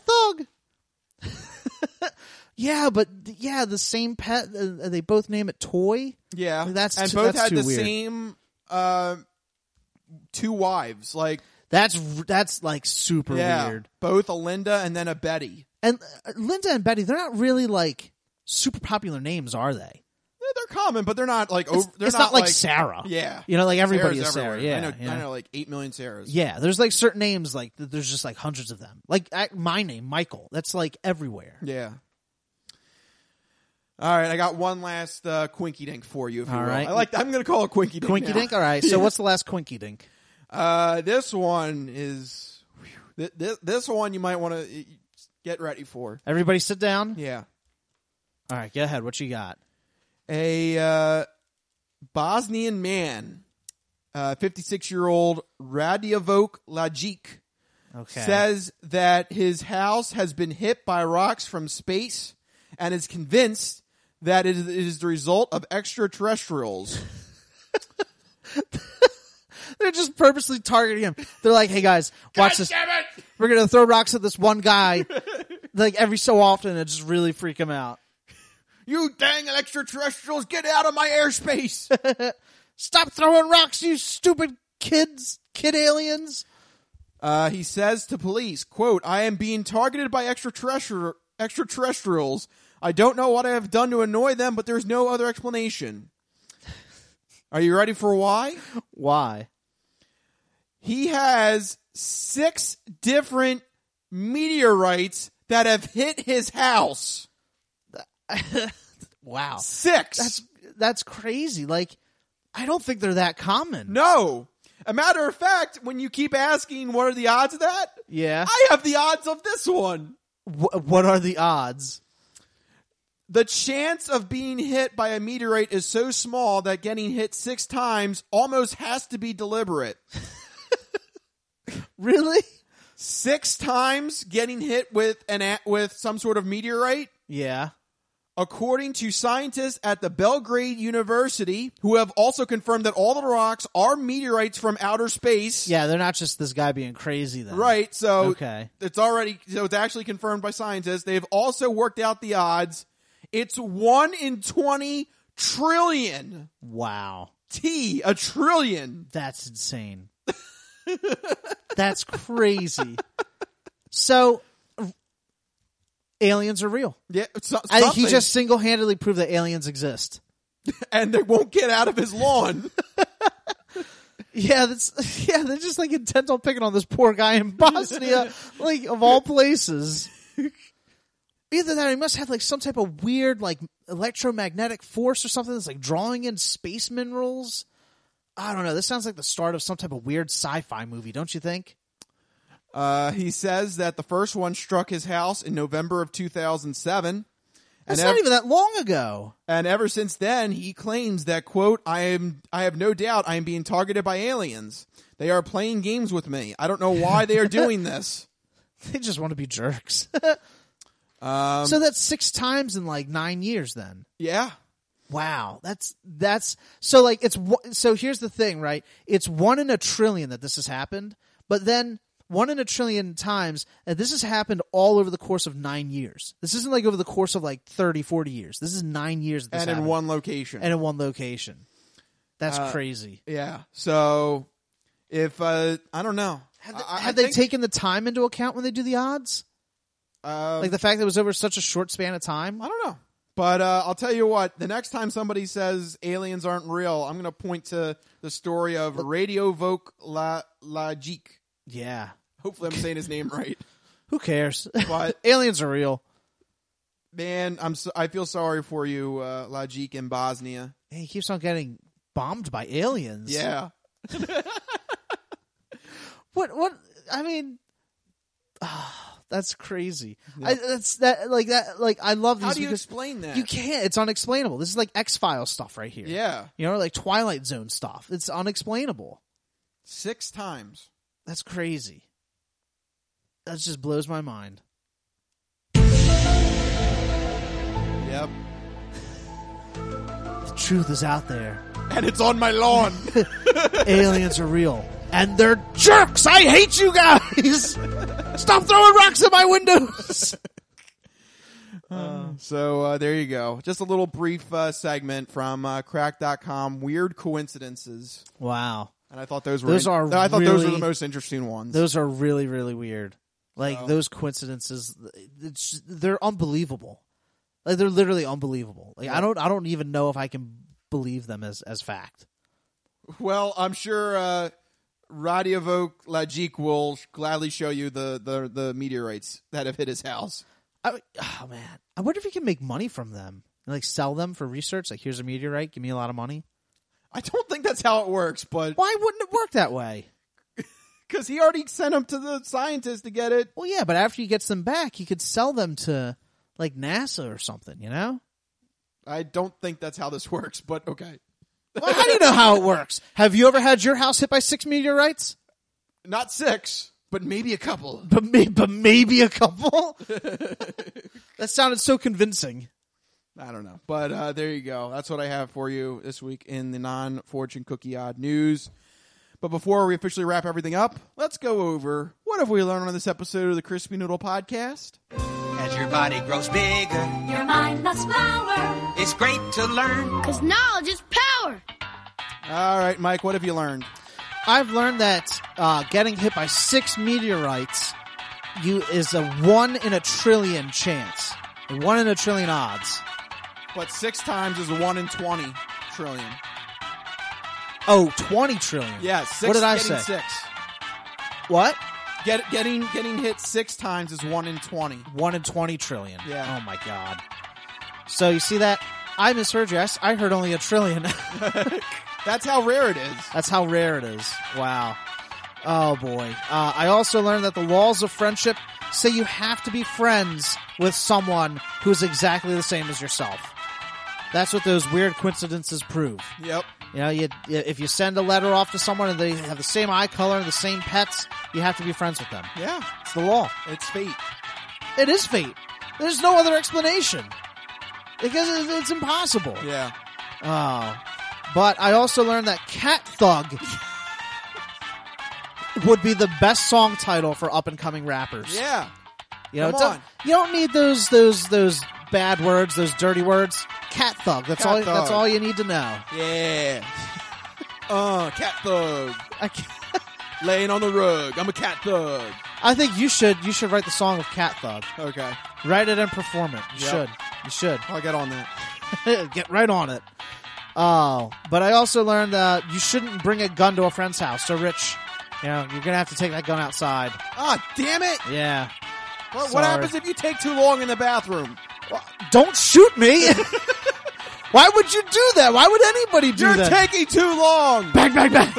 Thug. Yeah, but the same pet. They both name it Toy. Yeah, that's and too, both that's had too the weird. same 2 wives. Like that's like super weird. Both a Linda and then a Betty. And Linda and Betty, they're not really like super popular names, are they? Yeah, they're common, but they're not like over. They're It's not like Sarah. Yeah, You know, like everybody Sarah's is Sarah. everywhere. Yeah, I know like 8 million Sarahs. Yeah, there's like certain names, like there's just like hundreds of them. Like my name, Michael. That's like everywhere. Yeah. All right, I got one last Quinky Dink for you. If you All will. right. I'm going to call it Quinky Dink. Quinky now. Dink. All right. So what's the last Quinky Dink? This one is. This one you might want to get ready for. Everybody, sit down. Yeah. All right, go ahead. What you got? A Bosnian man, 56-year-old Radivok Lajic, says that his house has been hit by rocks from space and is convinced that it is the result of extraterrestrials. They're just purposely targeting him. They're like, hey, guys, watch this. We're going to throw rocks at this one guy like every so often and just really freak him out. You dang extraterrestrials, get out of my airspace. Stop throwing rocks, you stupid kid aliens. He says to police, quote, I am being targeted by extraterrestrials. I don't know what I have done to annoy them, but there's no other explanation. Are you ready for why? Why? He has 6 different meteorites that have hit his house. Wow. 6. That's crazy. Like, I don't think they're that common. No. A matter of fact, when you keep asking what are the odds of that, Yeah. I have the odds of this one. What are the odds? The chance of being hit by a meteorite is so small that getting hit 6 times almost has to be deliberate. Really? 6 times getting hit with some sort of meteorite? Yeah. According to scientists at the Belgrade University, who have also confirmed that all the rocks are meteorites from outer space. Yeah, they're not just this guy being crazy then. Right, so Okay. it's actually confirmed by scientists. They've also worked out the odds. It's 1 in 20 trillion. Wow. A trillion. That's insane. That's crazy. So, aliens are real. Yeah, I think he just single-handedly proved that aliens exist. And they won't get out of his lawn. Yeah, they're just like intent on picking on this poor guy in Bosnia, like of all places. Either that or he must have like some type of weird like electromagnetic force or something that's like drawing in space minerals. I don't know. This sounds like the start of some type of weird sci-fi movie, don't you think? He says that the first one struck his house in November of 2007. That's not even that long ago. And ever since then, he claims that, quote, I have no doubt I am being targeted by aliens. They are playing games with me. I don't know why they are doing this. They just want to be jerks. So that's 6 times in like 9 years then. Yeah. Wow. That's so like so here's the thing, right? It's 1 in a trillion that this has happened, but then 1 in a trillion times, and this has happened all over the course of 9 years. This isn't like over the course of like 30, 40 years. This is 9 years that this happened. In one location. And in one location. That's crazy. Yeah. So if I don't know. Have they taken the time into account when they do the odds? Like the fact that it was over such a short span of time? I don't know. But I'll tell you what, the next time somebody says aliens aren't real, I'm going to point to the story of Radio Voc Lagique. Yeah. Hopefully I'm saying his name right. Who cares? But aliens are real. Man, I feel sorry for you, Lagique in Bosnia. Hey, he keeps on getting bombed by aliens. Yeah. What I mean, that's crazy. Yeah. I love these. How do you explain that? You can't. It's unexplainable. This is like X-Files stuff right here. Yeah. You know, like Twilight Zone stuff. It's unexplainable. 6 times. That's crazy. That just blows my mind. Yep. The truth is out there. And it's on my lawn. Aliens are real. And they're jerks! I hate you guys! Stop throwing rocks at my windows! So there you go. Just a little brief segment from Crack.com. Weird coincidences. Wow. And I thought those were those are the most interesting ones. Those are really, really weird. Like those coincidences, they're unbelievable. Like they're literally unbelievable. Like I don't even know if I can believe them as fact. Well, I'm sure Radio Voc Lagique will gladly show you the meteorites that have hit his house. Oh man, I wonder if he can make money from them. Like sell them for research. Like here's a meteorite, give me a lot of money. I don't think that's how it works, but why wouldn't it work that way? Because he already sent them to the scientists to get it. Well, yeah, but after he gets them back, he could sell them to like NASA or something. You know? I don't think that's how this works, but okay. Well, how do you know how it works? Have you ever had your house hit by 6 meteorites? Not 6, but maybe a couple. But maybe a couple? That sounded so convincing. I don't know. But there you go. That's what I have for you this week in the non-Fortune Cookie Odd news. But before we officially wrap everything up, let's go over what have we learned on this episode of the Crispy Noodle Podcast. As your body grows bigger, your mind must flower. It's great to learn, 'cause knowledge is power. All right, Mike, what have you learned? I've learned that getting hit by 6 meteorites is a 1 in a trillion chance. A 1 in a trillion odds. But 6 times is a 1 in 20 trillion. Oh, 20 trillion. Yeah, 6. What did I getting say? 6. What? Getting hit 6 times is 1 in 20. 1 in 20 trillion. Yeah. Oh my God. So you see that? I misheard you. I heard only a trillion. That's how rare it is. That's how rare it is. Wow. Oh boy. I also learned that the laws of friendship say you have to be friends with someone who's exactly the same as yourself. That's what those weird coincidences prove. Yep. You know, if you send a letter off to someone and they have the same eye color and the same pets, you have to be friends with them. Yeah. It's the law. It's fate. It is fate. There's no other explanation. Because it's impossible. Yeah. Oh. But I also learned that Cat Thug would be the best song title for up-and-coming rappers. Yeah. You know, Come on. you don't need those bad words, those dirty words. Cat Thug. That's all you need to know. Yeah. Cat Thug. Laying on the rug. I'm a cat thug. I think you should write the song of Cat Thug. Okay. Write it and perform it. You should. I'll get on that. Get right on it. Oh, but I also learned that you shouldn't bring a gun to a friend's house. So, Rich, you know, you're gonna have to take that gun outside. Ah, damn it! Yeah. What happens if you take too long in the bathroom? Well, don't shoot me! Why would you do that? Why would anybody do that? You're taking too long! Bang, bang, bang!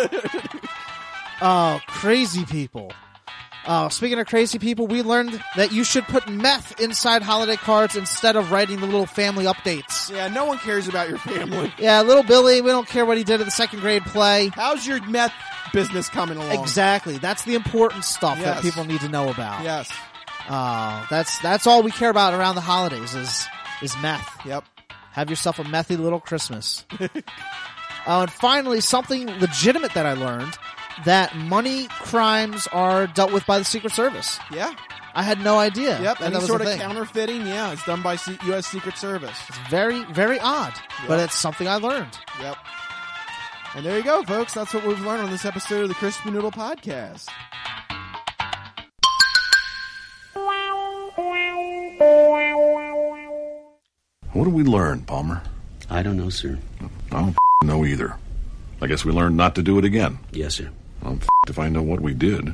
Oh, crazy people. Speaking of crazy people, we learned that you should put meth inside holiday cards instead of writing the little family updates. Yeah, no one cares about your family. Yeah, little Billy, we don't care what he did at the second grade play. How's your meth business coming along? Exactly. That's the important stuff that people need to know about. Yes. That's all we care about around the holidays is meth. Yep. Have yourself a methy little Christmas. And finally, something legitimate that I learned, that money crimes are dealt with by the Secret Service. Yeah. I had no idea. Yep, that any was sort a of thing. counterfeiting, it's done by U.S. Secret Service. It's very, very odd, but it's something I learned. Yep. And there you go, folks. That's what we've learned on this episode of the Crispy Noodle Podcast. What did we learn, Palmer? I don't know, sir. I don't know either. I guess we learned not to do it again. Yes, sir. I'm if I know what we did.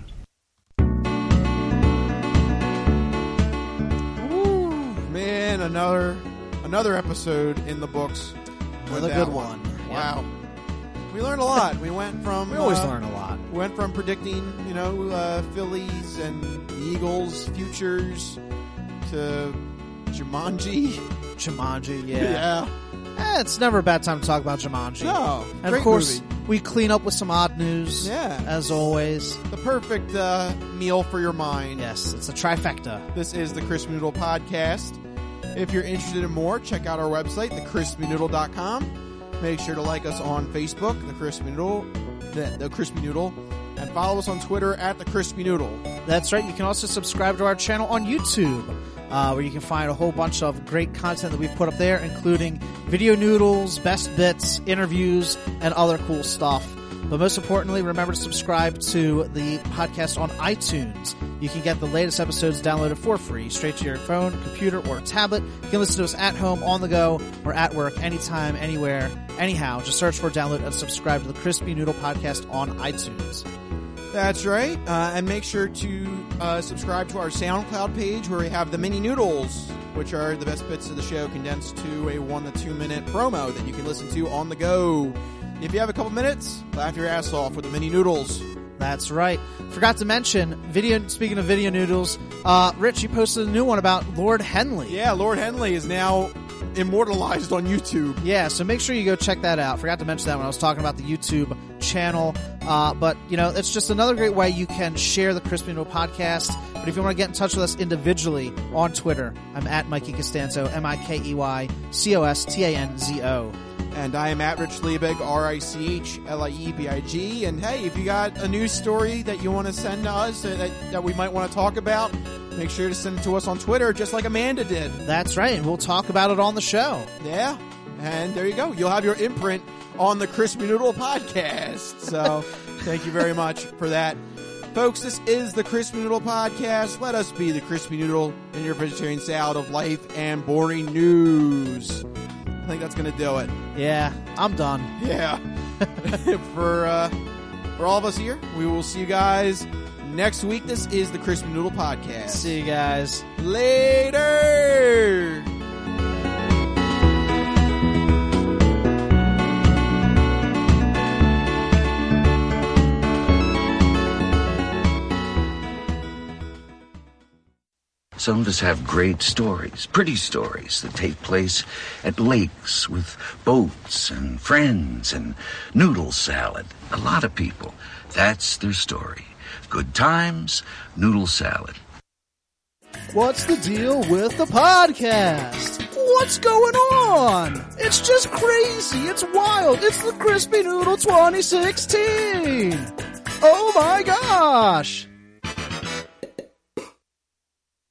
Ooh, man, another episode in the books. Another good one. Wow. We learned a lot. We went from... We always learn a lot. We went from predicting, Phillies and the Eagles' futures to Jumanji. Jumanji, Yeah. It's never a bad time to talk about Jumanji. No, and great of course, movie. we clean up with some odd news. Yeah. As always. The perfect meal for your mind. Yes, it's a trifecta. This is the Crispy Noodle Podcast. If you're interested in more, check out our website, thecrispynoodle.com. Make sure to like us on Facebook, The Crispy Noodle, the Crispy Noodle, and follow us on Twitter at The Crispy Noodle. That's right. You can also subscribe to our channel on YouTube, where you can find a whole bunch of great content that we've put up there, including video noodles, best bits, interviews, and other cool stuff. But most importantly, remember to subscribe to the podcast on iTunes. You can get the latest episodes downloaded for free, straight to your phone, computer, or tablet. You can listen to us at home, on the go, or at work, anytime, anywhere, anyhow. Just search for, download, and subscribe to the Crispy Noodle Podcast on iTunes. That's right. And make sure to subscribe to our SoundCloud page, where we have the mini noodles, which are the best bits of the show condensed to a 1 to 2 minute promo that you can listen to on the go. If you have a couple minutes, laugh your ass off with the mini noodles. That's right. Forgot to mention, speaking of video noodles, Rich, you posted a new one about Lord Henley. Yeah, Lord Henley is now immortalized on YouTube. Yeah, so make sure you go check that out. Forgot to mention that when I was talking about the YouTube channel. But, it's just another great way you can share the Crispy Noodle Podcast. But if you want to get in touch with us individually on Twitter, I'm at Mikey Costanzo, MikeyCostanzo. And I am at Rich Liebig, RichLiebig. And hey, if you got a news story that you want to send to us that we might want to talk about, make sure to send it to us on Twitter, just like Amanda did. That's right, and we'll talk about it on the show. Yeah, and there you go. You'll have your imprint on the Crispy Noodle Podcast. So thank you very much for that. Folks, this is the Crispy Noodle Podcast. Let us be the Crispy Noodle in your vegetarian salad of life and boring news. I think that's going to do it. Yeah, I'm done. Yeah. for all of us here, we will see you guys next week. This is the Crispy Noodle Podcast. See you guys later. Some of us have great stories, pretty stories that take place at lakes with boats and friends and noodle salad. A lot of people, that's their story. Good times, noodle salad. What's the deal with the podcast? What's going on? It's just crazy. It's wild. It's the Crispy Noodle 2016. Oh my gosh.